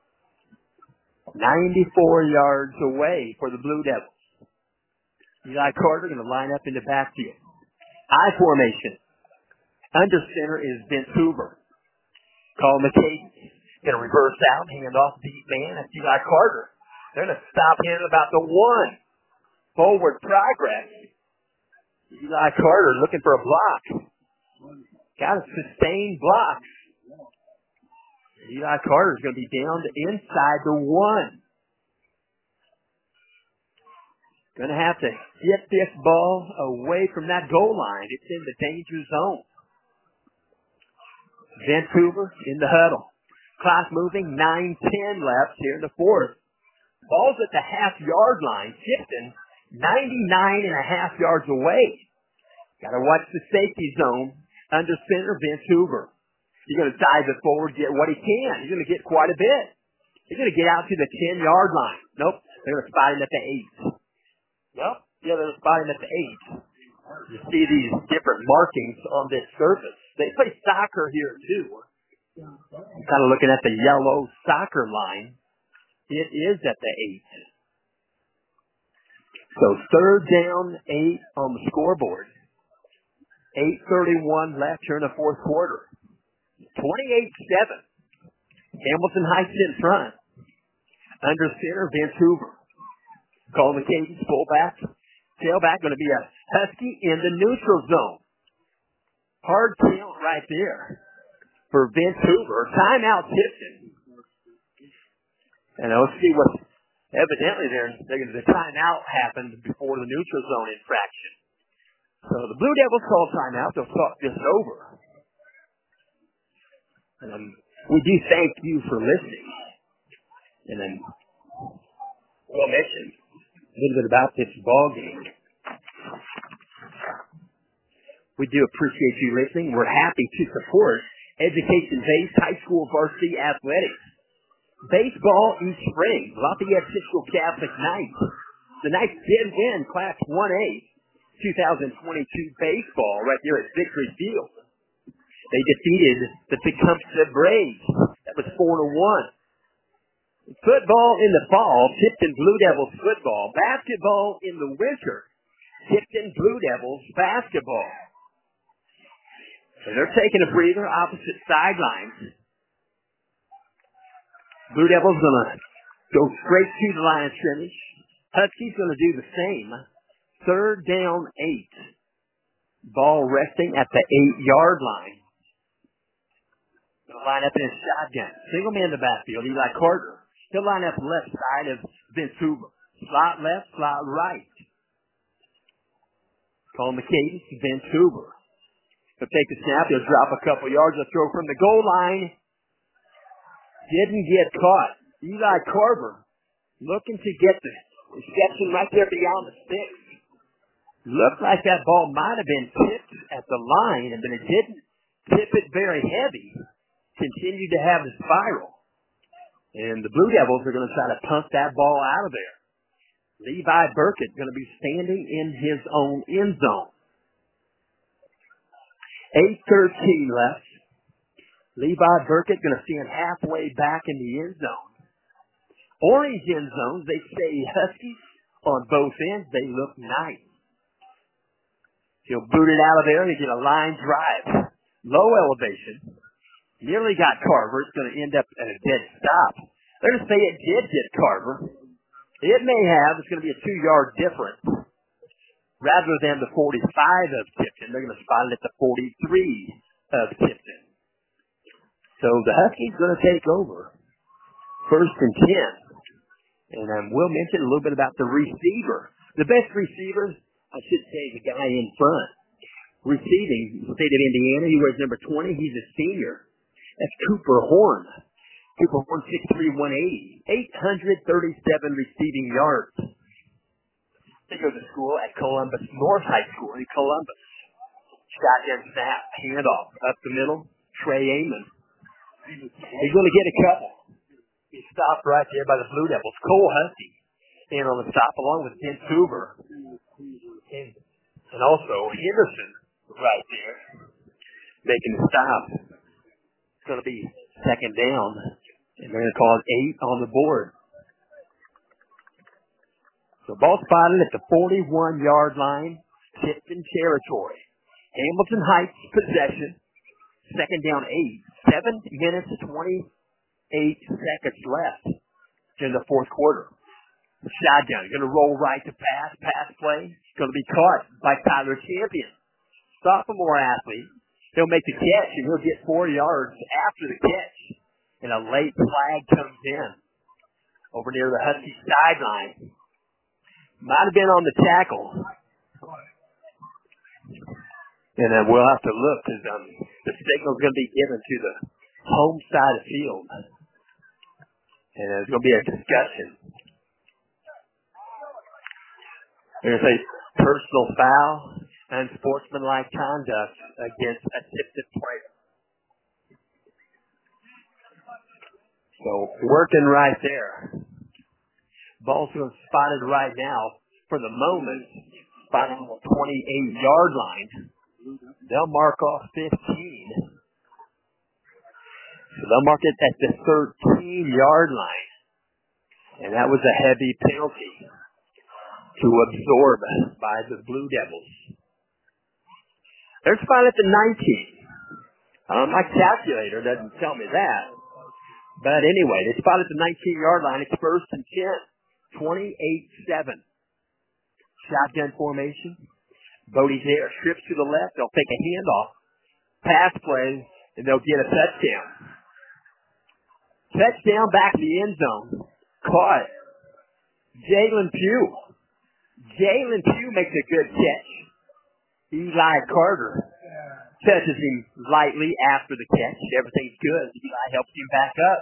S1: ninety-four yards away for the Blue Devils. Eli Carter going to line up in the backfield. I formation. Under center is Vince Hoover. Colin McKay going to reverse out, hand off deep man. That's Eli Carter. They're going to stop him about the one. Forward progress. Eli Carter looking for a block. Got a sustained block. Eli Carter's going to be down to inside the one. Going to have to get this ball away from that goal line. It's in the danger zone. Vince Hoover in the huddle. Clock moving, nine ten left here in the fourth. Ball's at the half-yard line. Tipton, ninety-nine and a half yards away. Got to watch the safety zone. Under center, Vince Hoover. He's going to dive it forward, get what he can. He's going to get quite a bit. He's going to get out to the ten-yard line. Nope, they're going to spot him at the eight. Yep, yeah, they're going to spot him at the eight. You see these different markings on this surface. They play soccer here, too. I'm kind of looking at the yellow soccer line. It is at the eight. So third down, eight on the scoreboard. eight thirty-one left here in the fourth quarter. twenty-eight seven. Hamilton Heights in front. Under center, Vince Hoover. Colin McKay, fullback. Tailback going to be a Husky in the neutral zone. Hard count right there for Vince Hoover. Timeout Tipton. And let's see what, evidently there, the timeout happened before the neutral zone infraction. So the Blue Devils call timeout. They'll talk this over. And then we do thank you for listening. And then we'll mention a little bit about this ball game. We do appreciate you listening. We're happy to support education-based high school varsity athletics. Baseball each spring, Lafayette Central Catholic Knights. The Knights did win Class one A twenty twenty-two baseball right there at Victory Field. They defeated the Tecumseh Braves. That was four to one. Football in the fall, Tipton Blue Devils football. Basketball in the winter, Tipton Blue Devils basketball. So they're taking a breather, opposite sidelines. Blue Devils going to go straight to the line of scrimmage. Huskies going to do the same. Third down, eight. Ball resting at the eight-yard line. Going to line up in a shotgun. Single man in the backfield, Eli Carter. He'll line up left side of Vince Hoover. Slot left, slot right. Call McCady, Vince Hoover. He'll take the snap. He'll drop a couple yards. He'll throw from the goal line. Didn't get caught. Eli Carver looking to get the reception right there beyond the sticks. Looked like that ball might have been tipped at the line, but it didn't tip it very heavy. Continued to have the spiral. And the Blue Devils are going to try to punt that ball out of there. Levi Burkett going to be standing in his own end zone. eight thirteen left. Levi Burkett going to stand halfway back in the end zone. Orange end zones, they say Huskies on both ends. They look nice. He'll boot it out of there. He get a line drive. Low elevation. Nearly got Carver. It's going to end up at a dead stop. They're going to say it did get Carver. It may have. It's going to be a two-yard difference. Rather than the forty-five of Tipton, they're going to spot it at the forty-three of Tipton. So the Huskies going to take over. First and ten. And um, we'll mention a little bit about the receiver. The best receiver, I should say, the guy in front. Receiving, state of Indiana, he wears number twenty. He's a senior. That's Cooper Horn. Cooper Horn, six three, one eighty. eight hundred thirty-seven receiving yards. They go to school at Columbus North High School in Columbus. Shotgun snap, handoff up the middle. Trey Amon. He's going to get a couple. He stopped right there by the Blue Devils. Cole Husky in on the stop along with Vince Hoover. And, and also Henderson right there making the stop. It's going to be second down. And they're going to call it eight on the board. So ball spotted at the forty-one-yard line. Tipton territory. Hamilton Heights possession. Second down, eight. Seven minutes, twenty-eight seconds left in the fourth quarter. The shotgun, going to roll right to pass. Pass play. Going to be caught by Tyler Champion. Sophomore athlete. He'll make the catch, and he'll get four yards after the catch. And a late flag comes in over near the Husky sideline. Might have been on the tackle. And then we'll have to look because um, the signal's going to be given to the home side of the field. And there's going to be a discussion. They're going to say personal foul and sportsmanlike conduct against a Tipton player. So working right there. Ball's going spotted right now for the moment. Spotted on the twenty-eight-yard line. They'll mark off fifteen. So they'll mark it at the thirteen-yard line. And that was a heavy penalty to absorb by the Blue Devils. They're spotted at the nineteen. Um, my calculator doesn't tell me that. But anyway, they spotted the nineteen-yard line. It's first and ten. twenty-eight seven. Shotgun formation. Bodie's there. Strips to the left. They'll take a handoff. Pass play, and they'll get a touchdown. Touchdown back in the end zone. Caught. Jalen Pugh. Jalen Pugh makes a good catch. Eli Carter touches him lightly after the catch. Everything's good. Eli helps him back up.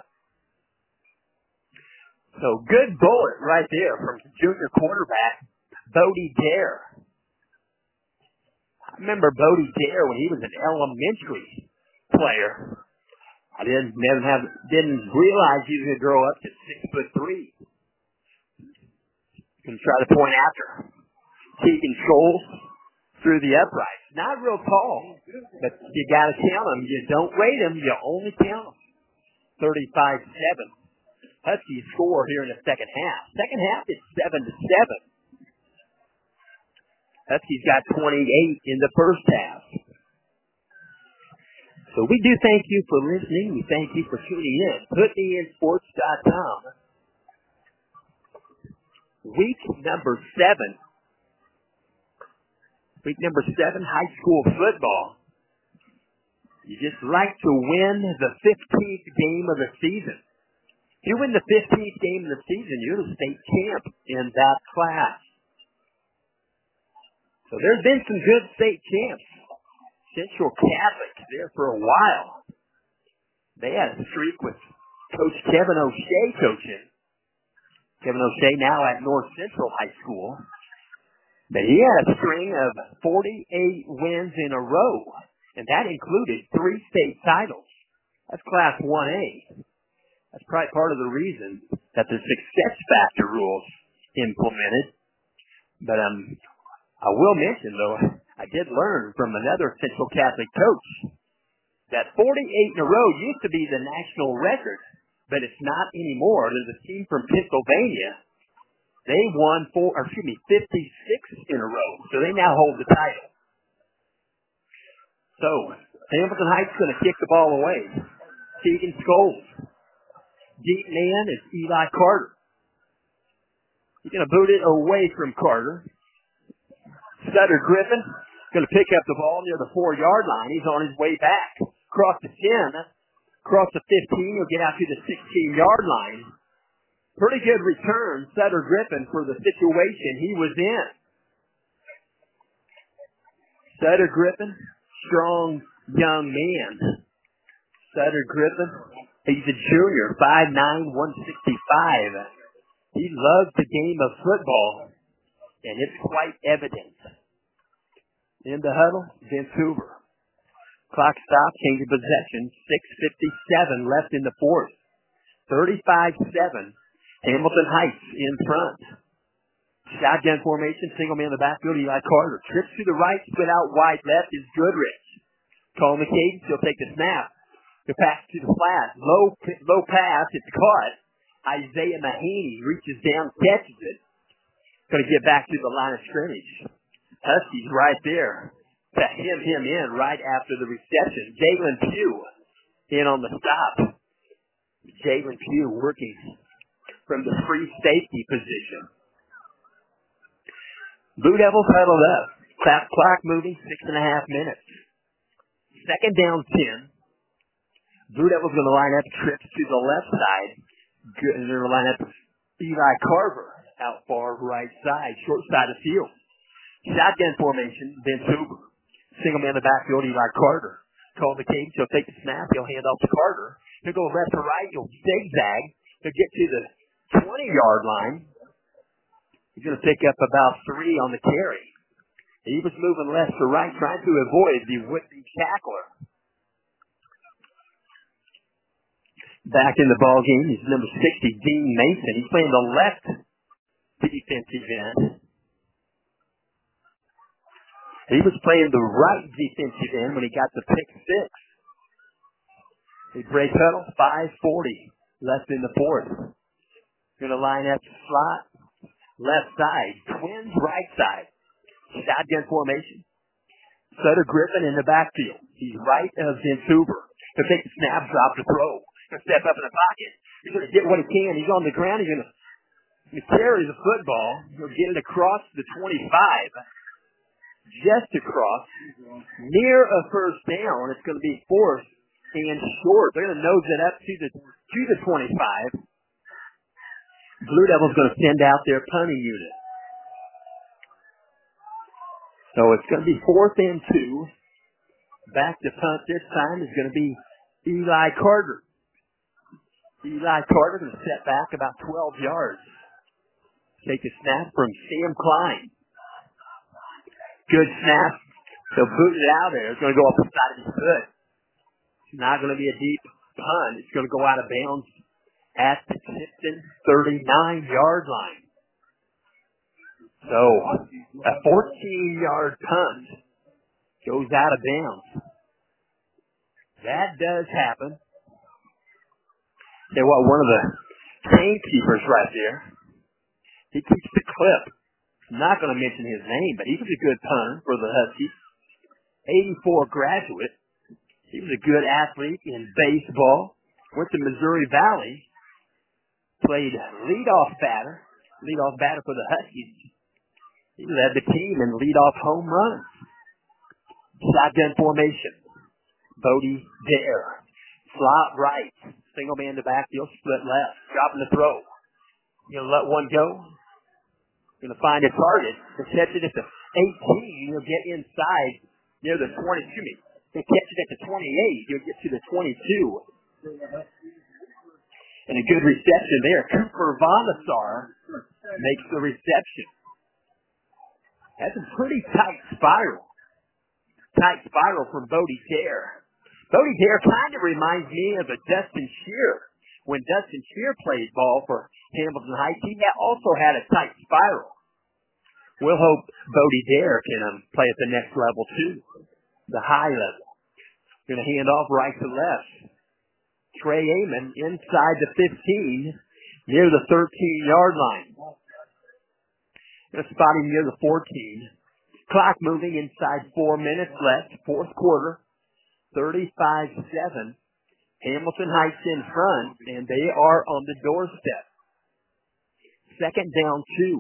S1: So good bullet right there from junior quarterback Bodie Dare. I remember Bodie Dare when he was an elementary player. I didn't never have didn't realize he was going to grow up to six foot three. Can try to point after Keegan Scholes through the uprights. Not real tall, but you got to count them. You don't rate them. You only count them. thirty-five seven. Huskies score here in the second half. Second half is seven to seven. Huskies got twenty-eight in the first half. So we do thank you for listening. We thank you for tuning in. put me in sports dot com. Week number seven. Week number seven, high school football. You just like to win the fifteenth game of the season. If you win the fifteenth game of the season, you're the state champ in that class. So there's been some good state champs. Central Catholic there for a while. They had a streak with Coach Kevin O'Shea coaching. Kevin O'Shea now at North Central High School. But he had a string of forty-eight wins in a row, and that included three state titles. That's Class one A. That's probably part of the reason that the success factor rules implemented. But um, I will mention, though, I did learn from another Central Catholic coach that forty-eight in a row used to be the national record, but it's not anymore. There's a team from Pennsylvania. They won four, or excuse me, fifty-six in a row, so they now hold the title. So Hamilton Heights going to kick the ball away. Keegan Scholes. Deep man is Eli Carter. He's going to boot it away from Carter. Sutter Griffin going to pick up the ball near the four-yard line. He's on his way back. Across the ten, across the fifteen, he'll get out to the sixteen-yard line. Pretty good return, Sutter Griffin, for the situation he was in. Sutter Griffin, strong young man. Sutter Griffin, he's a junior, five nine, one sixty-five. He loves the game of football, and it's quite evident. In the huddle, Vince Hoover. Clock stop, change of possession, six fifty-seven left in the fourth. thirty-five seven, Hamilton Heights in front. Shotgun formation, single man in the backfield, Eli Carter. Trips to the right, split out wide left is Goodrich. Call the cadence, he'll take the snap. The pass to the flat, low, low pass, it's caught. Isaiah Mahaney reaches down, catches it. Going to get back to the line of scrimmage. Huskies right there to hem him in right after the reception. Jalen Pugh in on the stop. Jalen Pugh working from the free safety position. Blue Devils huddled up. Clock, clock moving, six and a half minutes. Second down ten. Blue Devils going to line up, trips to the left side. Good, and they're going to line up Eli Carver out far right side, short side of field. Shotgun formation, Vince Hoover. Single man in the backfield, Eli Carter. Call the cadence, he'll take the snap, he'll hand off to Carter. He'll go left to right, he'll zigzag. He'll get to the twenty-yard line. He's going to pick up about three on the carry. He was moving left to right, trying to avoid the would-be tackler. Back in the ball game is number sixty, Dean Mason. He's playing the left defensive end. He was playing the right defensive end when he got the pick six. They break huddle, five forty left in the fourth. Going to line up slot, left side, twins right side. Shotgun formation. Sutter Griffin in the backfield. He's right of Vince Hoover. He'll take the snap, drop the throw. He'll step up in the pocket. He's going to get what he can. He's on the ground. He's going to carry the football. He'll get it across the twenty-five. Just across, near a first down. It's going to be fourth and short. They're going to nose it up to the to the twenty-five. Blue Devils going to send out their punting unit. So it's going to be fourth and two. Back to punt this time is going to be Eli Carter. Eli Carter going to step back about twelve yards. Take a snap from Sam Klein. Good snap. They'll boot it out there. It's going to go up the side of his foot. It's not going to be a deep punt. It's going to go out of bounds at the Tipton thirty-nine-yard line. So a fourteen-yard punt goes out of bounds. That does happen. Say what, one of the gamekeepers right there, he keeps the clip. I'm not going to mention his name, but he was a good punter for the Huskies. eighty-four graduate. He was a good athlete in baseball. Went to Missouri Valley. Played leadoff batter. Leadoff batter for the Huskies. He led the team in leadoff home runs. Shotgun formation. Bodie Dare. Slot right. Single man to backfield. Split left. Dropping the throw. You'll let one go. Going to find a target. To catch it at the eighteen. You'll get inside near the twenty. Excuse me. To catch it at the twenty-eight. You'll get to the twenty-two. And a good reception there. Cooper Vonasar makes the reception. That's a pretty tight spiral. Tight spiral from Bodie Dare. Bodie Dare kind of reminds me of a Dustin Shear. When Dustin Shear played ball for Hamilton Heights, he also had a tight spiral. We'll hope Bodie Dare can um, play at the next level too, the high level. Going to hand off right to left. Trey Amon inside the fifteen, near the thirteen-yard line. Going to spot him near the fourteen. Clock moving inside four minutes left, fourth quarter, thirty-five seven. Hamilton Heights in front, and they are on the doorstep. Second down, two.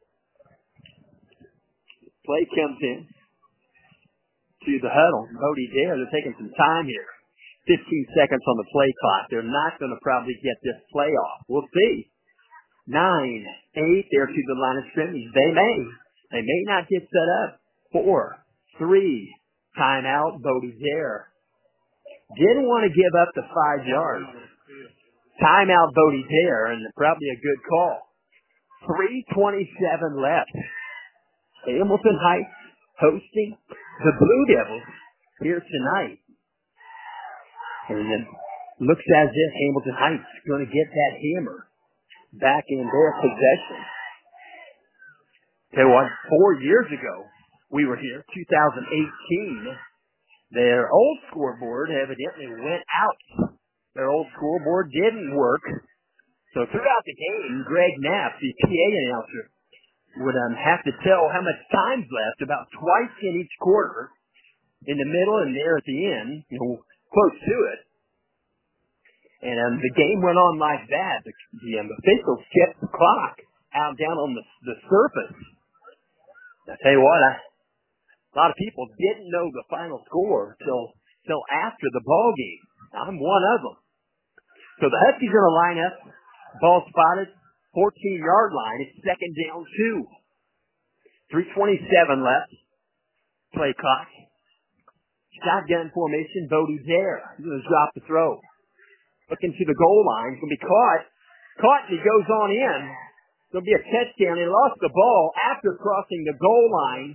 S1: Play comes in to the huddle. Bodie Dare, they're taking some time here. fifteen seconds on the play clock. They're not going to probably get this play off. We'll see. Nine, eight, they're to the line of scrimmage. They may. They may not get set up. Four, three, timeout, Bodie Dare. Didn't want to give up the five yards. Timeout, Bodie Dare, and probably a good call. three twenty-seven left. Hamilton Heights hosting the Blue Devils here tonight. And it looks as if Hamilton Heights is going to get that hammer back in their possession. Tell you what, four years ago, we were here, two thousand eighteen. Their old scoreboard evidently went out. Their old scoreboard didn't work. So throughout the game, Greg Knapp, the P A announcer, would um, have to tell how much time's left, about twice in each quarter, in the middle and there at the end, you know, close to it. And um, the game went on like that. The, the um, officials kept the clock out down on the, the surface. I tell you what, I, a lot of people didn't know the final score till till after the ball game. I'm one of them. So the Huskies are going to line up. Ball spotted, fourteen-yard line. It's second down two. three twenty-seven left. Play clock. Shotgun formation. Bodie Dare. He's going to drop the throw. Looking to the goal line. He's going to be caught. Caught and he goes on in. There'll be a touchdown. He lost the ball after crossing the goal line.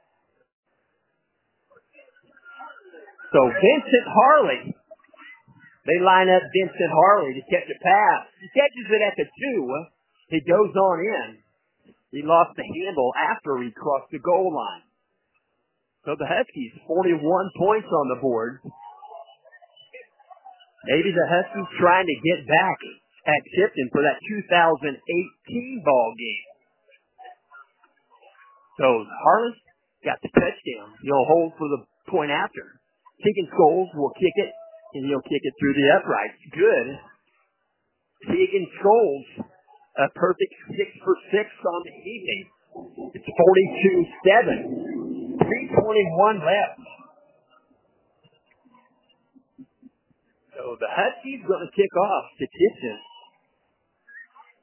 S1: So Vincent Harley, they line up Vincent Harley to catch a pass. He catches it at the two. He goes on in. He lost the handle after he crossed the goal line. So the Huskies, forty-one points on the board. Maybe the Huskies trying to get back at Tipton for that two thousand eighteen ball game. So Harley got the touchdown. He'll hold for the point after. Keegan Scholes will kick it, and he'll kick it through the uprights. Good. Keegan Scholes, a perfect six for six on the evening. It's forty-two seven. three twenty-one left. So the Huskies going to kick off to Tipton.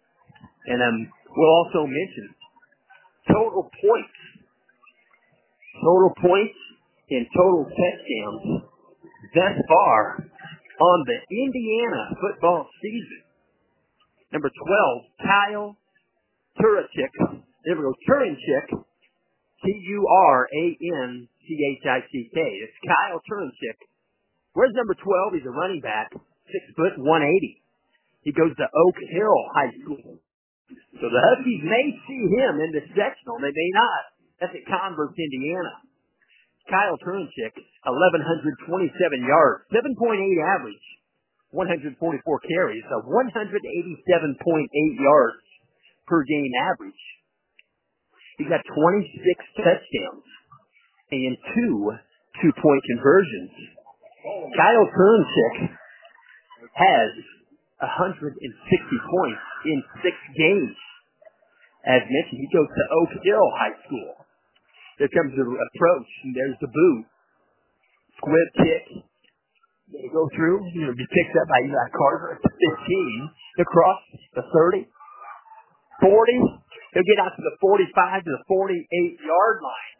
S1: And um, we'll also mention total points total points and total touchdowns thus far on the Indiana football season. Number twelve, Kyle Turachik. There we go, Turinchik. T U R A N C H I C K. It's Kyle Turinchik. Where's number twelve? He's a running back, six foot, one eighty. He goes to Oak Hill High School. So the Huskies may see him in the sectional. They may not. That's at Converse, Indiana. Kyle Turinchik, eleven twenty-seven yards, seven point eight average, one hundred forty-four carries, a one hundred eighty-seven point eight yards per game average. He's got twenty-six touchdowns and two two-point conversions. Kyle Turinchik has one hundred sixty points in six games. As mentioned, he goes to Oak Hill High School. There comes the approach, and there's the boot. Squib kick. They go through. You know, be picked up by Eli Carter at the fifteen. Across the thirty. forty. He'll get out to the forty-five to the forty-eight yard line.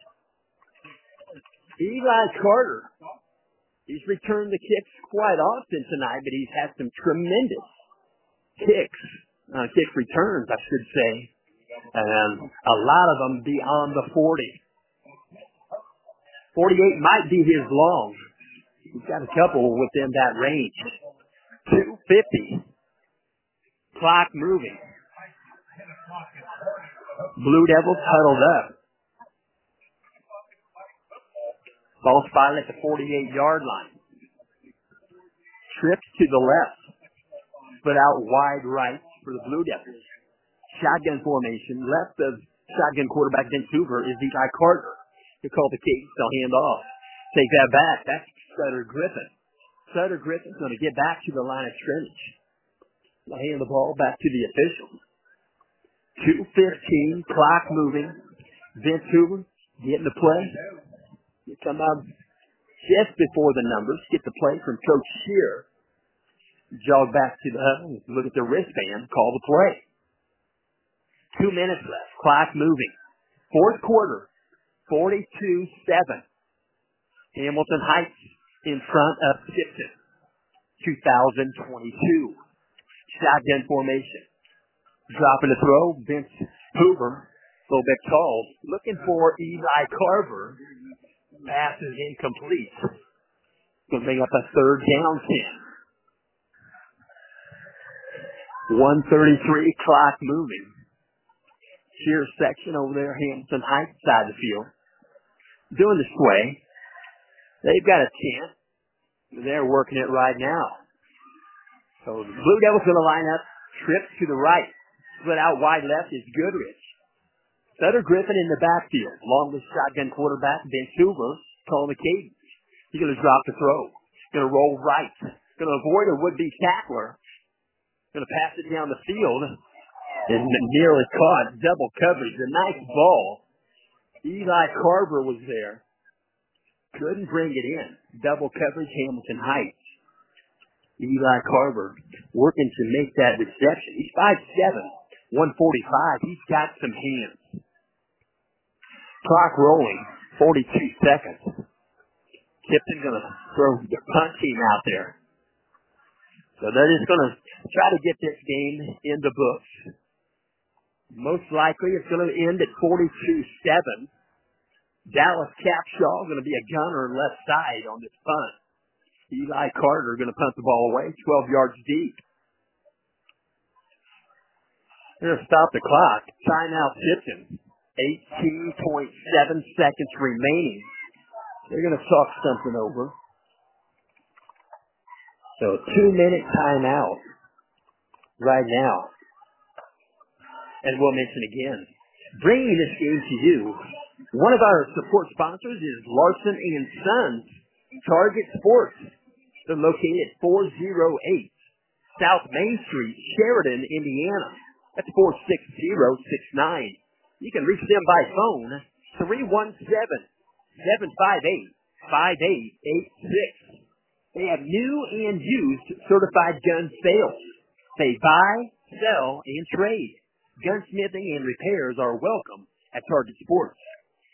S1: Eli Carter. He's returned the kicks quite often tonight, but he's had some tremendous kicks. Uh, kick returns, I should say. And a lot of them beyond the forty. forty-eight might be his long. He's got a couple within that range. two fifty. Clock moving. Blue Devils huddled up. Ball spotted at the forty-eight yard line. Trips to the left. Split out wide right for the Blue Devils. Shotgun formation. Left of shotgun quarterback Vancouver is Eli Carter. They call the Canes. They'll hand off. Take that back. That's Sutter Griffin. Sutter Griffin's going to get back to the line of scrimmage. They'll hand the ball back to the officials. two fifteen. Clock moving. Vancouver getting the play. You come out just before the numbers. Get the play from Coach Shear. Jog back to the huddle. Look at the wristband. Call the play. Two minutes left. Clock moving. Fourth quarter. forty-two seven. Hamilton Heights in front of Tipton. two thousand twenty-two. Shotgun formation. Dropping the throw. Vince Hoover. A little bit tall. Looking for Eli Carver. Pass is incomplete. Going to bring up a third down ten. one thirty-three. Clock moving. Sheer section over there, Hamilton Heights side of the field. Doing the sway. They've got a chance. They're working it right now. So the Blue Devils going to line up. Trip to the right. Split out wide left is Goodrich. Sutter Griffin in the backfield. Along with shotgun quarterback Vancouver calling the cadence. He's going to drop the throw. Going to roll right. Going to avoid a would-be tackler. Going to pass it down the field. And nearly caught. Double coverage. A nice ball. Eli Carver was there. Couldn't bring it in. Double coverage, Hamilton Heights. Eli Carver working to make that reception. He's five seven, one forty-five. He's got some hands. Clock rolling. forty-two seconds. Tipton going to throw the punt team out there. So they're just going to try to get this game in the books. Most likely it's going to end at forty-two seven. Dallas Capshaw going to be a gunner left side on this punt. Eli Carter going to punt the ball away, twelve yards deep. They're going to stop the clock. Timeout Tipton. eighteen point seven seconds remaining. They're going to talk something over. So two-minute timeout right now. And we'll mention again, bringing this game to you, one of our support sponsors is Larson and Sons Target Sports. They're located at four oh eight South Main Street, Sheridan, Indiana. That's four six zero six nine. You can reach them by phone, three one seven, seven five eight, five eight eight six. They have new and used certified gun sales. They buy, sell, and trade. Gunsmithing and repairs are welcome at Target Sports.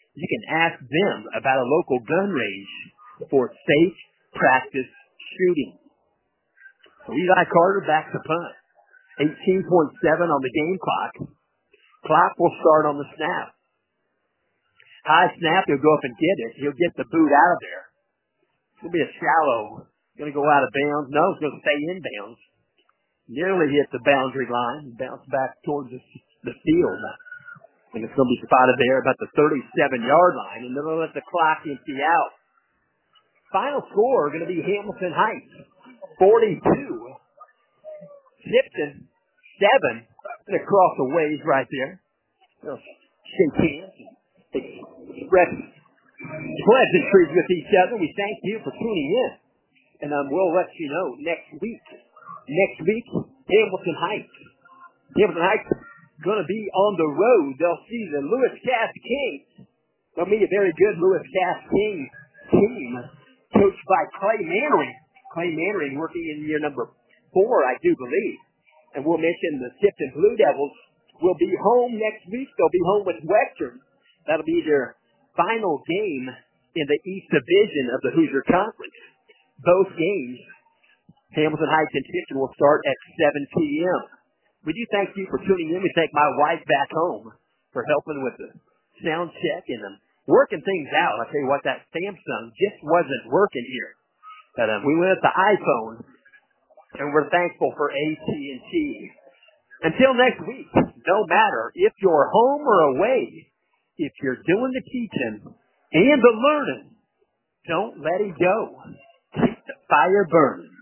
S1: you can ask them about a local gun range for safe practice shooting. So Eli Carter backs the punt. eighteen point seven on the game clock. Clock will start on the snap. High snap, he'll go up and get it. He'll get the boot out of there. It's going to be a shallow. Going to go out of bounds. No, it's going to stay in bounds. Nearly hit the boundary line. Bounce back towards the, the field. And it's going to be spotted there about the thirty-seven-yard line. And then they'll let the clock empty out. Final score going to be Hamilton Heights forty-two. Tipton seven. And across the ways right there. They'll shake hands. Express pleasantries with each other. We thank you for tuning in. And um, we'll let you know next week. Next week, Hamilton Heights. Hamilton Heights going to be on the road. They'll see the Lewis Cass Kings. They'll meet a very good Lewis Cass King team coached by Clay Mannering. Clay Mannering working in year number four, I do believe. And we'll mention the Tipton Blue Devils will be home next week. They'll be home with Western. That'll be their final game in the East Division of the Hoosier Conference. Both games, Hamilton Heights and Tipton, will start at seven p.m. We do thank you for tuning in. We thank my wife back home for helping with the sound check and um, working things out. I tell you what, that Samsung just wasn't working here. But um, we went with the iPhone, and we're thankful for A T and T. Until next week, no matter if you're home or away, if you're doing the teaching and the learning, don't let it go. Keep the fire burning.